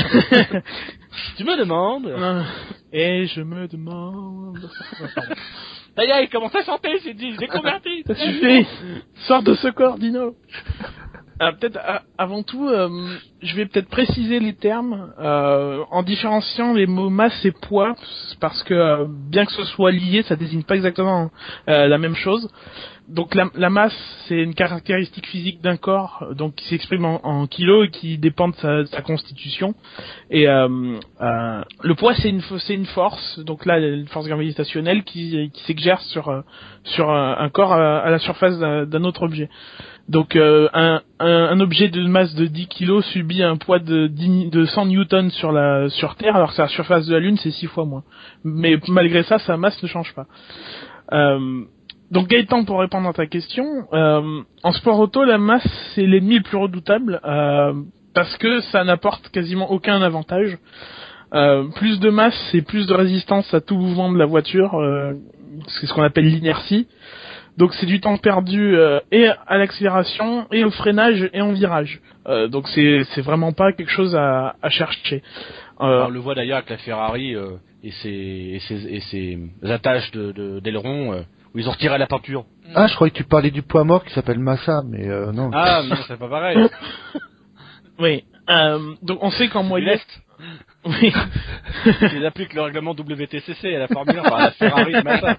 Tu me demandes. Et je me demande... Ça y est, il commence à chanter, j'ai dit, j'ai converti. Ça suffit. Sors de ce corps, Dino. Alors, peut-être euh, avant tout, euh, je vais peut-être préciser les termes euh, en différenciant les mots masse et poids, parce que euh, bien que ce soit lié, ça désigne pas exactement euh, la même chose. Donc la, la masse, c'est une caractéristique physique d'un corps, donc qui s'exprime en, en kilos et qui dépend de sa, de sa constitution. Et euh, euh, le poids, c'est une, c'est une force, donc là, une force gravitationnelle qui, qui s'exerce sur sur un, un corps à, à la surface d'un, d'un autre objet. Donc euh, un, un, un objet de masse de dix kilos subit un poids de, dix, de cent newtons sur la sur Terre, alors que la surface de la Lune c'est six fois moins. Mais malgré ça, sa masse ne change pas. Euh, donc Gaëtan, pour répondre à ta question, euh, en sport auto, la masse c'est l'ennemi le plus redoutable. Euh, parce que ça n'apporte quasiment aucun avantage. Euh, plus de masse et plus de résistance à tout mouvement de la voiture, euh, c'est ce qu'on appelle l'inertie. Donc c'est du temps perdu euh, et à l'accélération et au freinage et en virage. Euh, donc c'est c'est vraiment pas quelque chose à, à chercher. Euh, on le voit d'ailleurs avec la Ferrari euh, et ses et ses et ses attaches de, de d'aileron euh, où ils ont retiré la peinture. Ah, je croyais que tu parlais du poids mort qui s'appelle Massa, mais euh, non. Ah non, c'est pas pareil. oui. Euh, donc on sait qu'en moyenne. Oui. Ils appliquent le règlement W T C C à la Formule un, enfin à la Ferrari de Massa.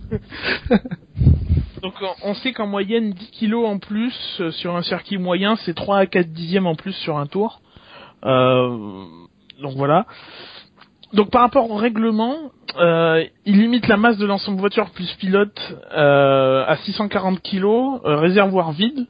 Donc on sait qu'en moyenne dix kilos en plus euh, sur un circuit moyen, c'est trois à quatre dixièmes en plus sur un tour. Euh, donc voilà. Donc par rapport au règlement, euh, il limite la masse de l'ensemble voiture plus pilote euh, à six cent quarante kilos, euh, réservoir vide.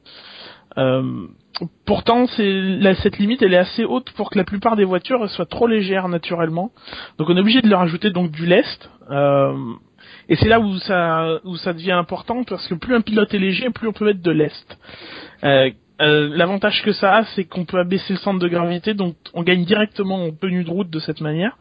Euh, pourtant, c'est la, cette limite, elle est assez haute pour que la plupart des voitures soient trop légères naturellement. Donc on est obligé de leur ajouter donc du lest. Euh, Et c'est là où ça où ça devient important parce que plus un pilote est léger, plus on peut mettre de lest. Euh, euh, l'avantage que ça a, c'est qu'on peut abaisser le centre de gravité, donc on gagne directement en tenue de route de cette manière.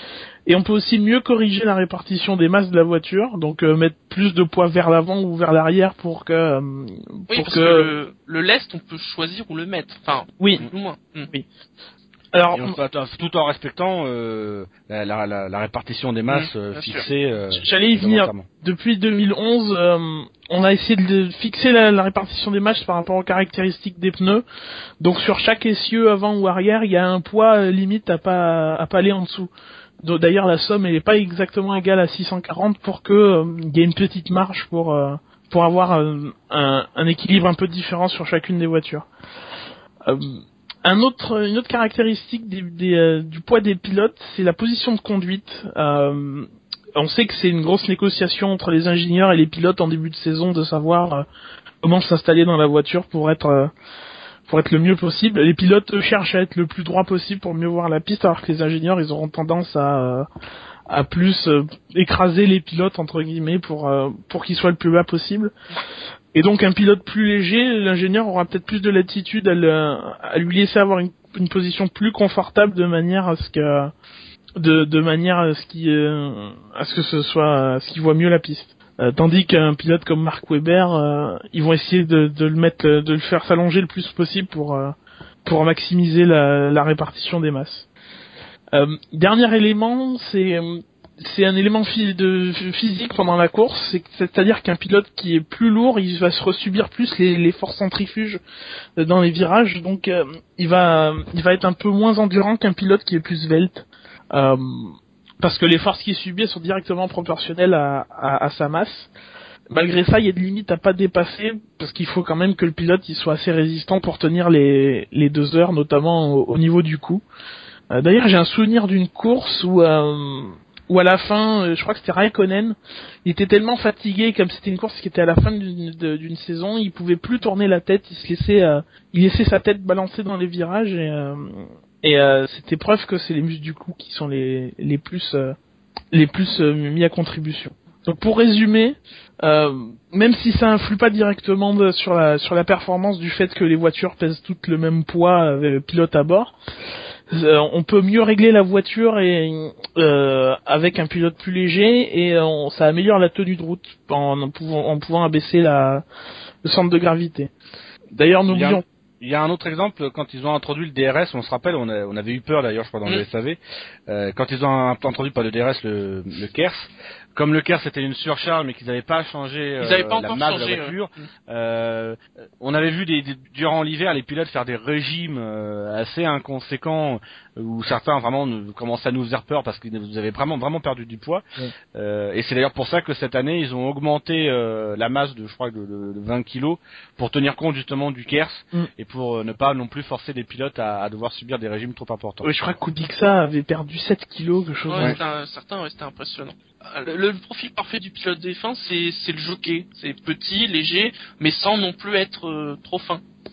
Et on peut aussi mieux corriger la répartition des masses de la voiture, donc euh, mettre plus de poids vers l'avant ou vers l'arrière pour que euh, oui, pour parce que, que le, le lest on peut choisir où le mettre. Enfin, oui, plus ou moins. Mm. oui. Alors, et on peut, tout en respectant euh, la, la, la, la répartition des masses Mmh, euh, bien fixée. Euh, J'allais y venir. Depuis deux mille onze, euh, on a essayé de fixer la, la répartition des masses par rapport aux caractéristiques des pneus. Donc sur chaque essieu avant ou arrière, il y a un poids euh, limite à pas à pas aller en dessous. Donc, d'ailleurs, la somme elle est pas exactement égale à six cent quarante pour que euh, il y ait une petite marge pour euh, pour avoir euh, un, un équilibre un peu différent sur chacune des voitures. Euh, Un autre, une autre caractéristique des, des, euh, du poids des pilotes, c'est la position de conduite. Euh, on sait que c'est une grosse négociation entre les ingénieurs et les pilotes en début de saison de savoir euh, comment s'installer dans la voiture pour être euh, pour être le mieux possible. Les pilotes eux, cherchent à être le plus droit possible pour mieux voir la piste, alors que les ingénieurs ils auront tendance à euh, à plus euh, écraser les pilotes entre guillemets pour euh, pour qu'ils soient le plus bas possible. Et donc un pilote plus léger, l'ingénieur aura peut-être plus de latitude à, le, à lui laisser avoir une, une position plus confortable de manière à ce que de, de manière à ce qu'il euh, à ce que ce soit à ce qu'il voit mieux la piste. Euh, tandis qu'un pilote comme Mark Webber, euh, ils vont essayer de, de le mettre de le faire s'allonger le plus possible pour euh, pour maximiser la, la répartition des masses. Euh, dernier élément, c'est c'est un élément de physique pendant la course, c'est, c'est-à-dire qu'un pilote qui est plus lourd, il va se resubir plus les, les forces centrifuges dans les virages, donc euh, il va il va être un peu moins endurant qu'un pilote qui est plus svelte, euh, parce que les forces qu'il subit sont directement proportionnelles à, à, à sa masse. Malgré ça, il y a des limites à pas dépasser, parce qu'il faut quand même que le pilote il soit assez résistant pour tenir les, les deux heures, notamment au, au niveau du cou. Euh, d'ailleurs, j'ai un souvenir d'une course où euh, où à la fin, je crois que c'était Raikkonen, il était tellement fatigué, comme c'était une course qui était à la fin d'une, d'une saison, il pouvait plus tourner la tête, il se laissait, euh, il laissait sa tête balancer dans les virages et, euh, et euh, c'était preuve que c'est les muscles du cou qui sont les les plus euh, les plus euh, mis à contribution. Donc pour résumer, euh, même si ça influe pas directement de, sur la sur la performance du fait que les voitures pèsent toutes le même poids avec pilote à bord, Euh, on peut mieux régler la voiture et euh, avec un pilote plus léger et euh, on, ça améliore la tenue de route en, en, pouvant, en pouvant abaisser la, le centre de gravité. D'ailleurs, n'oublions. Il y a un autre exemple, quand ils ont introduit le D R S, on se rappelle, on, a, on avait eu peur d'ailleurs, je crois, dans mmh. le S A V, euh, quand ils ont introduit par le D R S le, le Kers. Comme le Kers c'était une surcharge, mais qu'ils n'avaient pas changé euh, pas la masse de la voiture, ouais. euh, on avait vu des, des, durant l'hiver les pilotes faire des régimes euh, assez inconséquents où certains vraiment commençaient à nous faire peur parce qu'ils avaient vraiment vraiment perdu du poids. Ouais. Euh, et c'est d'ailleurs pour ça que cette année ils ont augmenté euh, la masse de je crois de, de, de vingt kilos pour tenir compte justement du Kers mm. et pour euh, ne pas non plus forcer les pilotes à, à devoir subir des régimes trop importants. Oui, je crois que Kubica avait perdu sept kilos, quelque chose. Ouais, c'était un, certains, ouais, c'était impressionnant. Le, le profil parfait du pilote de F un, c'est, c'est le jockey. C'est petit, léger, mais sans non plus être euh, trop fin.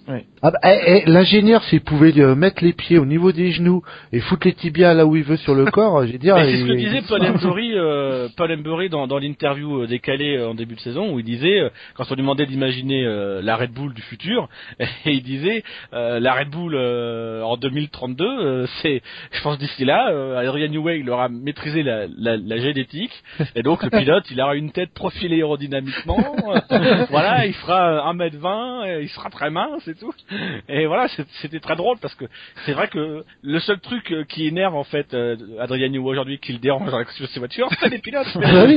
Ouais. Ah bah, eh, eh, l'ingénieur, s'il pouvait euh, mettre les pieds au niveau des genoux et foutre les tibias là où il veut sur le corps, j'ai dire. Mais c'est il- ce que disait Paul Embury, euh, Paul Embury dans, dans l'interview euh, décalée euh, en début de saison, où il disait, euh, quand on lui demandait d'imaginer euh, la Red Bull du futur, et il disait, euh, la Red Bull euh, en deux mille trente-deux, euh, c'est, je pense d'ici là, euh, Adrian Newey, il aura maîtrisé la, la, la génétique, et donc le pilote, il aura une tête profilée aérodynamiquement, euh, voilà, il fera un mètre vingt, il sera très mince et tout. Et voilà, c'est- c'était très drôle parce que c'est vrai que le seul truc euh, qui énerve en fait euh, Adrien Newey aujourd'hui, qui le dérange dans l'action de ses voitures, c'est les pilotes. Ah bah oui.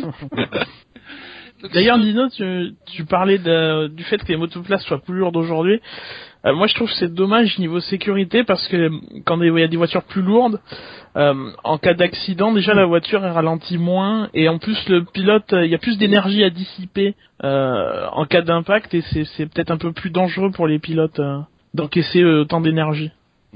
Donc, D'ailleurs, sinon- Dino, tu, tu parlais de- du fait que les motoplaces soient plus lourdes aujourd'hui. Euh, moi, je trouve que c'est dommage niveau sécurité parce que quand il y a des voitures plus lourdes, euh, en cas d'accident, déjà la voiture elle ralentit moins et en plus le pilote, euh, il y a plus d'énergie à dissiper euh, en cas d'impact et c'est, c'est peut-être un peu plus dangereux pour les pilotes euh, d'encaisser euh, autant d'énergie.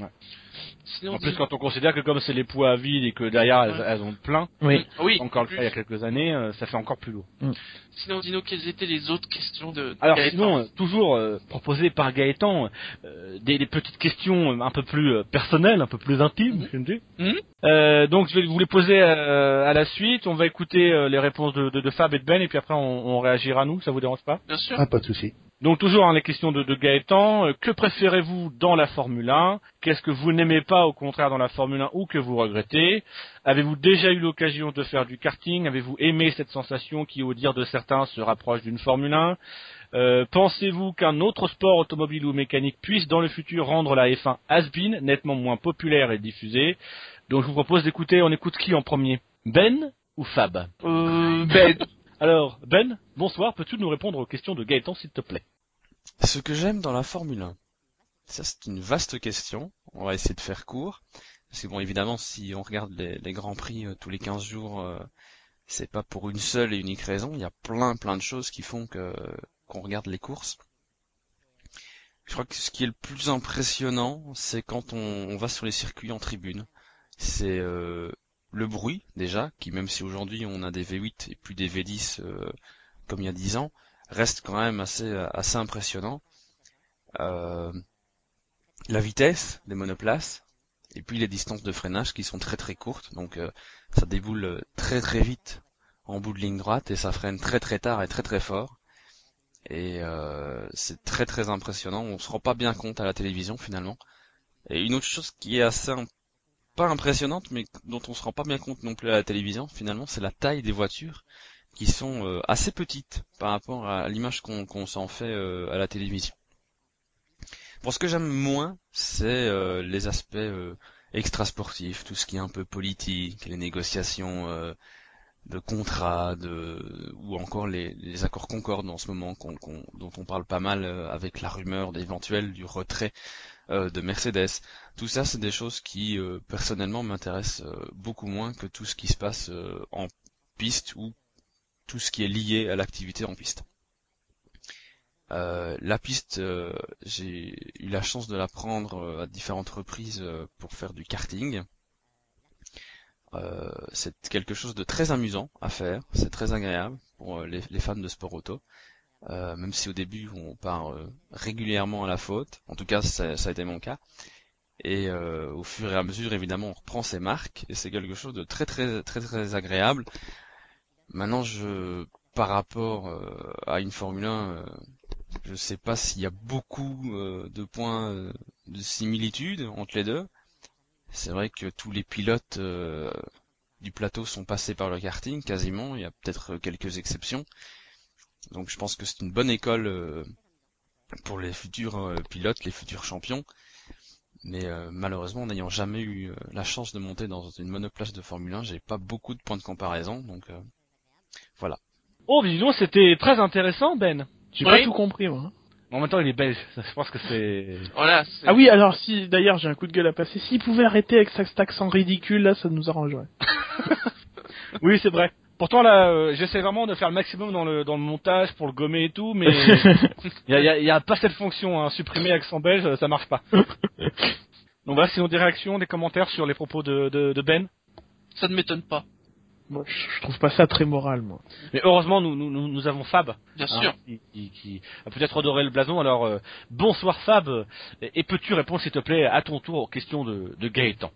sinon, En plus, dis- quand on considère que comme c'est les poids à vide et que derrière elles, Ouais. elles ont plein, Oui. oui, encore en le plus. cas il y a quelques années, euh, ça fait encore plus lourd. Sinon, Dino, quelles étaient les autres questions de, de Alors Gaëtan sinon, euh, toujours euh, proposé par Gaëtan, euh, des, des petites questions euh, un peu plus euh, personnelles, un peu plus intimes, Mhm. je me dis. Mhm. Euh, donc je vais vous les poser euh, à la suite. On va écouter euh, les réponses de, de, de Fab et de Ben, et puis après on, on réagira nous. Ça vous dérange pas? Bien sûr. Ah, pas de souci. Donc toujours hein, les questions de, de Gaëtan. Euh, que préférez-vous dans la Formule un? Qu'est-ce que vous n'aimez pas au contraire dans la Formule un ou que vous regrettez? Avez-vous déjà eu l'occasion de faire du karting? Avez-vous aimé cette sensation qui, au dire de certains, se rapproche d'une Formule un? Euh, pensez-vous qu'un autre sport automobile ou mécanique puisse dans le futur rendre la F un has-been, nettement moins populaire et diffusée? Donc je vous propose d'écouter, on écoute qui en premier? Ben ou Fab? Euh, ben, Alors, Ben, bonsoir, peux-tu nous répondre aux questions de Gaëtan s'il te plaît? Ce que j'aime dans la Formule un, ça c'est une vaste question, on va essayer de faire court, parce que bon évidemment si on regarde les, les grands prix euh, tous les quinze jours, euh, c'est pas pour une seule et unique raison, il y a plein plein de choses qui font que qu'on regarde les courses. Je crois que ce qui est le plus impressionnant, c'est quand on, on va sur les circuits en tribune. C'est euh, le bruit déjà, qui même si aujourd'hui on a des V huit et plus des V dix euh, comme il y a dix ans, reste quand même assez assez impressionnant. Euh, la vitesse des monoplaces et puis les distances de freinage qui sont très très courtes, donc euh, ça déboule très très vite en bout de ligne droite et ça freine très très tard et très très fort. Et euh, c'est très très impressionnant, on se rend pas bien compte à la télévision finalement. Et une autre chose qui est assez im- pas impressionnante mais dont on se rend pas bien compte non plus à la télévision finalement, c'est la taille des voitures qui sont euh, assez petites par rapport à l'image qu'on qu'on s'en fait euh, à la télévision. Pour ce que j'aime moins, c'est euh, les aspects euh, extrasportifs, tout ce qui est un peu politique, les négociations euh, de contrats, de ou encore les, les accords Concorde en ce moment qu'on, qu'on- dont on parle pas mal euh, avec la rumeur éventuelle du retrait euh, de Mercedes. Tout ça, c'est des choses qui euh, personnellement m'intéressent euh, beaucoup moins que tout ce qui se passe euh, en piste ou tout ce qui est lié à l'activité en piste. Euh, la piste, euh, j'ai eu la chance de la prendre euh, à différentes reprises euh, pour faire du karting. Euh, c'est quelque chose de très amusant à faire, c'est très agréable pour euh, les, les fans de sport auto, euh, même si au début on part euh, régulièrement à la faute, en tout cas ça, ça a été mon cas, et euh, au fur et à mesure évidemment on reprend ses marques, et c'est quelque chose de très très très très agréable. Maintenant je, par rapport euh, à une Formule un, euh, je sais pas s'il y a beaucoup euh, de points euh, de similitude entre les deux. C'est vrai que tous les pilotes euh, du plateau sont passés par le karting, quasiment. Il y a peut-être quelques exceptions. Donc je pense que c'est une bonne école euh, pour les futurs euh, pilotes, les futurs champions. Mais euh, malheureusement, n'ayant jamais eu euh, la chance de monter dans une monoplace de Formule un, j'ai pas beaucoup de points de comparaison. Donc euh, voilà. Oh, mais dis donc, c'était très intéressant, Ben. J'ai Oui. pas tout compris, moi. En même temps, il est belge, je pense que c'est... voilà. c'est- Ah oui, alors si, d'ailleurs, j'ai un coup de gueule à passer. S'il pouvait arrêter avec cet accent ridicule, là, ça nous arrangerait. Oui, c'est vrai. Pourtant là, euh, j'essaie vraiment de faire le maximum dans le dans le montage pour le gommer et tout, mais il y a, y, a, y a pas cette fonction, hein, supprimer accent belge, ça marche pas. Donc voilà, sinon des réactions, des commentaires sur les propos de, de, de Ben. Ça ne m'étonne pas. Moi, je, je trouve pas ça très moral, moi. Mais heureusement, nous, nous, nous, nous avons Fab. Bien hein, sûr. Qui, qui, qui a peut-être redoré le blason. Alors, euh, bonsoir Fab. Et, et peux-tu répondre, s'il te plaît, à ton tour aux questions de, de Gaëtan?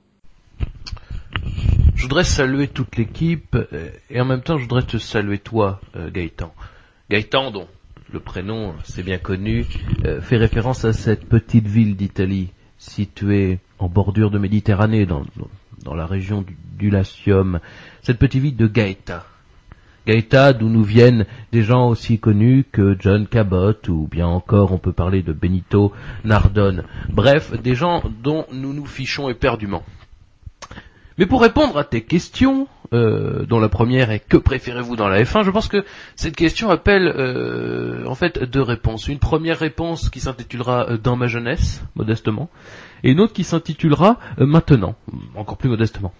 Je voudrais saluer toute l'équipe euh, et en même temps je voudrais te saluer toi, euh, Gaëtan. Gaëtan, dont le prénom, c'est bien connu, euh, fait référence à cette petite ville d'Italie située en bordure de Méditerranée, dans, dans, dans la région du, du Latium, cette petite ville de Gaëta. Gaëta, d'où nous viennent des gens aussi connus que John Cabot, ou bien encore on peut parler de Benito Nardone. Bref, des gens dont nous nous fichons éperdument. Mais pour répondre à tes questions, euh, dont la première est que préférez-vous dans la F un, je pense que cette question appelle euh, en fait deux réponses. Une première réponse qui s'intitulera euh, dans ma jeunesse, modestement, et une autre qui s'intitulera euh, maintenant, encore plus modestement.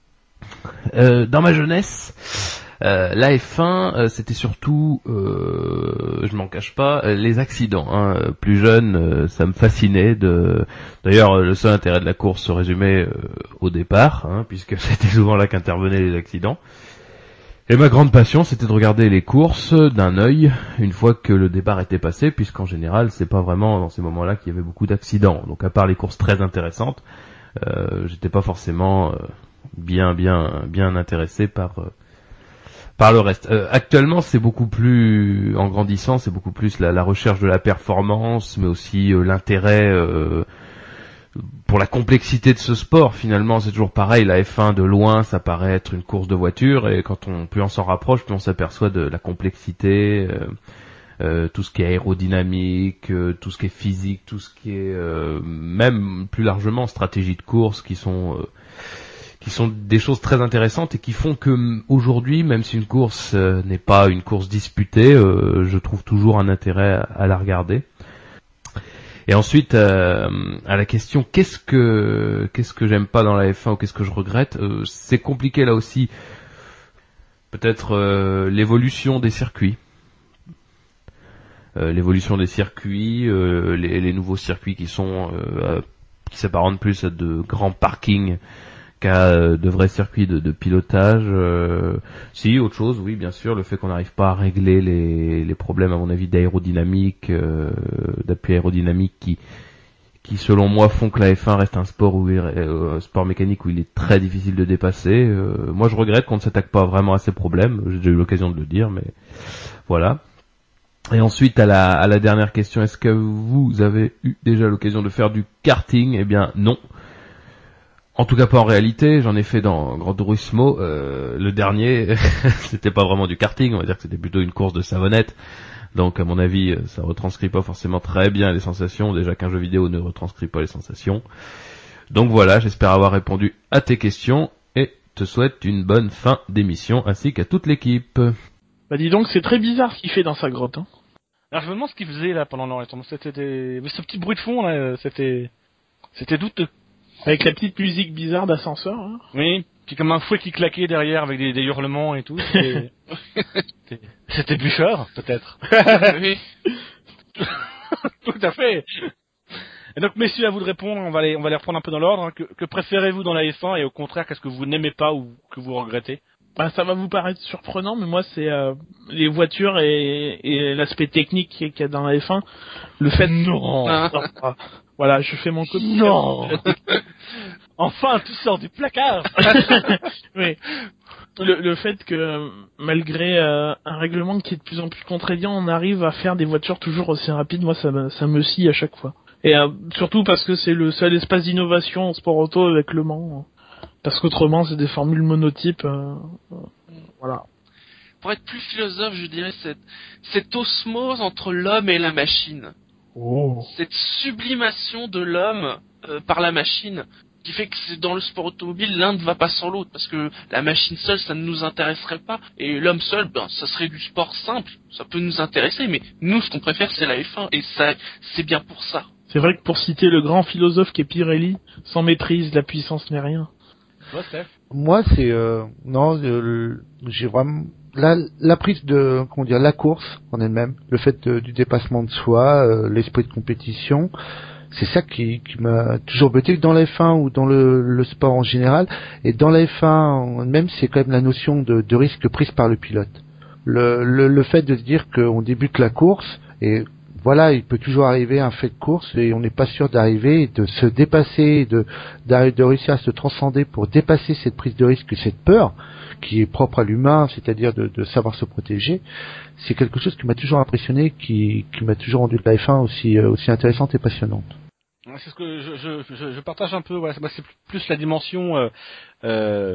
Euh, dans ma jeunesse, euh, la F un, euh, c'était surtout, euh, je m'en cache pas, euh, les accidents. Hein. Plus jeune, euh, ça me fascinait. De... D'ailleurs, le seul intérêt de la course se résumait euh, au départ, hein, puisque c'était souvent là qu'intervenaient les accidents. Et ma grande passion, c'était de regarder les courses d'un œil une fois que le départ était passé, puisqu'en général, c'est pas vraiment dans ces moments-là qu'il y avait beaucoup d'accidents. Donc, à part les courses très intéressantes, euh, j'étais pas forcément euh, bien, bien, bien intéressé par euh, par le reste. Euh, actuellement, c'est beaucoup plus, en grandissant, c'est beaucoup plus la, la recherche de la performance, mais aussi euh, l'intérêt euh, pour la complexité de ce sport. Finalement, c'est toujours pareil. La F un de loin, ça paraît être une course de voiture, et quand on plus on s'en rapproche, plus on s'aperçoit de la complexité, euh, euh, tout ce qui est aérodynamique, euh, tout ce qui est physique, tout ce qui est euh, même plus largement stratégie de course, qui sont euh, qui sont des choses très intéressantes et qui font que aujourd'hui, même si une course euh, n'est pas une course disputée, euh, je trouve toujours un intérêt à, à la regarder. Et ensuite, euh, à la question qu'est-ce que qu'est-ce que j'aime pas dans la F un ou qu'est-ce que je regrette, euh, c'est compliqué là aussi. Peut-être euh, l'évolution des circuits. Euh, l'évolution des circuits, euh, les, les nouveaux circuits qui sont euh, qui s'apparentent plus à de grands parkings qu'à euh, de vrais circuits de, de pilotage. Euh, si, autre chose, oui, bien sûr, le fait qu'on n'arrive pas à régler les, les problèmes, à mon avis, d'aérodynamique, euh, d'appui aérodynamique qui, qui, selon moi, font que la F un reste un sport où il, euh, un sport mécanique où il est très difficile de dépasser. Euh, moi, je regrette qu'on ne s'attaque pas vraiment à ces problèmes. J'ai déjà eu l'occasion de le dire, mais voilà. Et ensuite, à la, à la dernière question, est-ce que vous avez eu déjà l'occasion de faire du karting? Eh bien, non. En tout cas pas en réalité, j'en ai fait dans Gran Turismo, euh, le dernier, c'était pas vraiment du karting, on va dire que c'était plutôt une course de savonnette, donc à mon avis ça retranscrit pas forcément très bien les sensations, déjà qu'un jeu vidéo ne retranscrit pas les sensations. Donc voilà, j'espère avoir répondu à tes questions et te souhaite une bonne fin d'émission ainsi qu'à toute l'équipe. Bah dis donc, c'est très bizarre ce qu'il fait dans sa grotte. Hein. Alors je me demande ce qu'il faisait là pendant l'enregistrement. C'était des... Mais ce petit bruit de fond là, c'était c'était douteux. Avec la petite musique bizarre d'ascenseur. Hein. Oui, puis comme un fouet qui claquait derrière avec des, des hurlements et tout. C'était, c'était, c'était Bûcheur, peut-être. Oui. Tout à fait. Et donc, messieurs, à vous de répondre. On va les, on va les reprendre un peu dans l'ordre. Hein. Que, que préférez-vous dans la F un et au contraire, qu'est-ce que vous n'aimez pas ou que vous regrettez? Bah, ça va vous paraître surprenant, mais moi, c'est euh, les voitures et, et l'aspect technique qu'il y a dans la F un. Le fait non. Ah. Non. Voilà, je fais mon code. Non. Enfin, tout sort du placard. Oui. Le, le fait que malgré euh, un règlement qui est de plus en plus contraignant, on arrive à faire des voitures toujours aussi rapides. Moi, ça, me, ça me scie à chaque fois. Et euh, surtout parce que c'est le seul espace d'innovation en sport auto avec Le Mans. Parce qu'autrement, c'est des formules monotypes. Euh, euh, voilà. Pour être plus philosophe, je dirais cette, cette osmose entre l'homme et la machine. Oh. Cette sublimation de l'homme euh, par la machine qui fait que c'est dans le sport automobile, l'un ne va pas sans l'autre, parce que la machine seule, ça ne nous intéresserait pas, et l'homme seul, ben, ça serait du sport simple, ça peut nous intéresser, mais nous, ce qu'on préfère, c'est la F un, et ça, c'est bien pour ça. C'est vrai que pour citer le grand philosophe qui est Pirelli, sans maîtrise, la puissance n'est rien. Ouais, Steph. Moi, c'est euh, non, euh, j'ai vraiment la, la prise de comment dire la course en elle-même, le fait de, du dépassement de soi, euh, l'esprit de compétition, C'est ça qui, qui m'a toujours botté dans la F un ou dans le, le sport en général. Et dans la F un même, c'est quand même la notion de, de risque prise par le pilote. Le, le, le fait de se dire qu'on débute la course et voilà, il peut toujours arriver un fait de course et on n'est pas sûr d'arriver, de se dépasser, de, de réussir à se transcender pour dépasser cette prise de risque, cette peur qui est propre à l'humain, c'est-à-dire de, de savoir se protéger. C'est quelque chose qui m'a toujours impressionné, qui, qui m'a toujours rendu la F un aussi, aussi intéressante et passionnante. C'est ce que je, je, je, je partage un peu. Voilà, c'est plus la dimension euh, euh,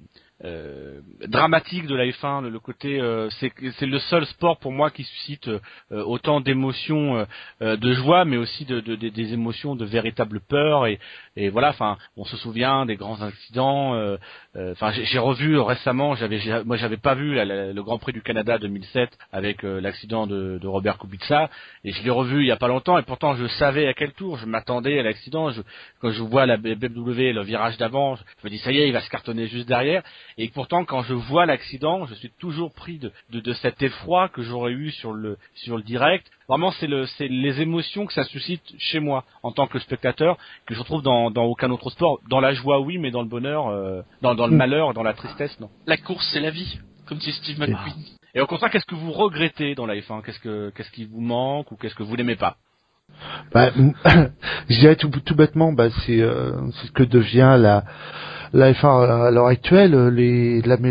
euh, dramatique de la F un, le, le côté euh, c'est c'est le seul sport pour moi qui suscite euh, autant d'émotions, euh, de joie, mais aussi de, de, de des émotions de véritable peur et, et voilà. Enfin, on se souvient des grands accidents. Euh, euh, enfin, j'ai, j'ai revu récemment. J'avais, j'ai, moi, j'avais pas vu la, la, le Grand Prix du Canada deux mille sept avec euh, l'accident de, de Robert Kubica, et je l'ai revu il y a pas longtemps. Et pourtant, je savais à quel tour je m'attendais à l'accident. Je, quand je vois la B M W, le virage d'avant, je me dis ça y est, il va se cartonner juste derrière. Et pourtant, quand je vois l'accident, je suis toujours pris de, de, de cet effroi que j'aurais eu sur le sur le direct. Vraiment, c'est le c'est les émotions que ça suscite chez moi en tant que spectateur que je retrouve dans dans aucun autre sport. Dans la joie, oui, mais dans le bonheur, euh, dans dans le malheur, dans la tristesse, non. La course, c'est la vie, comme dit Steve McQueen. Et au contraire, qu'est-ce que vous regrettez dans la F un ? Qu'est-ce que qu'est-ce qui vous manque ou qu'est-ce que vous n'aimez pas ? Bah, je dirais tout, tout bêtement, bah, c'est, euh, c'est ce que devient la, la F un à l'heure actuelle. Les, la,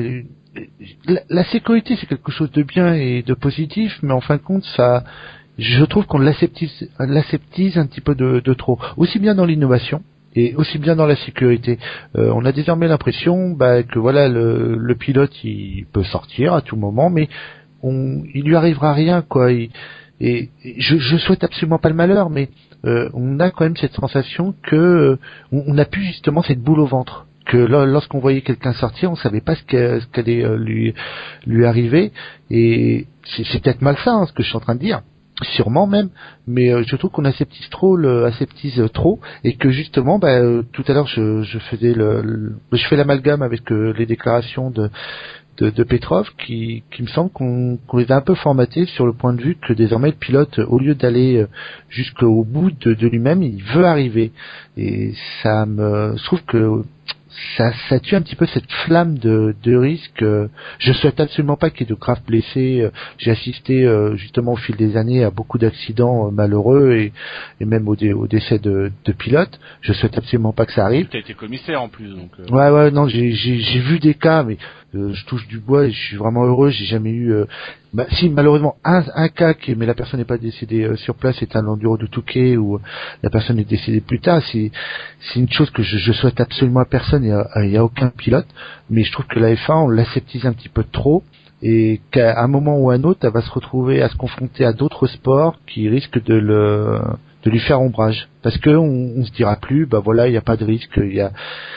la, la sécurité, c'est quelque chose de bien et de positif, mais en fin de compte, ça, je trouve qu'on l'aseptise, l'aseptise un petit peu de, de trop. Aussi bien dans l'innovation et aussi bien dans la sécurité. Euh, on a désormais l'impression bah, que voilà, le, le pilote, il peut sortir à tout moment, mais on, il lui arrivera rien, quoi. Il, Et je, je souhaite absolument pas le malheur, mais euh, on a quand même cette sensation que euh, on, on a plus justement cette boule au ventre. Que là, lorsqu'on voyait quelqu'un sortir, on savait pas ce, que, ce qu'allait euh, lui lui arriver. Et c'est, c'est peut-être malsain hein, ce que je suis en train de dire, sûrement même. Mais euh, je trouve qu'on aseptise trop, le, aseptise trop, et que justement, bah, euh, tout à l'heure, je, je faisais le, le, je fais l'amalgame avec euh, les déclarations de De, de Petrov qui, qui me semble qu'on, qu'on les a un peu formatés sur le point de vue que désormais le pilote, au lieu d'aller jusqu'au bout de, de lui-même, il veut arriver. Et ça me, je trouve que ça, ça tue un petit peu cette flamme de, de risque. Je souhaite absolument pas qu'il y ait de graves blessés. J'ai assisté justement au fil des années à beaucoup d'accidents malheureux et, et même au, dé, au décès de, de pilotes. Je souhaite absolument pas que ça arrive. Tu as été commissaire en plus, donc. Euh... Ouais, ouais, non, j'ai, j'ai, j'ai vu des cas, mais euh, je touche du bois et je suis vraiment heureux. J'ai jamais eu, euh, bah, si malheureusement un, un cas, qui, mais la personne n'est pas décédée euh, sur place, c'est un enduro de Touquet où euh, la personne est décédée plus tard. C'est, c'est une chose que je, je souhaite absolument à personne et à, et à aucun pilote. Mais je trouve que la F un, on l'aseptise un petit peu trop. Et qu'à un moment ou à un autre, elle va se retrouver à se confronter à d'autres sports qui risquent de le, de lui faire ombrage. Parce que on, on se dira plus, bah voilà, il n'y a pas de risque, il y a,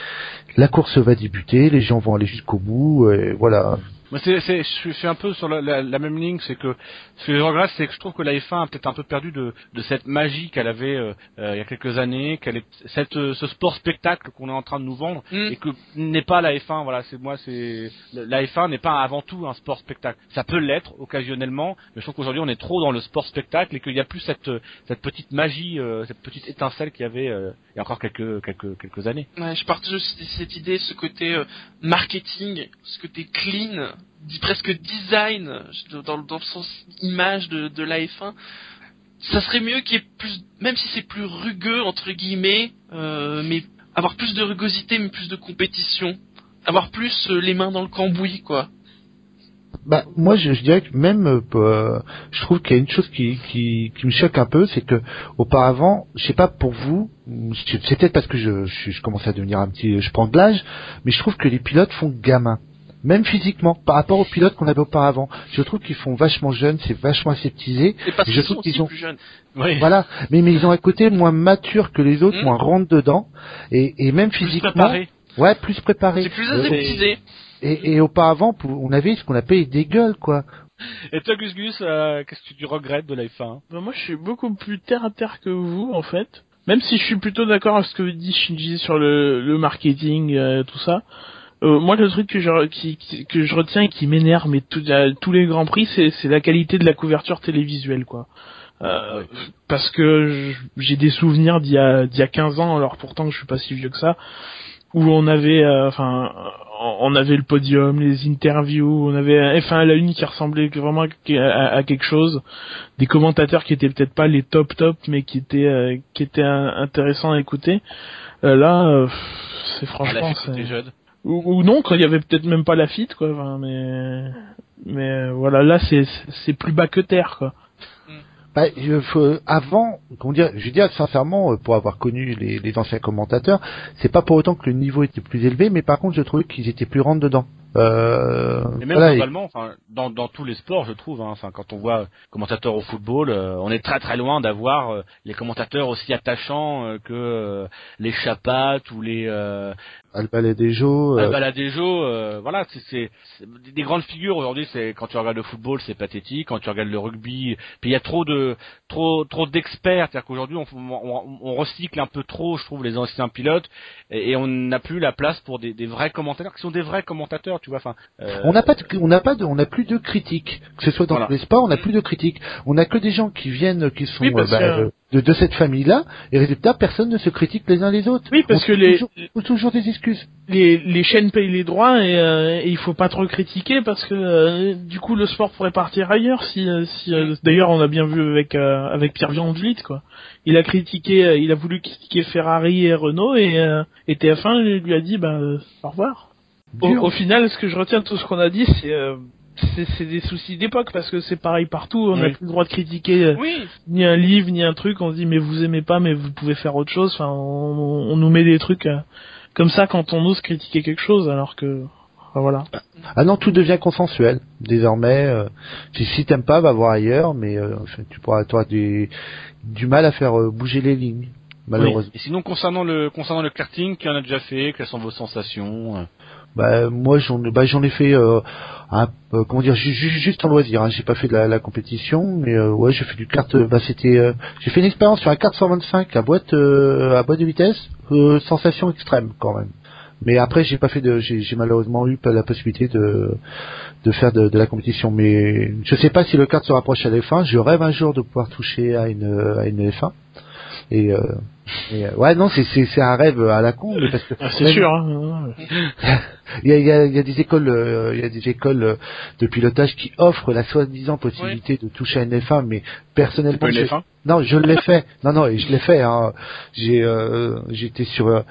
la course va débuter, les gens vont aller jusqu'au bout, et voilà. Moi, c'est, c'est, je suis un peu sur la, la, la même ligne, c'est que ce que je regrette, c'est que je trouve que la F un a peut-être un peu perdu de, de cette magie qu'elle avait euh, euh, il y a quelques années, qu'elle est cette ce sport spectacle qu'on est en train de nous vendre mm. et que n'est pas la F un. Voilà, c'est moi, c'est la F un n'est pas avant tout un sport spectacle. Ça peut l'être occasionnellement, mais je trouve qu'aujourd'hui on est trop dans le sport spectacle et qu'il y a plus cette cette petite magie, euh, cette petite étincelle qu'il y avait euh, il y a encore quelques quelques quelques années. Ouais, je partage aussi cette idée, ce côté euh, marketing, ce côté clean, presque design dans, dans le sens image de, de l'A F un. Ça serait mieux qu'il y ait plus, même si c'est plus rugueux entre guillemets, euh, mais avoir plus de rugosité, mais plus de compétition, avoir plus euh, les mains dans le cambouis, quoi. Bah moi je, je dirais que même euh, je trouve qu'il y a une chose qui, qui, qui me choque un peu, c'est que auparavant, je sais pas pour vous, c'est peut-être parce que je, je, je commence à devenir un petit, je prends de l'âge, mais je trouve que les pilotes font gamin. Même physiquement, par rapport aux pilotes qu'on avait auparavant, je trouve qu'ils font vachement jeunes, c'est vachement aseptisé. Et parce je qu'ils trouve sont qu'ils aussi ont, plus jeunes. Oui. Voilà, mais mais ils ont un côté moins mature que les autres, mmh. moins rentre dedans, et et même plus physiquement, préparé. Ouais, plus préparé. C'est plus aseptisé. Et, et auparavant, on avait ce qu'on appelait des gueules, quoi. Et toi, Gus Gus, euh, qu'est-ce que tu regrettes de la F un ? Ben moi, je suis beaucoup plus terre à terre que vous, en fait. Même si je suis plutôt d'accord avec ce que dit Shinji sur le, le marketing, euh, tout ça. Euh, moi, le truc que je, qui, qui, que je retiens et qui m'énerve, mais tout, euh, tous les grands prix, c'est, c'est la qualité de la couverture télévisuelle, quoi. Euh, Ouais. Parce que je- j'ai des souvenirs d'il y a d'il y a quinze ans, alors pourtant je suis pas si vieux que ça, où on avait euh, enfin on avait le podium, les interviews, on avait F un à la une qui ressemblait vraiment à, à, à quelque chose, des commentateurs qui étaient peut-être pas les top top mais qui étaient euh, qui étaient euh, intéressants à écouter. Euh, là euh, c'est À franchement la c'est... fête, t'es jeune. ou, ou non, quand il y avait peut-être même pas la fit quoi, enfin, mais mais euh, voilà, là c'est c'est plus bas que terre quoi. Bah, je, faut- avant, comment dire, je veux dire sincèrement, euh, pour avoir connu les, les anciens commentateurs, c'est pas pour autant que le niveau était plus élevé, mais par contre, je trouvais qu'ils étaient plus rentre dedans. Euh, Et même voilà, et- globalement, enfin, dans, dans tous les sports, je trouve, hein, enfin, quand on voit commentateurs au football, euh, on est très très loin d'avoir euh, les commentateurs aussi attachants euh, que euh, les Chapat ou les euh, Albaladejo, euh, Albaladejo, euh, voilà, c'est, c'est, c'est des grandes figures aujourd'hui. C'est quand tu regardes le football, c'est pathétique. Quand tu regardes le rugby, puis il y a trop de trop trop d'experts. C'est-à-dire qu'aujourd'hui, on, on, on recycle un peu trop, je trouve, les anciens pilotes, et, et on n'a plus la place pour des, des vrais commentateurs qui sont des vrais commentateurs. Tu vois, enfin. Euh, on n'a pas, de, on n'a pas de, on n'a plus de critiques. Que ce soit dans Voilà. tous les sports, on n'a plus de critiques. On n'a que des gens qui viennent, qui sont Oui, parce euh, bah, que- euh, de, de cette famille-là, et résultat, personne ne se critique les uns les autres. Oui, parce On que trouve les- toujours, on trouve toujours des excuses. les les chaînes payent les droits et, euh, et il faut pas trop critiquer parce que euh, du coup le sport pourrait partir ailleurs si euh, si euh, d'ailleurs on a bien vu avec euh, avec Pierre Van Vliet quoi. Il a critiqué euh, il a voulu critiquer Ferrari et Renault et euh, et T F un lui a dit bah euh, au revoir. Au, Dur. au final, ce que je retiens de tout ce qu'on a dit, c'est euh, c'est, c'est des soucis d'époque parce que c'est pareil partout, on n'a Oui. plus le droit de critiquer euh, Oui, ni un livre ni un truc, on se dit mais vous aimez pas mais vous pouvez faire autre chose, enfin on, on nous met des trucs euh, comme ça quand on ose critiquer quelque chose alors que enfin, voilà. Ah non, tout devient consensuel désormais. Euh, si si t'aimes pas, va voir ailleurs, mais euh, enfin, tu pourras, tu auras du, du mal à faire euh, bouger les lignes, malheureusement. Et sinon, concernant le concernant le karting, qui en a déjà fait, quelles sont vos sensations euh Bah moi j'en, bah, j'en ai fait, euh, un, euh, comment dire, ju- ju- juste en loisir. Hein. J'ai pas fait de la, la compétition, mais euh, ouais, j'ai fait du kart. euh, Bah c'était, euh, j'ai fait une expérience sur un kart cent vingt-cinq à boîte, euh, à boîte de vitesse, euh, sensation extrême quand même. Mais après j'ai pas fait de, j'ai, j'ai malheureusement eu pas la possibilité de de faire de, de la compétition. Mais je sais pas si le kart se rapproche à l'F un. Je rêve un jour de pouvoir toucher à une à une F un. Et, euh, et, euh, ouais non c'est c'est c'est un rêve à la con, mais parce que Ah, c'est même- sûr. Hein. il y a, il y, a, il y a des écoles, euh, il y a des écoles euh, de pilotage qui offrent la soi-disant possibilité de toucher à une F un, mais personnellement, C'est pas une je- F un? non, je l'ai fait. Non, non, et je l'ai fait. Hein. J'ai, euh, j'étais sur, euh,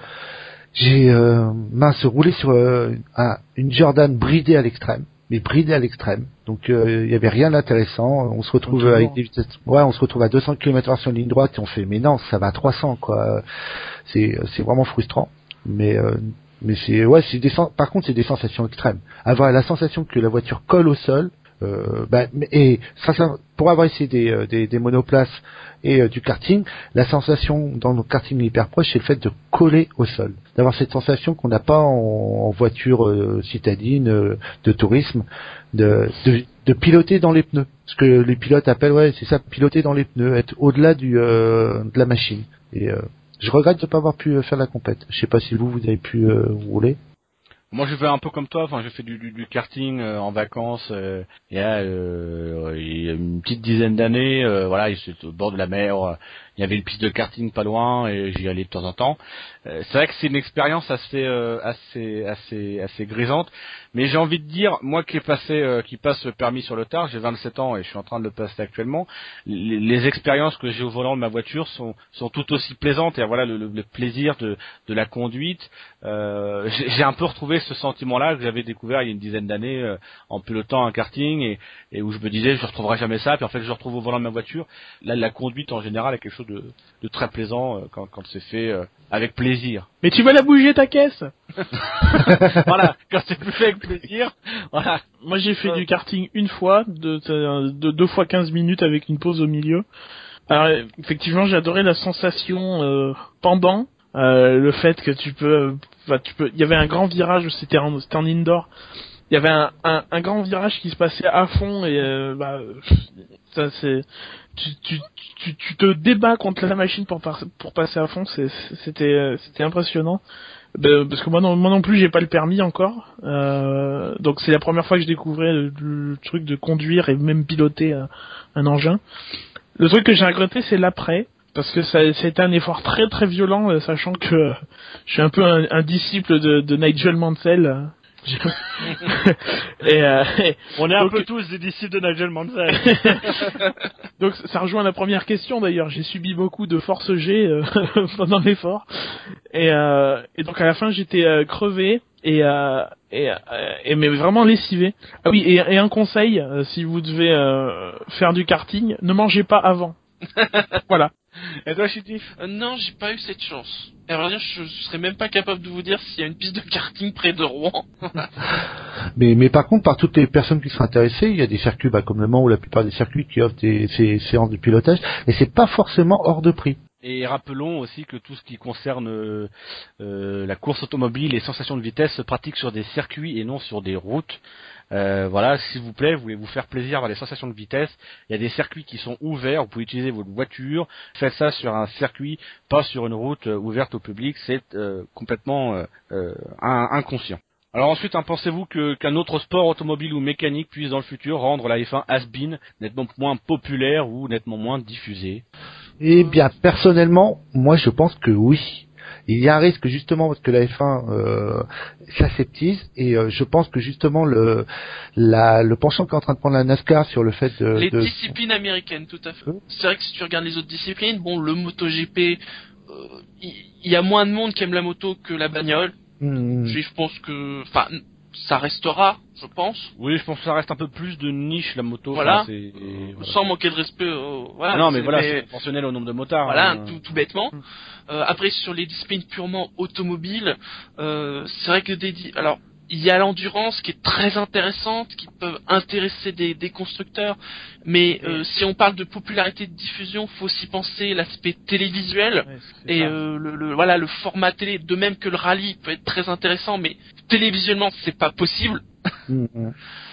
j'ai euh, mince roulé sur euh, un- une Jordan bridée à l'extrême, mais bridée à l'extrême. Donc euh, il y avait rien d'intéressant. On se retrouve Donc, avec bon. des vitesses, ouais, on se retrouve à deux cents kilomètres heure sur une ligne droite et on fait, mais non, ça va à trois cents quoi. C'est, c'est vraiment frustrant. Mais euh, mais c'est ouais c'est des sen- par contre c'est des sensations extrêmes, avoir la sensation que la voiture colle au sol, euh, bah, mais- et ça, ça, pour avoir essayé des, euh, des, des monoplaces et euh, du karting, la sensation dans le karting hyper proche c'est le fait de coller au sol, d'avoir cette sensation qu'on n'a pas en, en voiture euh, citadine euh, de tourisme, de, de de piloter dans les pneus, ce que les pilotes appellent ouais c'est ça, piloter dans les pneus, être au-delà du euh, de la machine. Et euh, je regrette de ne pas avoir pu euh, faire la compète. Je sais pas si vous, vous avez pu euh, rouler. Moi, je fais un peu comme toi. Enfin, j'ai fait du, du, du karting euh, en vacances. Euh, il, y a, euh, il y a une petite dizaine d'années. Euh, voilà, c'était au bord de la mer. euh, il y avait une piste de karting pas loin et j'y allais de temps en temps. Euh, c'est vrai que c'est une expérience assez, euh, assez, assez, assez grisante. Mais j'ai envie de dire, moi qui ai passé, euh, qui passe le permis sur le tard, j'ai vingt-sept ans et je suis en train de le passer actuellement. Les, les expériences que j'ai au volant de ma voiture sont, sont tout aussi plaisantes. Et voilà, le, le, le plaisir de, de la conduite. Euh, j'ai, j'ai un peu retrouvé ce sentiment-là que j'avais découvert il y a une dizaine d'années euh, en pilotant un karting et, et où je me disais je retrouverai jamais ça. Puis en fait, je retrouve au volant de ma voiture. Là, la conduite en général est quelque chose de, de très plaisant euh, quand, quand c'est fait euh, avec plaisir. Mais tu vas la bouger ta caisse. Voilà, quand c'est plus fait avec plaisir. Voilà. Moi j'ai fait du karting une fois, de, de, de deux fois quinze minutes avec une pause au milieu. Alors effectivement j'ai adoré la sensation euh, pendant, euh, le fait que tu peux, bah, tu peux, il y avait un grand virage, c'était en, c'était en indoor. Il y avait un, un, un grand virage qui se passait à fond et euh, bah ça c'est tu, tu, tu, tu te débats contre la machine pour, par, pour passer à fond, c'est, c'était, c'était impressionnant. Ben, parce que moi non, moi non plus j'ai pas le permis encore, euh, donc c'est la première fois que je découvrais le, le truc de conduire et même piloter un, un engin. Le truc que j'ai regretté, c'est l'après. Parce que ça, ça a été un effort très très violent, euh, sachant que euh, je suis un peu un, un disciple de, de Nigel Mansell. euh. et, euh, et On est un donc, peu tous des disciples de Nigel Mansell. donc ça rejoint la première question d'ailleurs. J'ai subi beaucoup de force G euh, pendant l'effort. Et, euh, et donc à la fin j'étais euh, crevé et, euh, et, euh, et mais vraiment lessivé. Ah oui, et, et un conseil, euh, si vous devez euh, faire du karting, ne mangez pas avant. Voilà. Et toi, Chiti? Euh, non, j'ai pas eu cette chance. À vrai dire, je, je serais même pas capable de vous dire s'il y a une piste de karting près de Rouen. Mais, mais par contre, par toutes les personnes qui seraient intéressées, il y a des circuits, bah, comme Le Mans ou la plupart des circuits qui offrent des, ces séances de pilotage, et c'est pas forcément hors de prix. Et rappelons aussi que tout ce qui concerne euh, euh, la course automobile et sensations de vitesse se pratique sur des circuits et non sur des routes. Euh, voilà, s'il vous plaît, vous voulez vous faire plaisir dans les sensations de vitesse, il y a des circuits qui sont ouverts, vous pouvez utiliser votre voiture, faites ça sur un circuit, pas sur une route euh, ouverte au public, c'est euh, complètement euh, euh, inconscient. Alors ensuite, hein, pensez-vous que, qu'un autre sport automobile ou mécanique puisse dans le futur rendre la F un has-been, nettement moins populaire ou nettement moins diffusée? Eh bien, personnellement, moi je pense que oui. Il y a un risque justement parce que la F un euh, s'aseptise et euh, je pense que justement le la, le penchant qu'est en train de prendre la NASCAR sur le fait de... Les de... disciplines américaines, tout à fait. C'est vrai que si tu regardes les autres disciplines, bon, le MotoGP, il euh, y, y a moins de monde qui aime la moto que la bagnole. Mmh. Je, je pense que... Enfin, ça restera, je pense. Oui, je pense que ça reste un peu plus de niche la moto. Voilà. Enfin, c'est, voilà. Sans manquer de respect. Euh, voilà. Ah non, mais c'est, voilà, mais... c'est proportionnel au nombre de motards. Voilà, hein. tout, tout bêtement. Euh, après, sur les disciplines purement automobiles, euh, c'est vrai que des... Alors, il y a l'endurance qui est très intéressante, qui peut intéresser des, des constructeurs, mais euh, si on parle de popularité de diffusion, faut aussi penser l'aspect télévisuel Ouais, c'est et ça. euh, le, le voilà le format télé. De même que le rallye peut être très intéressant, mais télévisuellement c'est pas possible. Mmh.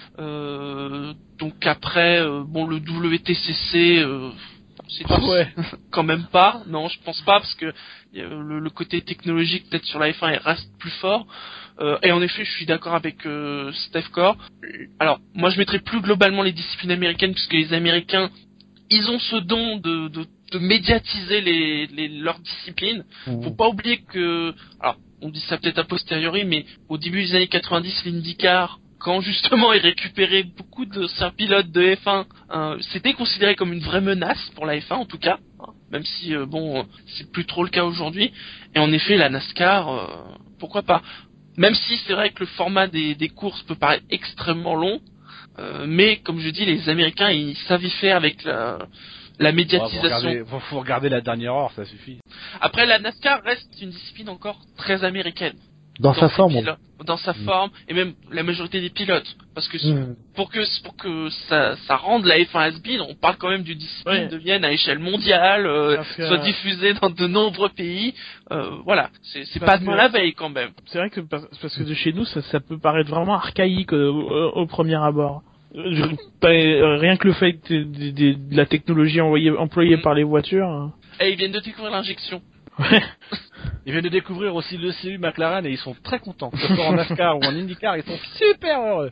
Euh, donc après, euh, bon le W T C C, euh, c'est Ah ouais. quand même pas. Non, je pense pas parce que euh, le, le côté technologique peut-être sur la F un il reste plus fort. Euh, et en effet, je suis d'accord avec euh, Steph Core. Alors, moi, je mettrais plus globalement les disciplines américaines puisque les Américains, ils ont ce don de, de, de médiatiser les, les leurs disciplines. Mmh. Faut pas oublier que, alors, on dit ça peut-être a posteriori, mais au début des années quatre-vingt-dix, l'IndyCar, quand justement ils récupéraient beaucoup de certains pilotes de F un, hein, c'était considéré comme une vraie menace pour la F un en tout cas, hein, même si euh, bon, c'est plus trop le cas aujourd'hui. Et en effet, la NASCAR, euh, pourquoi pas? Même si c'est vrai que le format des, des courses peut paraître extrêmement long, euh, mais comme je dis, les Américains ils savent y faire avec la, la médiatisation. Ouais, faut, regarder, faut, faut regarder la dernière heure, ça suffit. Après, la NASCAR reste une discipline encore très américaine. Dans, dans sa forme. Pilotes, dans sa mmh. forme, et même la majorité des pilotes. Parce que mmh. pour que pour que ça, ça rende la F un has-been, on parle quand même d'une discipline ouais. devienne à échelle mondiale, euh, que... soit diffusée dans de nombreux pays. Euh, voilà, c'est, c'est pas demain que... la veille quand même. C'est vrai que parce que de chez nous, ça, ça peut paraître vraiment archaïque euh, au, au premier abord. Je, pas, rien que le fait de, de, de, de la technologie envoyée, employée mmh. par les voitures. Hein. Et ils viennent de découvrir l'injection. Ouais. Ils viennent de découvrir aussi le C U McLaren et ils sont très contents. Que ce soit en NASCAR ou en IndyCar, ils sont super heureux.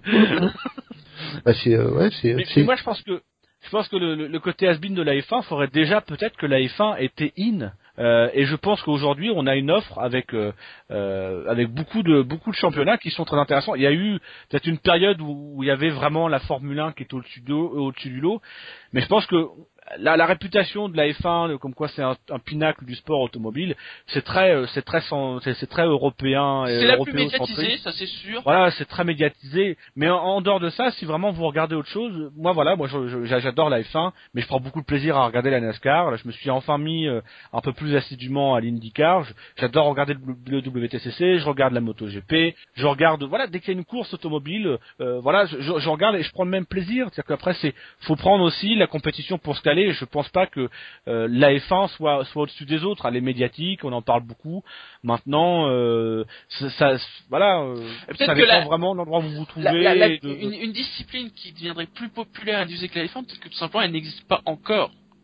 Bah c'est, euh, ouais, c'est, mais, c'est... mais moi je pense que je pense que le, le, le côté has-been de la F un ferait déjà peut-être que la F un était in. Euh, et je pense qu'aujourd'hui on a une offre avec euh, euh, avec beaucoup de beaucoup de championnats qui sont très intéressants. Il y a eu peut-être une période où, où il y avait vraiment la Formule un qui est au-dessus de, au-dessus du lot, mais je pense que la, la réputation de la F un, comme quoi c'est un, un pinacle du sport automobile, c'est très, c'est très, c'est, c'est très européen. C'est la plus médiatisée, ça c'est sûr. Voilà, c'est très médiatisé. Mais en, en dehors de ça, si vraiment vous regardez autre chose, moi voilà, moi je, je, j'adore la F un, mais je prends beaucoup de plaisir à regarder la NASCAR. Là, je me suis enfin mis euh, un peu plus assidûment à l'IndyCar. Je, j'adore regarder le, le W T C C, je regarde la MotoGP, je regarde, voilà, dès qu'il y a une course automobile, euh, voilà, je, je, je regarde et je prends le même plaisir. C'est-à-dire qu'après, c'est, faut prendre aussi la compétition pour se caler. Je pense pas que euh, la F un soit soit au-dessus des autres. Elle est médiatique, on en parle beaucoup. Maintenant, euh, ça, ça, voilà, euh, ça dépend la, vraiment de l'endroit où vous vous trouvez. La, la, la, de, une, une discipline qui deviendrait plus populaire et diffusée que la F un, peut-être que tout simplement elle n'existe pas encore.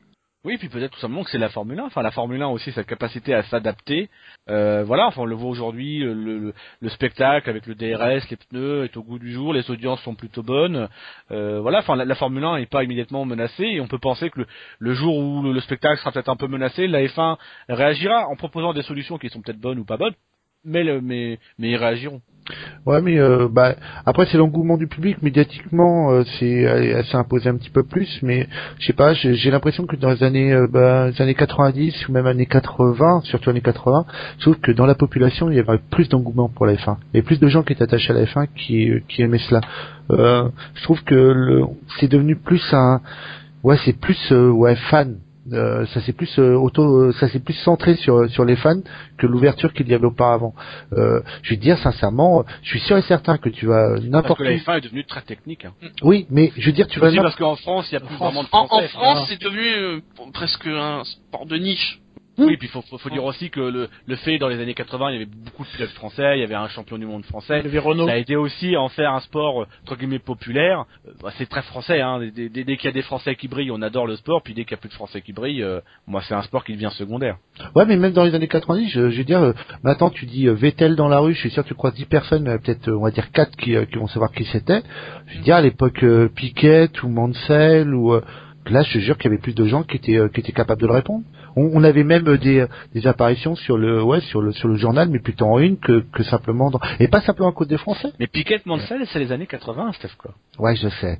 Oui, puis peut-être tout simplement que c'est la Formule un. Enfin, la Formule un aussi, sa capacité à s'adapter. Euh, voilà, enfin, on le voit aujourd'hui, le, le, le spectacle avec le D R S, les pneus est au goût du jour, les audiences sont plutôt bonnes. Euh, voilà, enfin, la, la Formule un n'est pas immédiatement menacée et on peut penser que le, le jour où le, le spectacle sera peut-être un peu menacé, la F un réagira en proposant des solutions qui sont peut-être bonnes ou pas bonnes, mais le, mais mais ils réagiront. Ouais, mais euh, bah après c'est l'engouement du public médiatiquement, euh, c'est elle, elle s'est imposée un petit peu plus, mais je sais pas, j'ai, j'ai l'impression que dans les années euh, bah, les années quatre-vingt-dix ou même années quatre-vingts, surtout années quatre-vingts, je trouve que dans la population il y avait plus d'engouement pour la F un, et plus de gens qui étaient attachés à la F un qui qui aimaient cela. Euh, je trouve que le c'est devenu plus un ouais c'est plus euh, ouais fan. Euh, ça c'est plus euh, auto, ça c'est plus centré sur sur les fans que l'ouverture qu'il y avait auparavant. Euh, je vais te dire sincèrement, je suis sûr et certain que tu vas n'importe Parce que la où. F un est devenue très technique. Hein. Oui, mais je veux dire tu vas Aussi n'importe... parce qu'en France, il y a plus vraiment de En, Français. en France, Ah. c'est devenu euh, presque un sport de niche. Oui, puis il faut, faut, faut dire aussi que le, le fait dans les années quatre-vingts, il y avait beaucoup de pilotes français, il y avait un champion du monde français. Il y avait Renault. Ça a été aussi en faire un sport euh, entre guillemets populaire. Euh, bah, c'est très français. Hein. Dès, dès, dès qu'il y a des Français qui brillent, on adore le sport. Puis dès qu'il y a plus de Français qui brillent, euh, moi c'est un sport qui devient secondaire. Ouais, mais même dans les années quatre-vingt-dix, je, je veux dire, euh, maintenant tu dis euh, Vettel dans la rue, je suis sûr que tu croises dix personnes, euh, peut-être euh, on va dire quatre qui, euh, qui vont savoir qui c'était. Je veux dire à l'époque euh, Piquet ou Mansell ou euh, là, je te jure qu'il y avait plus de gens qui étaient euh, qui étaient capables de le répondre. On, on avait même euh, des des apparitions sur le ouais sur le sur le journal, mais plutôt en une que que simplement dans... et pas simplement à cause des Français. Mais Piquet, Mansell, c'est les années quatre-vingts, Steph quoi. Ouais, je sais.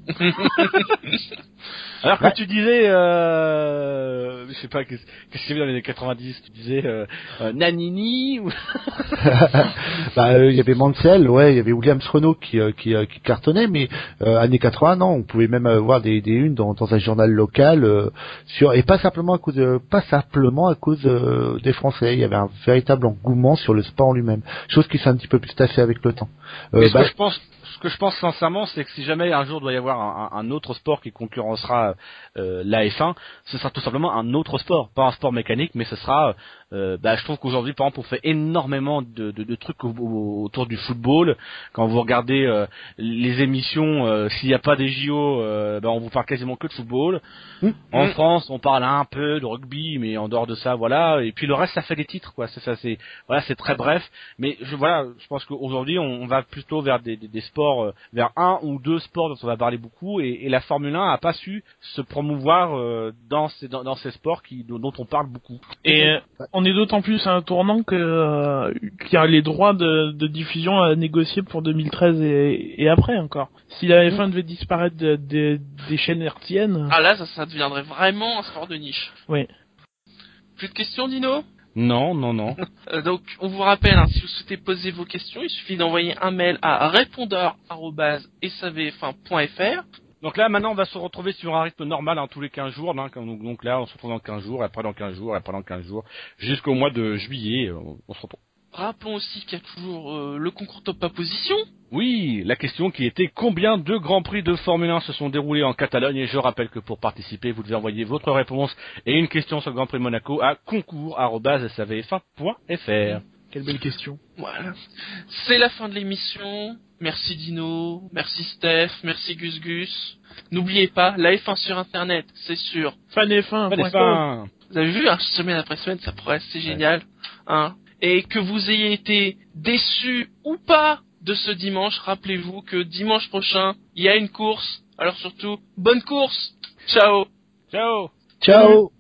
Alors que Ouais. tu disais, euh, je sais pas, qu'est-ce qu'est-ce qu'il y avait dans les années quatre-vingt-dix, tu disais euh, euh, Nanini ou... bah, euh, il y avait Mansell, ouais, il y avait Williams Renault qui euh, qui, euh, qui cartonnait, mais euh, années quatre-vingts, non, on pouvait même avoir des des unes dans dans un journal local euh, sur et pas simplement à cause de, pas simplement à cause euh, des Français. Il y avait un véritable engouement sur le sport en lui-même, chose qui s'est un petit peu plus tassée avec le temps. Euh, Mais ce bah, que je pense, ce que je pense sincèrement, c'est que si jamais un jour doit y avoir un, un autre sport qui concurrencera euh, la F un, ce sera tout simplement un autre sport, pas un sport mécanique, mais ce sera, euh, bah, je trouve qu'aujourd'hui, par exemple, on fait énormément de, de, de trucs au, au, autour du football. Quand vous regardez euh, les émissions, euh, s'il n'y a pas des J O, euh, bah, on vous parle quasiment que de football. Mmh. En Mmh. France, on parle un peu de rugby, mais en dehors de ça, voilà. Et puis le reste, ça fait des titres, quoi. C'est ça, c'est voilà, c'est très bref. Mais je voilà, je pense qu'aujourd'hui, on, on va plutôt vers des, des, des sports, euh, vers un ou deux sports dont on va parler beaucoup. Et, et la Formule un a pas su se promouvoir euh, dans ces dans, dans ces sports qui dont on parle beaucoup. Et euh, on est d'autant plus à un tournant que euh, qu'il y a les droits de, de diffusion à négocier pour deux mille treize et, et après encore. Si la F un devait disparaître de, de, des chaînes hertziennes, Ah là, ça, ça deviendrait vraiment un sport de niche. oui. Plus de questions, Dino? Non, non, non. Euh, donc, on vous rappelle, hein, si vous souhaitez poser vos questions, il suffit d'envoyer un mail à répondeur arobase s a v f un point f r. Donc là, maintenant, on va se retrouver sur un rythme normal, hein, tous les quinze jours. Hein, donc, donc là, on se retrouve dans quinze jours, après dans quinze jours, après dans quinze jours, jusqu'au mois de juillet, on, on se retrouve. Rappelons aussi qu'il y a toujours euh, le concours top pas position. Oui, la question qui était combien de grands prix de Formule un se sont déroulés en Catalogne, et je rappelle que pour participer, vous devez envoyer votre réponse et une question sur le Grand Prix de Monaco à concours arobase s a v f un point f r. Quelle belle question. Voilà. C'est la fin de l'émission. Merci Dino, merci Steph, merci Gus Gus. N'oubliez pas, la F un sur internet, c'est sûr. fan f un point com. Fin. Vous avez vu, hein, semaine après semaine, ça progresse, c'est génial. Hein. Et que vous ayez été déçus ou pas de ce dimanche, rappelez-vous que dimanche prochain, il y a une course. Alors surtout, bonne course. Ciao. Ciao. ciao.